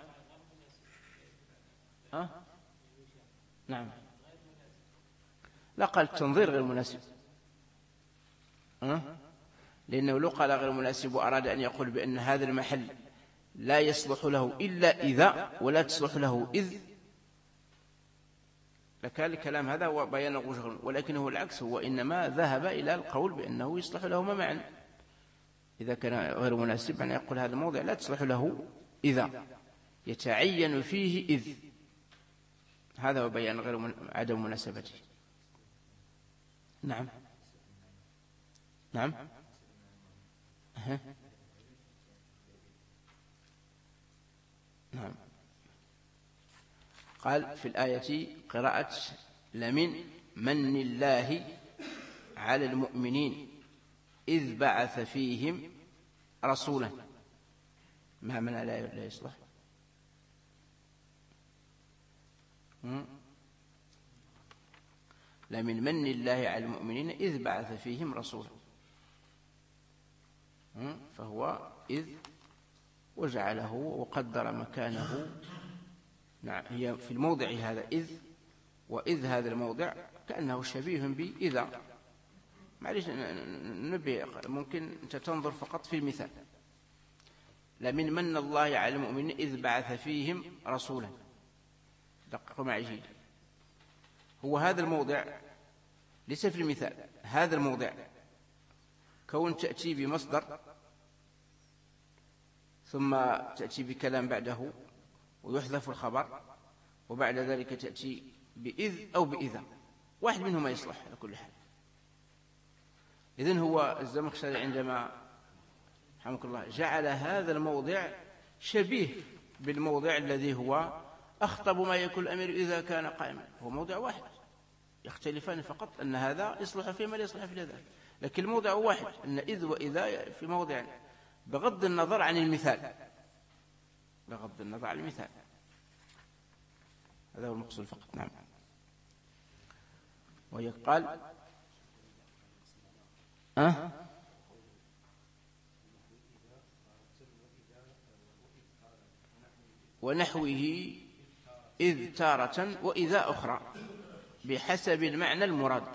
نعم. لا، قال التنظير غير مناسب، لأنه لو قال غير مناسب وأراد أن يقول بأن هذا المحل لا يصلح له إلا إذا ولا تصلح له إذ، لكان الكلام هذا هو بيان وجه، ولكنه العكس، هو إنما ذهب إلى القول بأنه يصلح لهما معا. إذا كان غير مناسب أن يقول هذا الموضع لا تصلح له إذا، يتعين فيه إذ، هذا هو بيان غير عدم مناسبته. نعم. نعم. نعم. قال في الآية قراءة لمن من الله على المؤمنين إذ بعث فيهم رسولا. ما من لا يصلح؟ لمن من الله على المؤمنين إذ بعث فيهم رسولا، فهو إذ وجعله وقدر مكانه. نعم، هي في الموضع هذا إذ، وإذ هذا الموضع كأنه شبيه بإذا. معليش نبي، ممكن أنت تنظر فقط في المثال. لمن من الله على المؤمنين إذ بعث فيهم رسولا. دققوا معي جيد، هو هذا الموضع ليس في المثال. هذا الموضع كون تأتي بمصدر ثم تأتي بكلام بعده ويحذف الخبر، وبعد ذلك تأتي بإذ أو بإذا، واحد منهما يصلح على كل حال. إذن هو الزمخشري عندما رحمه الله جعل هذا الموضع شبيه بالموضع الذي هو أخطب ما يكون الأمير إذا كان قائما، هو موضع واحد، يختلفان فقط أن هذا يصلح فيما لا يصلح في ذاك، لكن الموضع واحد، أن إذ وإذا في موضع، بغض النظر عن المثال، بغض النظر عن المثال. هذا هو المقصود فقط. نعم. ويقال ونحوه إذ تارة وإذا أخرى بحسب المعنى المراد.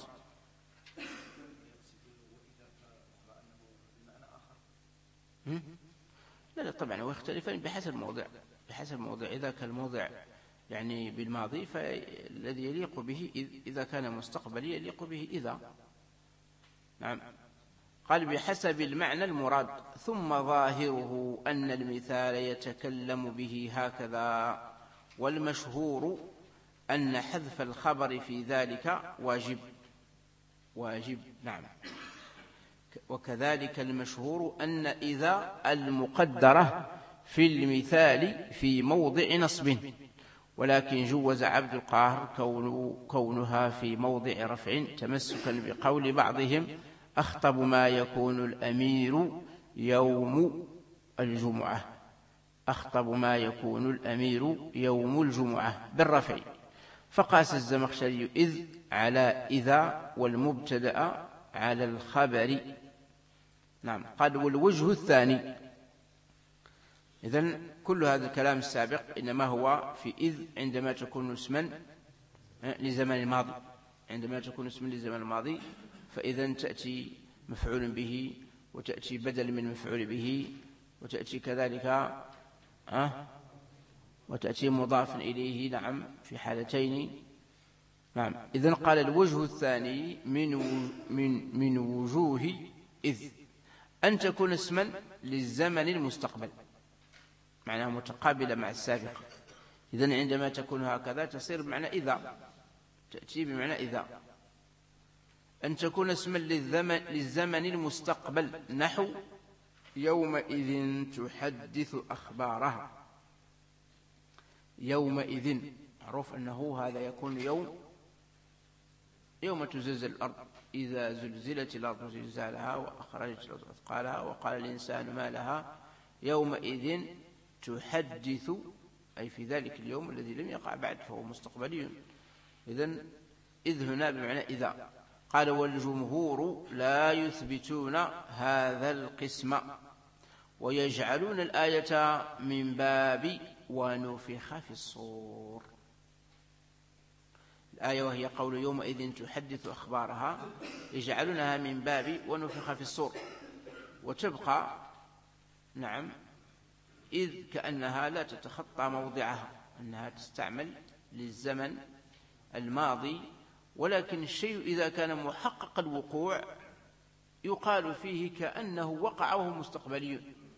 لا طبعا، هو يختلفان بحسب الموضع، بحسب الموضع. إذا كان الموضع يعني بالماضي فالذي يليق به إذا كان مستقبلي يليق به إذا. نعم. قال بحسب المعنى المراد. ثم ظاهره أن المثال يتكلم به هكذا، والمشهور أن حذف الخبر في ذلك واجب. نعم. وكذلك المشهور أن إذا المقدرة في المثال في موضع نصب، ولكن جوز عبد القاهر كونها في موضع رفع تمسكا بقول بعضهم أخطب ما يكون الأمير يوم الجمعة. أخطب ما يكون الأمير يوم الجمعة بالرفع. فقاس الزمخشري إذ على إذا، والمبتدأ على الخبر. نعم. قال والوجه الثاني. إذن كل هذا الكلام السابق إنما هو في إذ عندما تكون اسما لزمن الماضي، عندما تكون اسما لزمن الماضي، فإذا تأتي مفعول به، وتأتي بدل من مفعول به، وتأتي كذلك وتأتي مضاف إليه. نعم، في حالتين. نعم. إذن قال الوجه الثاني من وجوه إذ أن تكون اسما للزمن المستقبل، معناها متقابلة مع السابقة. إذن عندما تكون هكذا تصير بمعنى إذا، تأتي بمعنى إذا. أن تكون اسما للزمن المستقبل، نحو يومئذ تحدث أخبارها. يومئذ معروف أنه هذا يكون يوم تزلزل الأرض، إذا زلزلت الأرض زلزالها وأخرجت الأرض أثقالها وقال الإنسان ما لها يومئذ تحدث، أي في ذلك اليوم الذي لم يقع بعد فهو مستقبلي. إذن إذ هنا بمعنى إذا. قال والجمهور لا يثبتون هذا القسم، ويجعلون الآية من باب ونفخ في الصور. الآية وهي قول يومئذ تحدث أخبارها يجعلونها من باب ونفخ في الصور، وتبقى نعم إذ كأنها لا تتخطى موضعها، أنها تستعمل للزمن الماضي، ولكن الشيء إذا كان محقق الوقوع يقال فيه كأنه وقع وهو مستقبلي،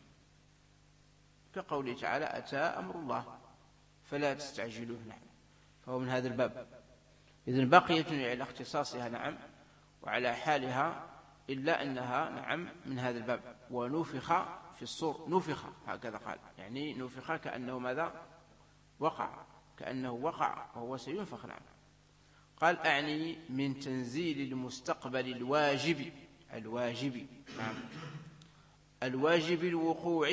كقوله تعالى أتى أمر الله فلا تستعجلوه. نعم، فهو من هذا الباب. إذن باقية على اختصاصها نعم وعلى حالها، إلا أنها نعم من هذا الباب. ونفخ في الصور، نفخ هكذا قال، يعني نفخ كأنه ماذا؟ وقع، كأنه وقع وهو سينفخ. نعم. قال أعني من تنزيل المستقبل الواجب نعم الواجب الوقوع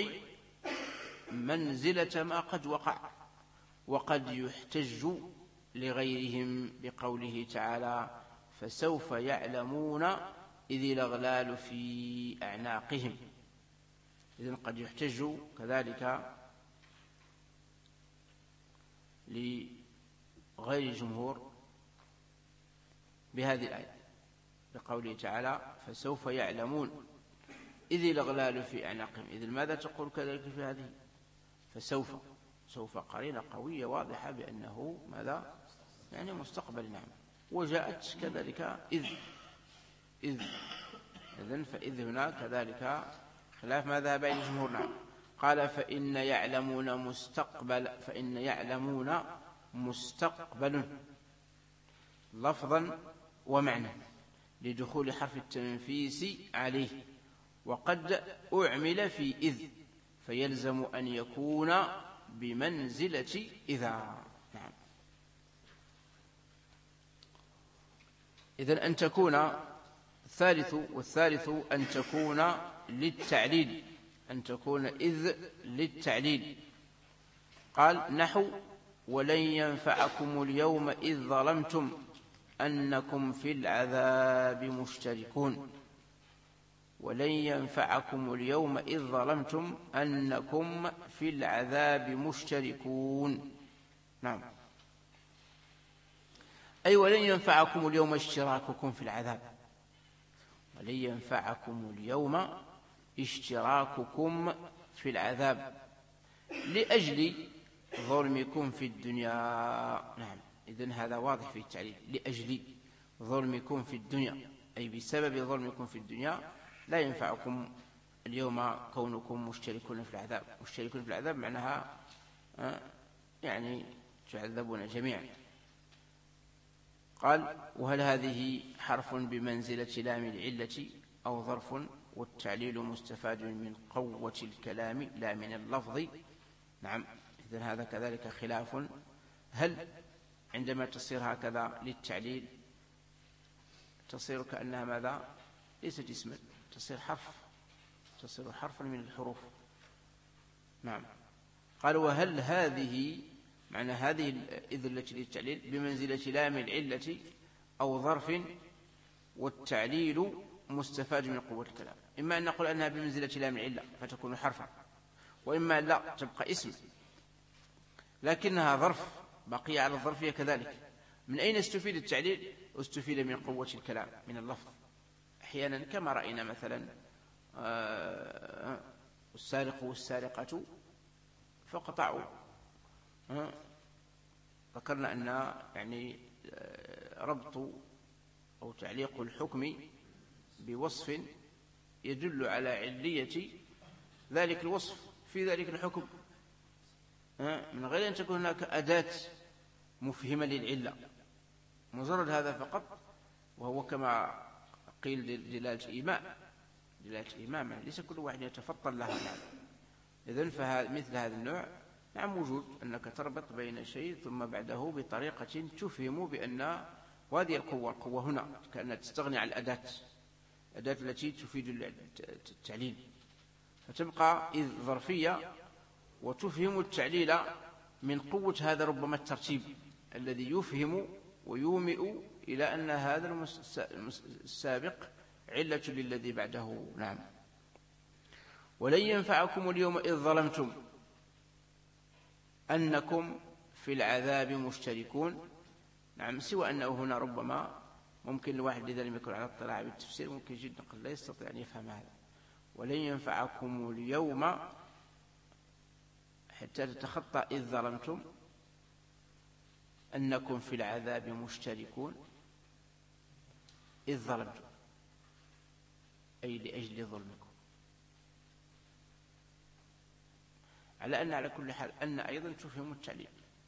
منزلة ما قد وقع، وقد يحتج لغيرهم بقوله تعالى فسوف يعلمون إذ الأغلال في أعناقهم. إذن قد يحتج كذلك لغير الجمهور بهذه الآية بقوله تعالى فسوف يعلمون إذ الأغلال في أعناقهم. إذن ماذا تقول كذلك في هذه؟ سوف قرينة قوية واضحة بأنه ماذا يعني مستقبل نعم. وجاءت كذلك إذن فإذ هنا كذلك خلاف ماذا بين الجمهور نعم. قال فإن يعلمون مستقبل لفظا ومعنى لدخول حرف التنفيس عليه، وقد أعمل في إذ فيلزم أن يكون بمنزلة إذا نعم. إذن أن تكون والثالث أن تكون للتعليل، أن تكون إذ للتعليل. قال نحو ولن ينفعكم اليوم إذ ظلمتم أنكم في العذاب مشتركون. ولن ينفعكم اليوم إذ ظلمتم أنكم في العذاب مشتركون نعم. أي ولن ينفعكم اليوم اشتراككم في العذاب، ولن ينفعكم اليوم اشتراككم في العذاب لأجل ظلمكم في الدنيا نعم. إذن هذا واضح في التعليل، لأجل ظلمكم في الدنيا أي بسبب ظلمكم في الدنيا لا ينفعكم اليوم كونكم مشتركون في العذاب. مشتركون في العذاب معناها يعني تعذبون جميعا. قال وهل هذه حرف بمنزلة لام العلة أو ظرف؟ والتعليل مستفاد من قوة الكلام لا من اللفظ نعم. إذن هذا كذلك خلاف، هل عندما تصير هكذا للتعليل تصير كأنها ماذا ليست اسما، تصير حرفا من الحروف نعم. قال وهل هذه معنى هذه إذ التي للتعليل بمنزلة لام العلة أو ظرف، والتعليل مستفاد من قوة الكلام. إما أن نقول أنها بمنزلة لام العلة فتكون حرفا، وإما لا تبقى اسم لكنها ظرف بقية على الظرفية كذلك. من أين استفيد التعليل؟ استفيد من قوة الكلام من اللفظ. أحيانا كما رأينا مثلا السارق والسارقة فقطعوا، ذكرنا أن يعني ربط أو تعليق الحكم بوصف يدل على علية ذلك الوصف في ذلك الحكم من غير أن تكون هناك أداة مفهمة للعلة، مجرد هذا فقط. وهو كما قيل دلالة إيماء ليس كل واحد يتفطن لها نعم. إذن فمثل هذا النوع نعم وجود أنك تربط بين شيء ثم بعده بطريقة تفهم بأن وهذه القوة هنا كأنها تستغني عن الأداة التي تفيد التعليل، فتبقى إذ ظرفية وتفهم التعليل من قوة هذا ربما الترتيب الذي يفهم ويومئ إلى أن هذا السابق علة للذي بعده نعم. ولن ينفعكم اليوم إذ ظلمتم أنكم في العذاب مشتركون نعم. سوى أنه هنا ربما ممكن الواحد إذا لم يكن على اطلاع بالتفسير ممكن جدا قد لا يستطيع أن يفهم هذا. ولن ينفعكم اليوم حتى تتخطى إذ ظلمتم أنكم في العذاب مشتركون. إذ ظلمتم أي لأجل ظلمكم، على أن على كل حال أن أيضا تفهم التعليل،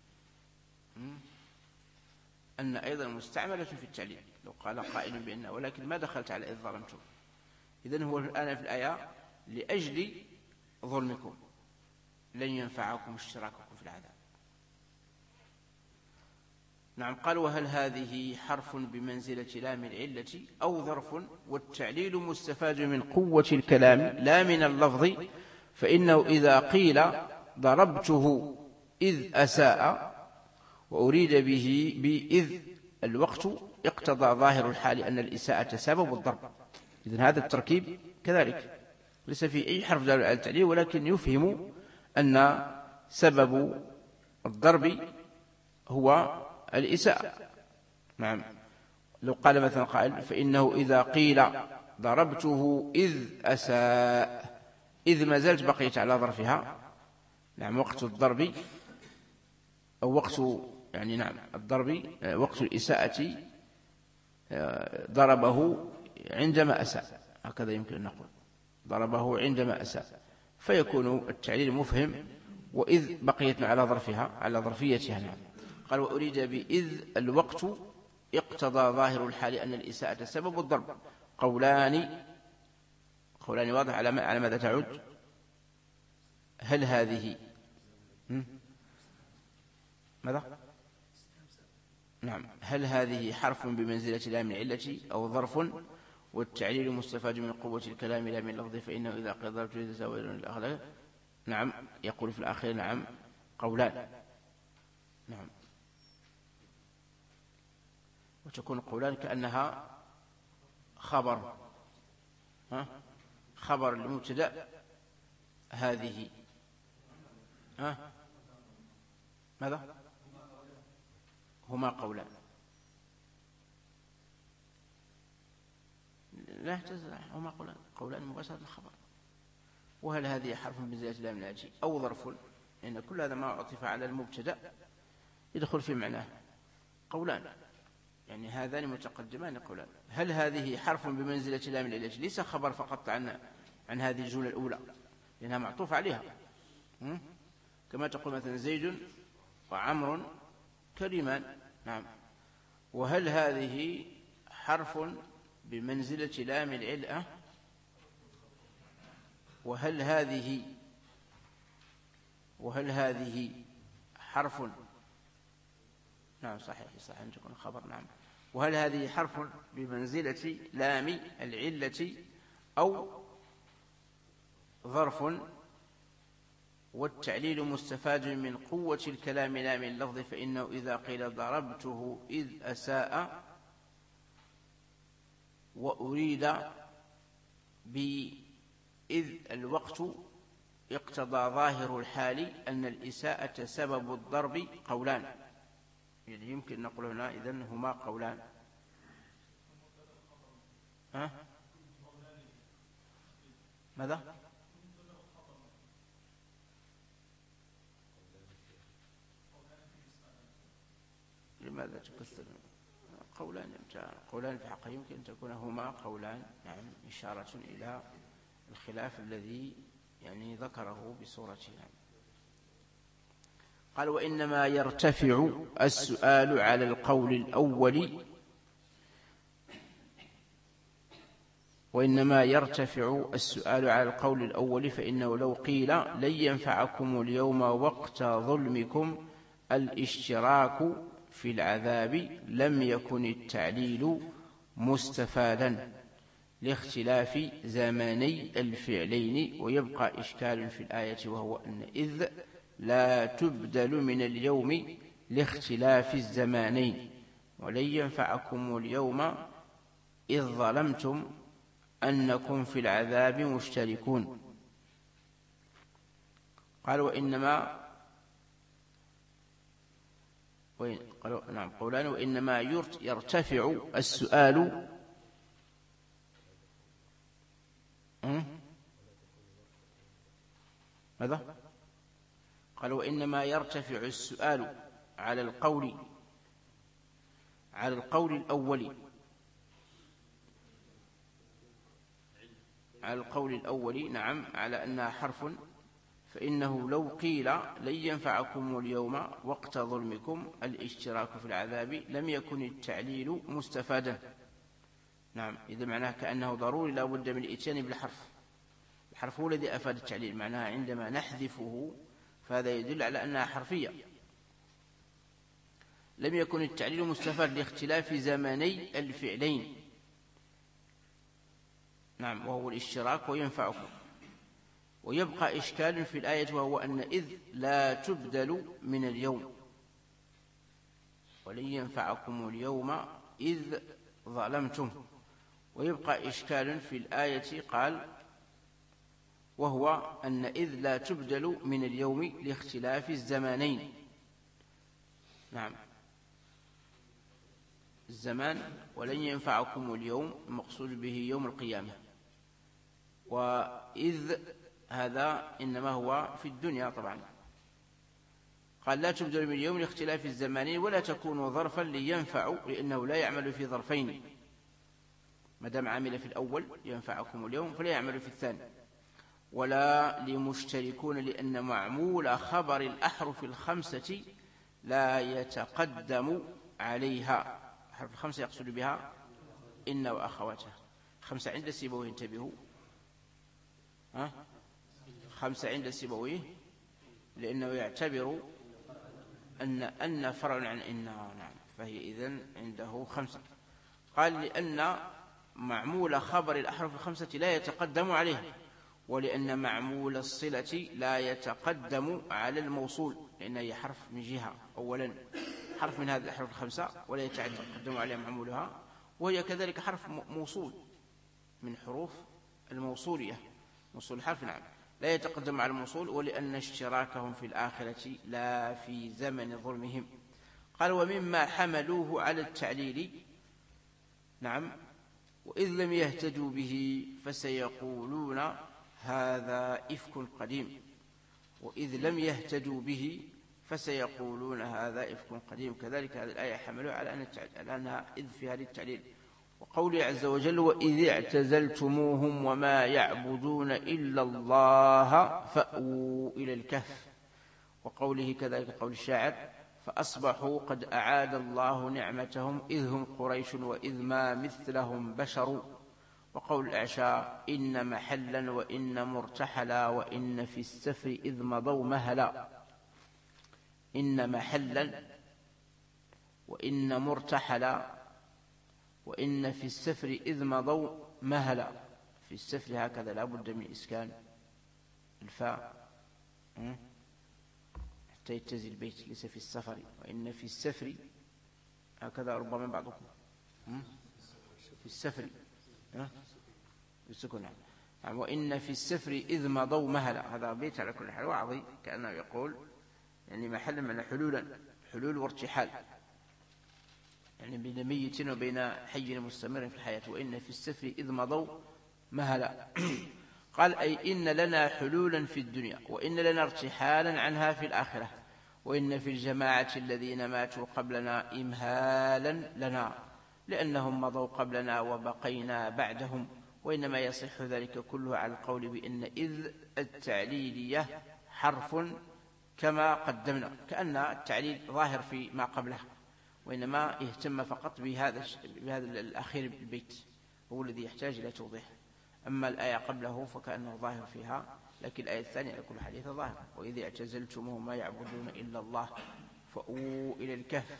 أن أيضا مستعملة في التعليل لو قال قائل بأنه، ولكن ما دخلت على إذ ظلمتم. إذن هو الآن في الآية لأجل ظلمكم لن ينفعكم اشتراككم في العذاب. نعم. قال وهل هذه حرف بمنزلة لام العلة أو ظرف والتعليل مستفاد من قوة الكلام لا من اللفظ فإنه إذا قيل ضربته إذ أساء وأريد به بإذ الوقت اقتضى ظاهر الحال أن الإساءة سبب الضرب. إذن هذا التركيب كذلك ليس فيه أي حرف دال على التعليل ولكن يفهم أن سبب الضرب هو الإساءة. نعم. لو قال مثلا قائل فإنه إذا قيل ضربته إذ أساء إذ ما زالت بقيت على ظرفها. نعم. وقت الضرب أو وقت يعني نعم الضرب وقت الإساءة ضربه عندما أساء هكذا يمكن أن نقول ضربه عندما أساء فيكون التعليل مفهم وإذ بقيت على ظرفها على ظرفيتها. نعم. قال وأريد بإذ الوقت اقتضى ظاهر الحال أن الإساءة سبب الضرب. قولان واضح على ماذا تعود. هل هذه ماذا؟ نعم. هل هذه حرف بمنزلة لام العلة أو ظرف والتعليل مستفاد من قوة الكلام لا من لفظه فإنه إذا قيل ضربته يتساوي الأخلاق. نعم. يقول في الآخر نعم قولان. نعم. وتكون قولان كأنها خبر المبتدأ هذه ماذا؟ هما قولان. لا يحتاج هما قولان مباشرة الخبر. وهل هذه حرف بمنزلة لام العلة أو ظرف لأن كل هذا ما عطف على المبتدأ يدخل في معناه قولان يعني هذان متقدمان قولان. هل هذه حرف بمنزلة لام العلة ليس خبر فقط عن هذه الجملة الأولى لأنها معطوف عليها كما تقول مثلا زيد وعمر كريمان. نعم. وهل هذه حرف بمنزلة لام العلة وهل هذه حرف نعم صحيح أن تكون خبر. نعم. وهل هذه حرف بمنزلة لام العلة أو ظرف والتعليل مستفاد من قوة الكلام لا من لفظ فإنه إذا قيل ضربته إذ أساء وأريد بإذ الوقت اقتضى ظاهر الحال أن الإساءة سبب الضرب قولان. يعني يمكن نقول هنا إذن هما قولان. ماذا؟ لماذا تكثر قولان في حقه يمكن أن تكون هما قولان. نعم. إشارة إلى الخلاف الذي يعني ذكره بصورته. نعم. قال وإنما يرتفع السؤال على القول الأول فإنه لو قيل لن ينفعكم اليوم وقت ظلمكم الاشتراك في العذاب لم يكن التعليل مستفادا لاختلاف زماني الفعلين. ويبقى إشكال في الآية وهو أن إذ لا تبدل من اليوم لاختلاف الزمانين ولن ينفعكم اليوم إذ ظلمتم أنكم في العذاب مشتركون. قال وإنما قولان وإنما يرتفع السؤال ماذا؟ قال وإنما يرتفع السؤال على القول الأول نعم على أنها حرف فإنه لو قيل لن ينفعكم اليوم وقت ظلمكم الاشتراك في العذاب لم يكن التعليل مستفادا. نعم. إذا معناه كأنه ضروري لا بد من الإتيان بالحرف. الحرف هو الذي أفاد التعليل معناها عندما نحذفه فهذا يدل على أنها حرفية. لم يكن التعليل مستفاد لاختلاف زمني الفعلين، نعم، وهو الاشتراك وينفعكم. ويبقى إشكال في الآية، وهو أن إذ لا تبدل من اليوم، ولن ينفعكم اليوم إذ ظلمتم. ويبقى إشكال في الآية، قال وهو أن إذ لا تبدل من اليوم لاختلاف الزمانين، نعم، الزمان، ولن ينفعكم اليوم المقصود به يوم القيامة. وإذ هذا إنما هو في الدنيا طبعا. قال لا تبدل من اليوم لاختلاف الزمانين ولا تكون ظرفا لينفعوا، لأنه لا يعمل في ظرفين، ما دام عمل في الأول ينفعكم اليوم فلا يعمل في الثاني. ولا لمشتركون، لأن معمول خبر الأحرف الخمسة لا يتقدم عليها. الأحرف الخمسة يقصد بها إن وأخواتها. 5 عند سيبويه، انتبهوا، 5 عند سيبويه، لأنه يعتبر أن فرع عن إن، نعم، فهي إذن عنده 5. قال لأن معمول خبر الأحرف الخمسة لا يتقدم عليها، ولأن معمول الصلة لا يتقدم على الموصول، لأنه هي حرف من جهة، أولا حرف من هذه الأحرف الخمسة ولا يتقدم عليها معمولها، وهي كذلك حرف موصول من حروف الموصولية، موصول الحرف، نعم، لا يتقدم على الموصول، ولأن اشتراكهم في الآخرة لا في زمن ظلمهم. قال ومما حملوه على التعليل، نعم، وإذ لم يهتدوا به فسيقولون هذا إفك قديم. وإذ لم يهتدوا به فسيقولون هذا إفك قديم. كذلك هذه الآية حملوها على أنها إذ فيها للتعليل. وقوله عز وجل وإذ اعتزلتموهم وما يعبدون إلا الله فأووا إلى الكهف. وقوله كذلك قول الشاعر فأصبحوا قد أعاد الله نعمتهم إذ هم قريش وإذ ما مثلهم بشر. وقول الأعشى إن محلا وإن مرتحلا وإن في السفر إذ مضوا مهلا. إن محلا وإن مرتحلا وإن في السفر إذ مضوا مهلا. في السفر هكذا لا بد من إسكان الفاء حتى يتزي البيت، ليس في السفر. وإن في السفر هكذا ربما بعضكم في السفر بالسكون، نعم. وإن في السفر إذ مضوا مهلا، هذا بيت على كل حال وعظي، كأنه يقول يعني محل من حلولا، حلول وارتحال، يعني بين ميت وبين حي مستمر في الحياة. وإن في السفر إذ مضوا مهلا. قال أي إن لنا حلولا في الدنيا وإن لنا ارتحالا عنها في الآخرة، وإن في الجماعة الذين ماتوا قبلنا إمهالا لنا لأنهم مضوا قبلنا وبقينا بعدهم. وإنما يصح ذلك كله على القول بأن إذ التعليلية حرف كما قدمنا، كأن التعليل ظاهر في ما قبله، وإنما يهتم فقط بهذا الأخير بالبيت، هو الذي يحتاج إلى توضيح. أما الآية قبله فكأنه ظاهر فيها، لكن الآية الثانية على كل حديث ظاهر. وإذ اعتزلتموهم ما يعبدون إلا الله فأووا إلى الكهف.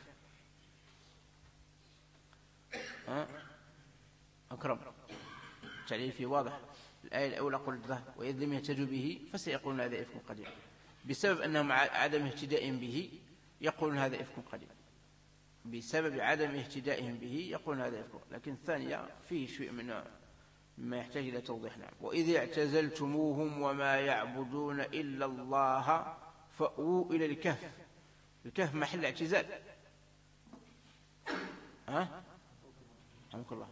أكرم التعليل فيه واضح. الآية الأولى قلت له وإذ لم يهتدوا به فسيقولون هذا إفك قديم، بسبب أنهم عدم اهتدائهم به يقولون هذا إفك قديم، بسبب عدم اهتدائهم به يقولون هذا إفك. لكن الثانية فيه شيء مما يحتاج إلى توضيح. نعم. وإذ اعتزلتموهم وما يعبدون إلا الله فأووا إلى الكهف. الكهف محل اعتزال، رحمك الله،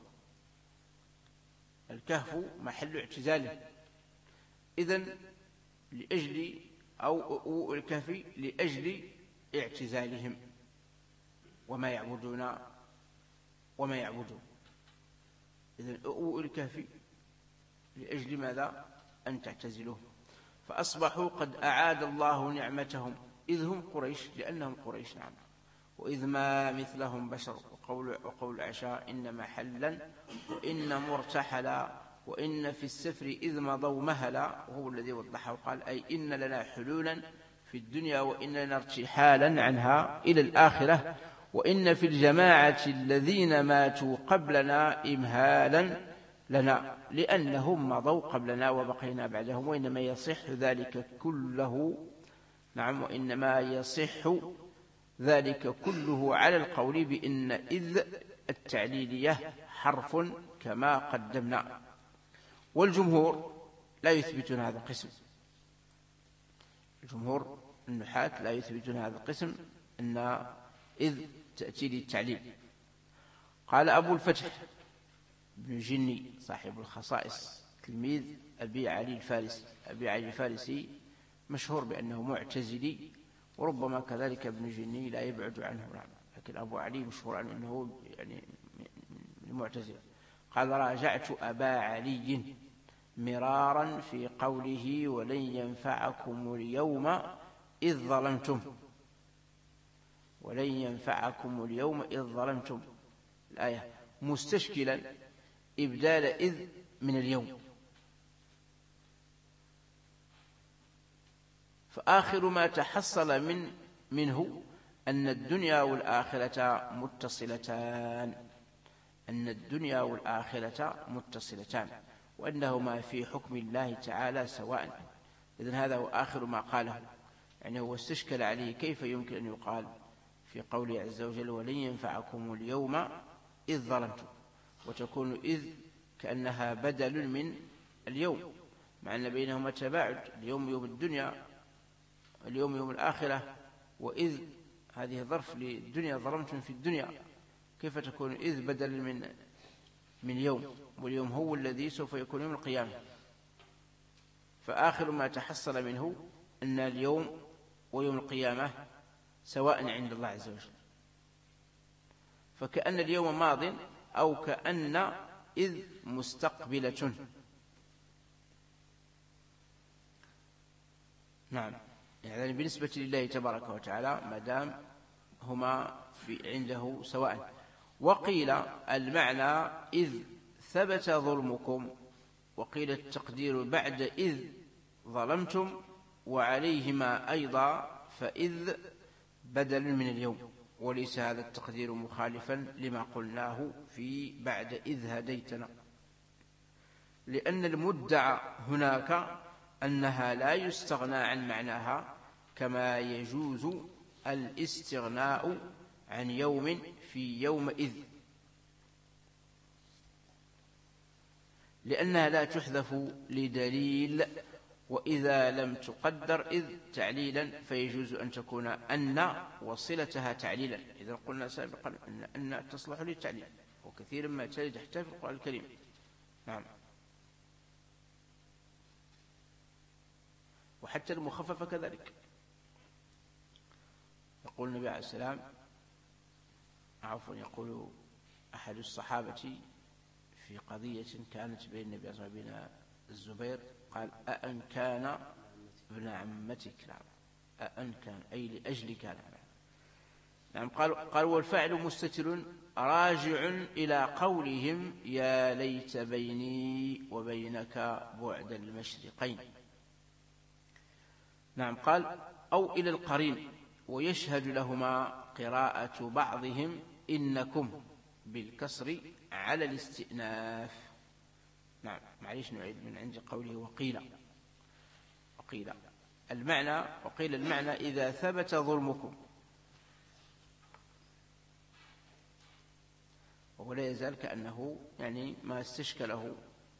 الكهف محل اعتزاله. إذن لأجل أو الكهف لأجل اعتزالهم وما يعبدون إذن أو الكهف لأجل ماذا؟ أن تعتزلوه. فأصبحوا قد أعاد الله نعمتهم إذ هم قريش، لأنهم قريش، نعم، وإذ ما مثلهم بشر. وقول عشاء إن محلا وإن مرتحلا وإن في السفر إذ مضوا مهلا، وهو الذي وضحه وقال أي إن لنا حلولا في الدنيا وإن لنا ارتحالا عنها إلى الآخرة، وإن في الجماعة الذين ماتوا قبلنا إمهالا لنا لأنهم مضوا قبلنا وبقينا بعدهم، وإنما يصح ذلك كله. نعم، وإنما يصح ذلك كله على القول بأن إذ التعليلية حرف كما قدمنا. والجمهور لا يثبتون هذا القسم، الجمهور النحاة لا يثبتون هذا القسم أن إذ تأتي للتعليل. قال أبو الفتح بن جني صاحب الخصائص تلميذ أبي علي الفارسي، أبي علي الفارسي مشهور بأنه معتزلي، وربما كذلك ابن جني لا يبعد عنه، لكن أبو علي مشهور عنه أنه يعني المعتزلة. قال راجعت أبا علي مرارا في قوله ولن ينفعكم اليوم إذ ظلمتم، ولن ينفعكم اليوم إذ ظلمتم الآية، مستشكلا إبدال إذ من اليوم. فآخر ما تحصل منه أن الدنيا والآخرة متصلتان، أن الدنيا والآخرة متصلتان، وأنهما في حكم الله تعالى سواء. إذن هذا هو آخر ما قاله، يعني هو استشكل عليه كيف يمكن أن يقال في قوله عز وجل ولن ينفعكم اليوم إذ ظلمتم، وتكون إذ كأنها بدل من اليوم، مع أن بينهما تباعد، اليوم يوم الدنيا، اليوم يوم الآخرة، وإذ هذه ظرف للدنيا، ظلمتم في الدنيا، كيف تكون إذ بدل من يوم، واليوم هو الذي سوف يكون يوم القيامة. فآخر ما تحصل منه أن اليوم ويوم القيامة سواء عند الله عز وجل، فكأن اليوم ماض أو كأن إذ مستقبلة. نعم، يعني بالنسبة لله تبارك وتعالى ما دام هما عنده سواء. وقيل المعنى إذ ثبت ظلمكم، وقيل التقدير بعد إذ ظلمتم، وعليهما أيضا فإذ بدل من اليوم، وليس هذا التقدير مخالفا لما قلناه في بعد إذ هديتنا، لأن المدعى هناك أنها لا يستغنى عن معناها، كما يجوز الاستغناء عن يوم في يومئذ، لأنها لا تحذف لدليل، وإذا لم تقدر إذ تعليلا فيجوز أن تكون أن وصلتها تعليلا. إذا قلنا سابقا أن تصلح للتعليل، وكثيرا ما تجد حتى في القرآن الكريم. نعم، وحتى المخففة كذلك. يقول النبي عليه السلام، يقول أحد الصحابة في قضية كانت بين النبي صلى الله عليه وسلم وبين الزبير، قال أأن كان ابن عمتك؟ نعم، أأن كان أي لأجل كان. نعم، قال والفعل مستتر راجع إلى قولهم يا ليت بيني وبينك بعد المشرقين. نعم، قال أو إلى القرين، ويشهد لهما قراءة بعضهم إنكم بالكسر على الاستئناف. نعم، معليش نعيد من عند قوله وقيل المعنى، وقيل المعنى إذا ثبت ظلمكم، ولا يزال كأنه يعني ما استشكله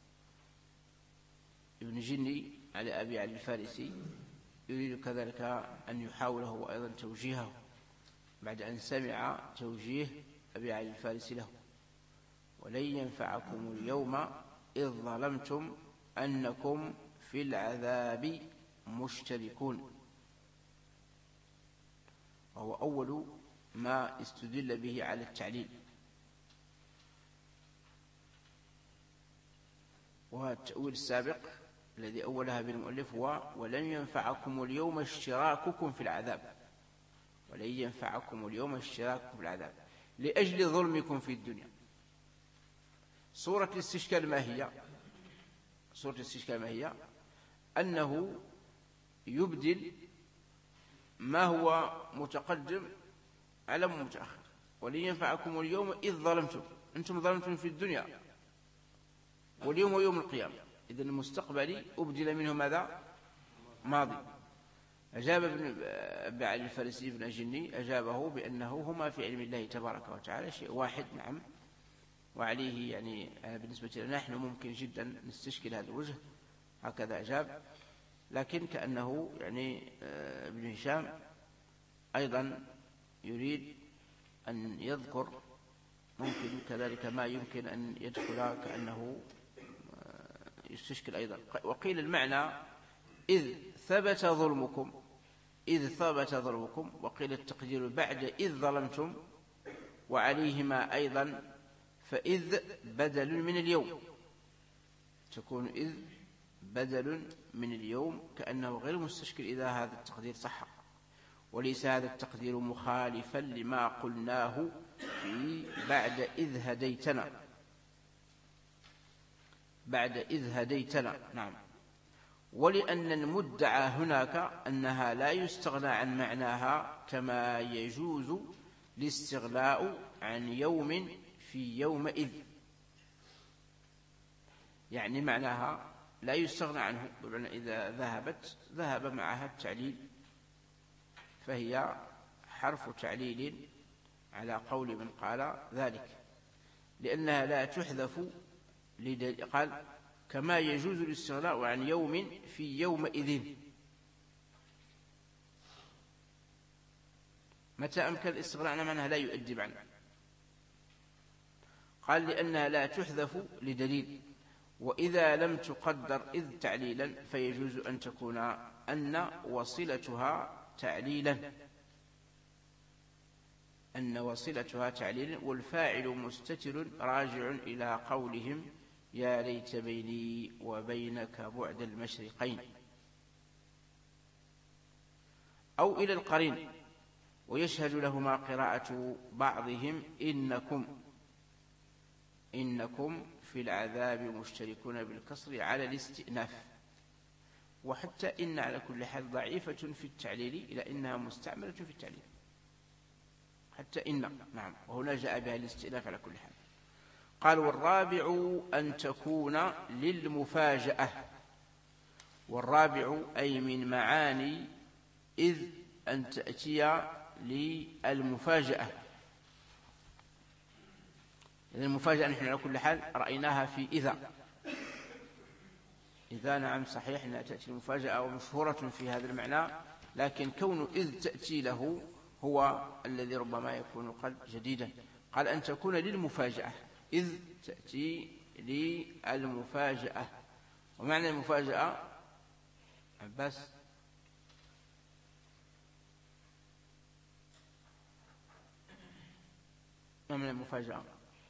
ابن جني على أبي علي الفارسي، يريد كذلك أن يحاوله أيضا توجيهه بعد أن سمع توجيه أبي علي الفارسي له، ولن ينفعكم اليوم إذ ظلمتم أنكم في العذاب مشتركون، وهو أول ما استدل به على التعليل. والتأويل السابق الذي أولها بالمؤلف هو ولن ينفعكم اليوم اشتراككم في العذاب، ولن ينفعكم اليوم اشتراككم في العذاب لأجل ظلمكم في الدنيا. صورة الاستشكال ما هي؟ صورة الاستشكال ما هي؟ أنه يبدل ما هو متقدم على متأخر، ولن ينفعكم اليوم إذ ظلمتم، أنتم ظلمتم في الدنيا، واليوم يوم القيامة. إذن المستقبلي أبدل منه ماذا؟ ماضي. أجاب ابن علي الفارسي بن أجني أجابه بأنه هما في علم الله تبارك وتعالى شيء واحد. نعم، وعليه يعني بالنسبة لنا نحن ممكن جدا نستشكل هذا الوجه، هكذا أجاب. لكن كأنه يعني ابن هشام أيضا يريد أن يذكر ممكن كذلك ما يمكن أن يدخل كأنه يستشكل أيضا. وقيل المعنى إذ ثبت ظلمكم، إذ ثبت ظلمكم، وقيل التقدير بعد إذ ظلمتم، وعليهما أيضا فإذ بدل من اليوم، تكون إذ بدل من اليوم، كأنه غير مستشكل إذا هذا التقدير صح. وليس هذا التقدير مخالفا لما قلناه في بعد إذ هديتنا، بعد إذ هديتنا. نعم. ولأن المدعى هناك أنها لا يستغنى عن معناها، كما يجوز الاستغلاء عن يوم في يومئذ، يعني معناها لا يستغنى عنه، بمعنى إذا ذهبت ذهب معها التعليل، فهي حرف تعليل على قول من قال ذلك، لأنها لا تحذف. قال كما يجوز الاستغناء عن يوم في يومئذ. متى أمكن الاستغناء عن معناها لا يؤدي عنه؟ قال لأنها لا تحذف لدليل، وإذا لم تقدر إذ تعليلا فيجوز أن تكون أن وصلتها تعليلا، أن وصلتها تعليلا، والفاعل مستتر راجع إلى قولهم يا ليت بيني وبينك بعد المشرقين، أو إلى القرين، ويشهد لهما قراءة بعضهم إنكم في العذاب مشتركون بالكسر على الاستئناف. وحتى إن على كل حال ضعيفة في التعليل إلى إنها مستعملة في التعليل، حتى إن. نعم، وهنا جاء بها الاستئناف على كل حال. قال والرابع أن تكون للمفاجأة، والرابع أي من معاني إذ أن تأتي للمفاجأة. المفاجأة نحن على كل حال رأيناها في إذا نعم صحيح أنها تأتي المفاجأة ومشهورة في هذا المعنى، لكن كون إذ تأتي له هو الذي ربما يكون قد جديدا. قال أن تكون للمفاجأة، إذ تأتي للمفاجأة. ومعنى المفاجأة عباس ما معنى المفاجأة؟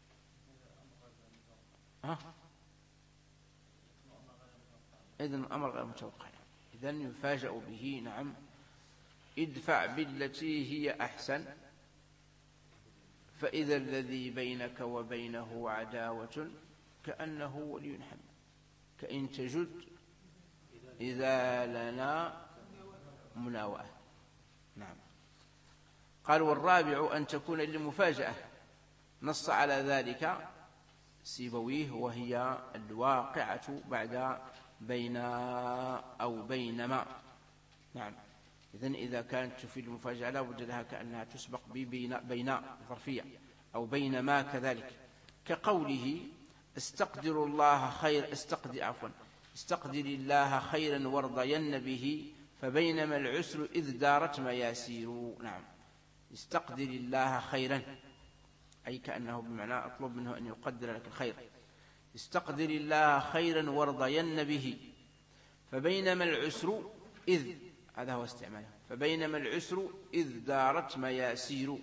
إذن الأمر غير متوقع، إذن يفاجأ به. نعم. ادفع بالتي هي أحسن فإذا الذي بينك وبينه عداوة كأنه ولي حميم، كإن تجد إذا لنا مناوئة. نعم. قال والرابع أن تكون للمفاجأة، نص على ذلك سيبويه، وهي الواقعة بعد بين أو بينما. نعم. إذا كانت تفيد المفاجأة لا بد لها كأنها تسبق بين ظرفية، أو بينما كذلك، كقوله استقدر الله خيرا وارضين به فبينما العسر إذ دارت مياسير. نعم. استقدر الله خيرا، أي كأنه بمعنى أطلب منه أن يقدر لك الخير. استقدر الله خيرا وارضين به فبينما العسر إذ، هذا هو استعماله، فبينما العسر إذ دارت مياسير.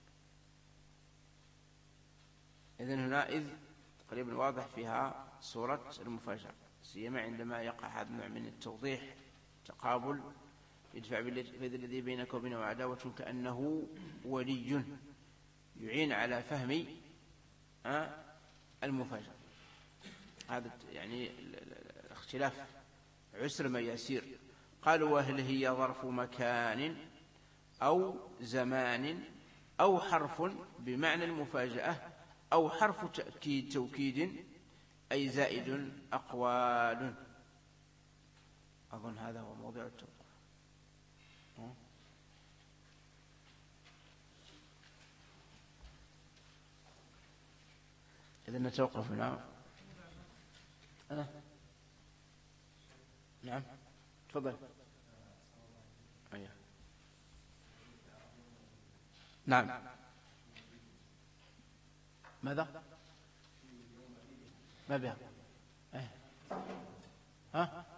إذن هنا إذ تقريبا واضح فيها صورة المفاجأة، سيما عندما يقع هذا النوع من التوضيح، تقابل يدفع بالذي بينك وبينه عداوة كأنه ولي، يعين على فهم المفاجأة. هذا يعني اختلاف عسر مياسير. قالوا وهل هي ظرف مكان أو زمان أو حرف بمعنى المفاجأة أو حرف توكيد أي زائد أقوال. أظن هذا هو موضوع التوقف. إذا نتوقف هنا. نعم تفضل. نعم ماذا؟ ما بها؟ ها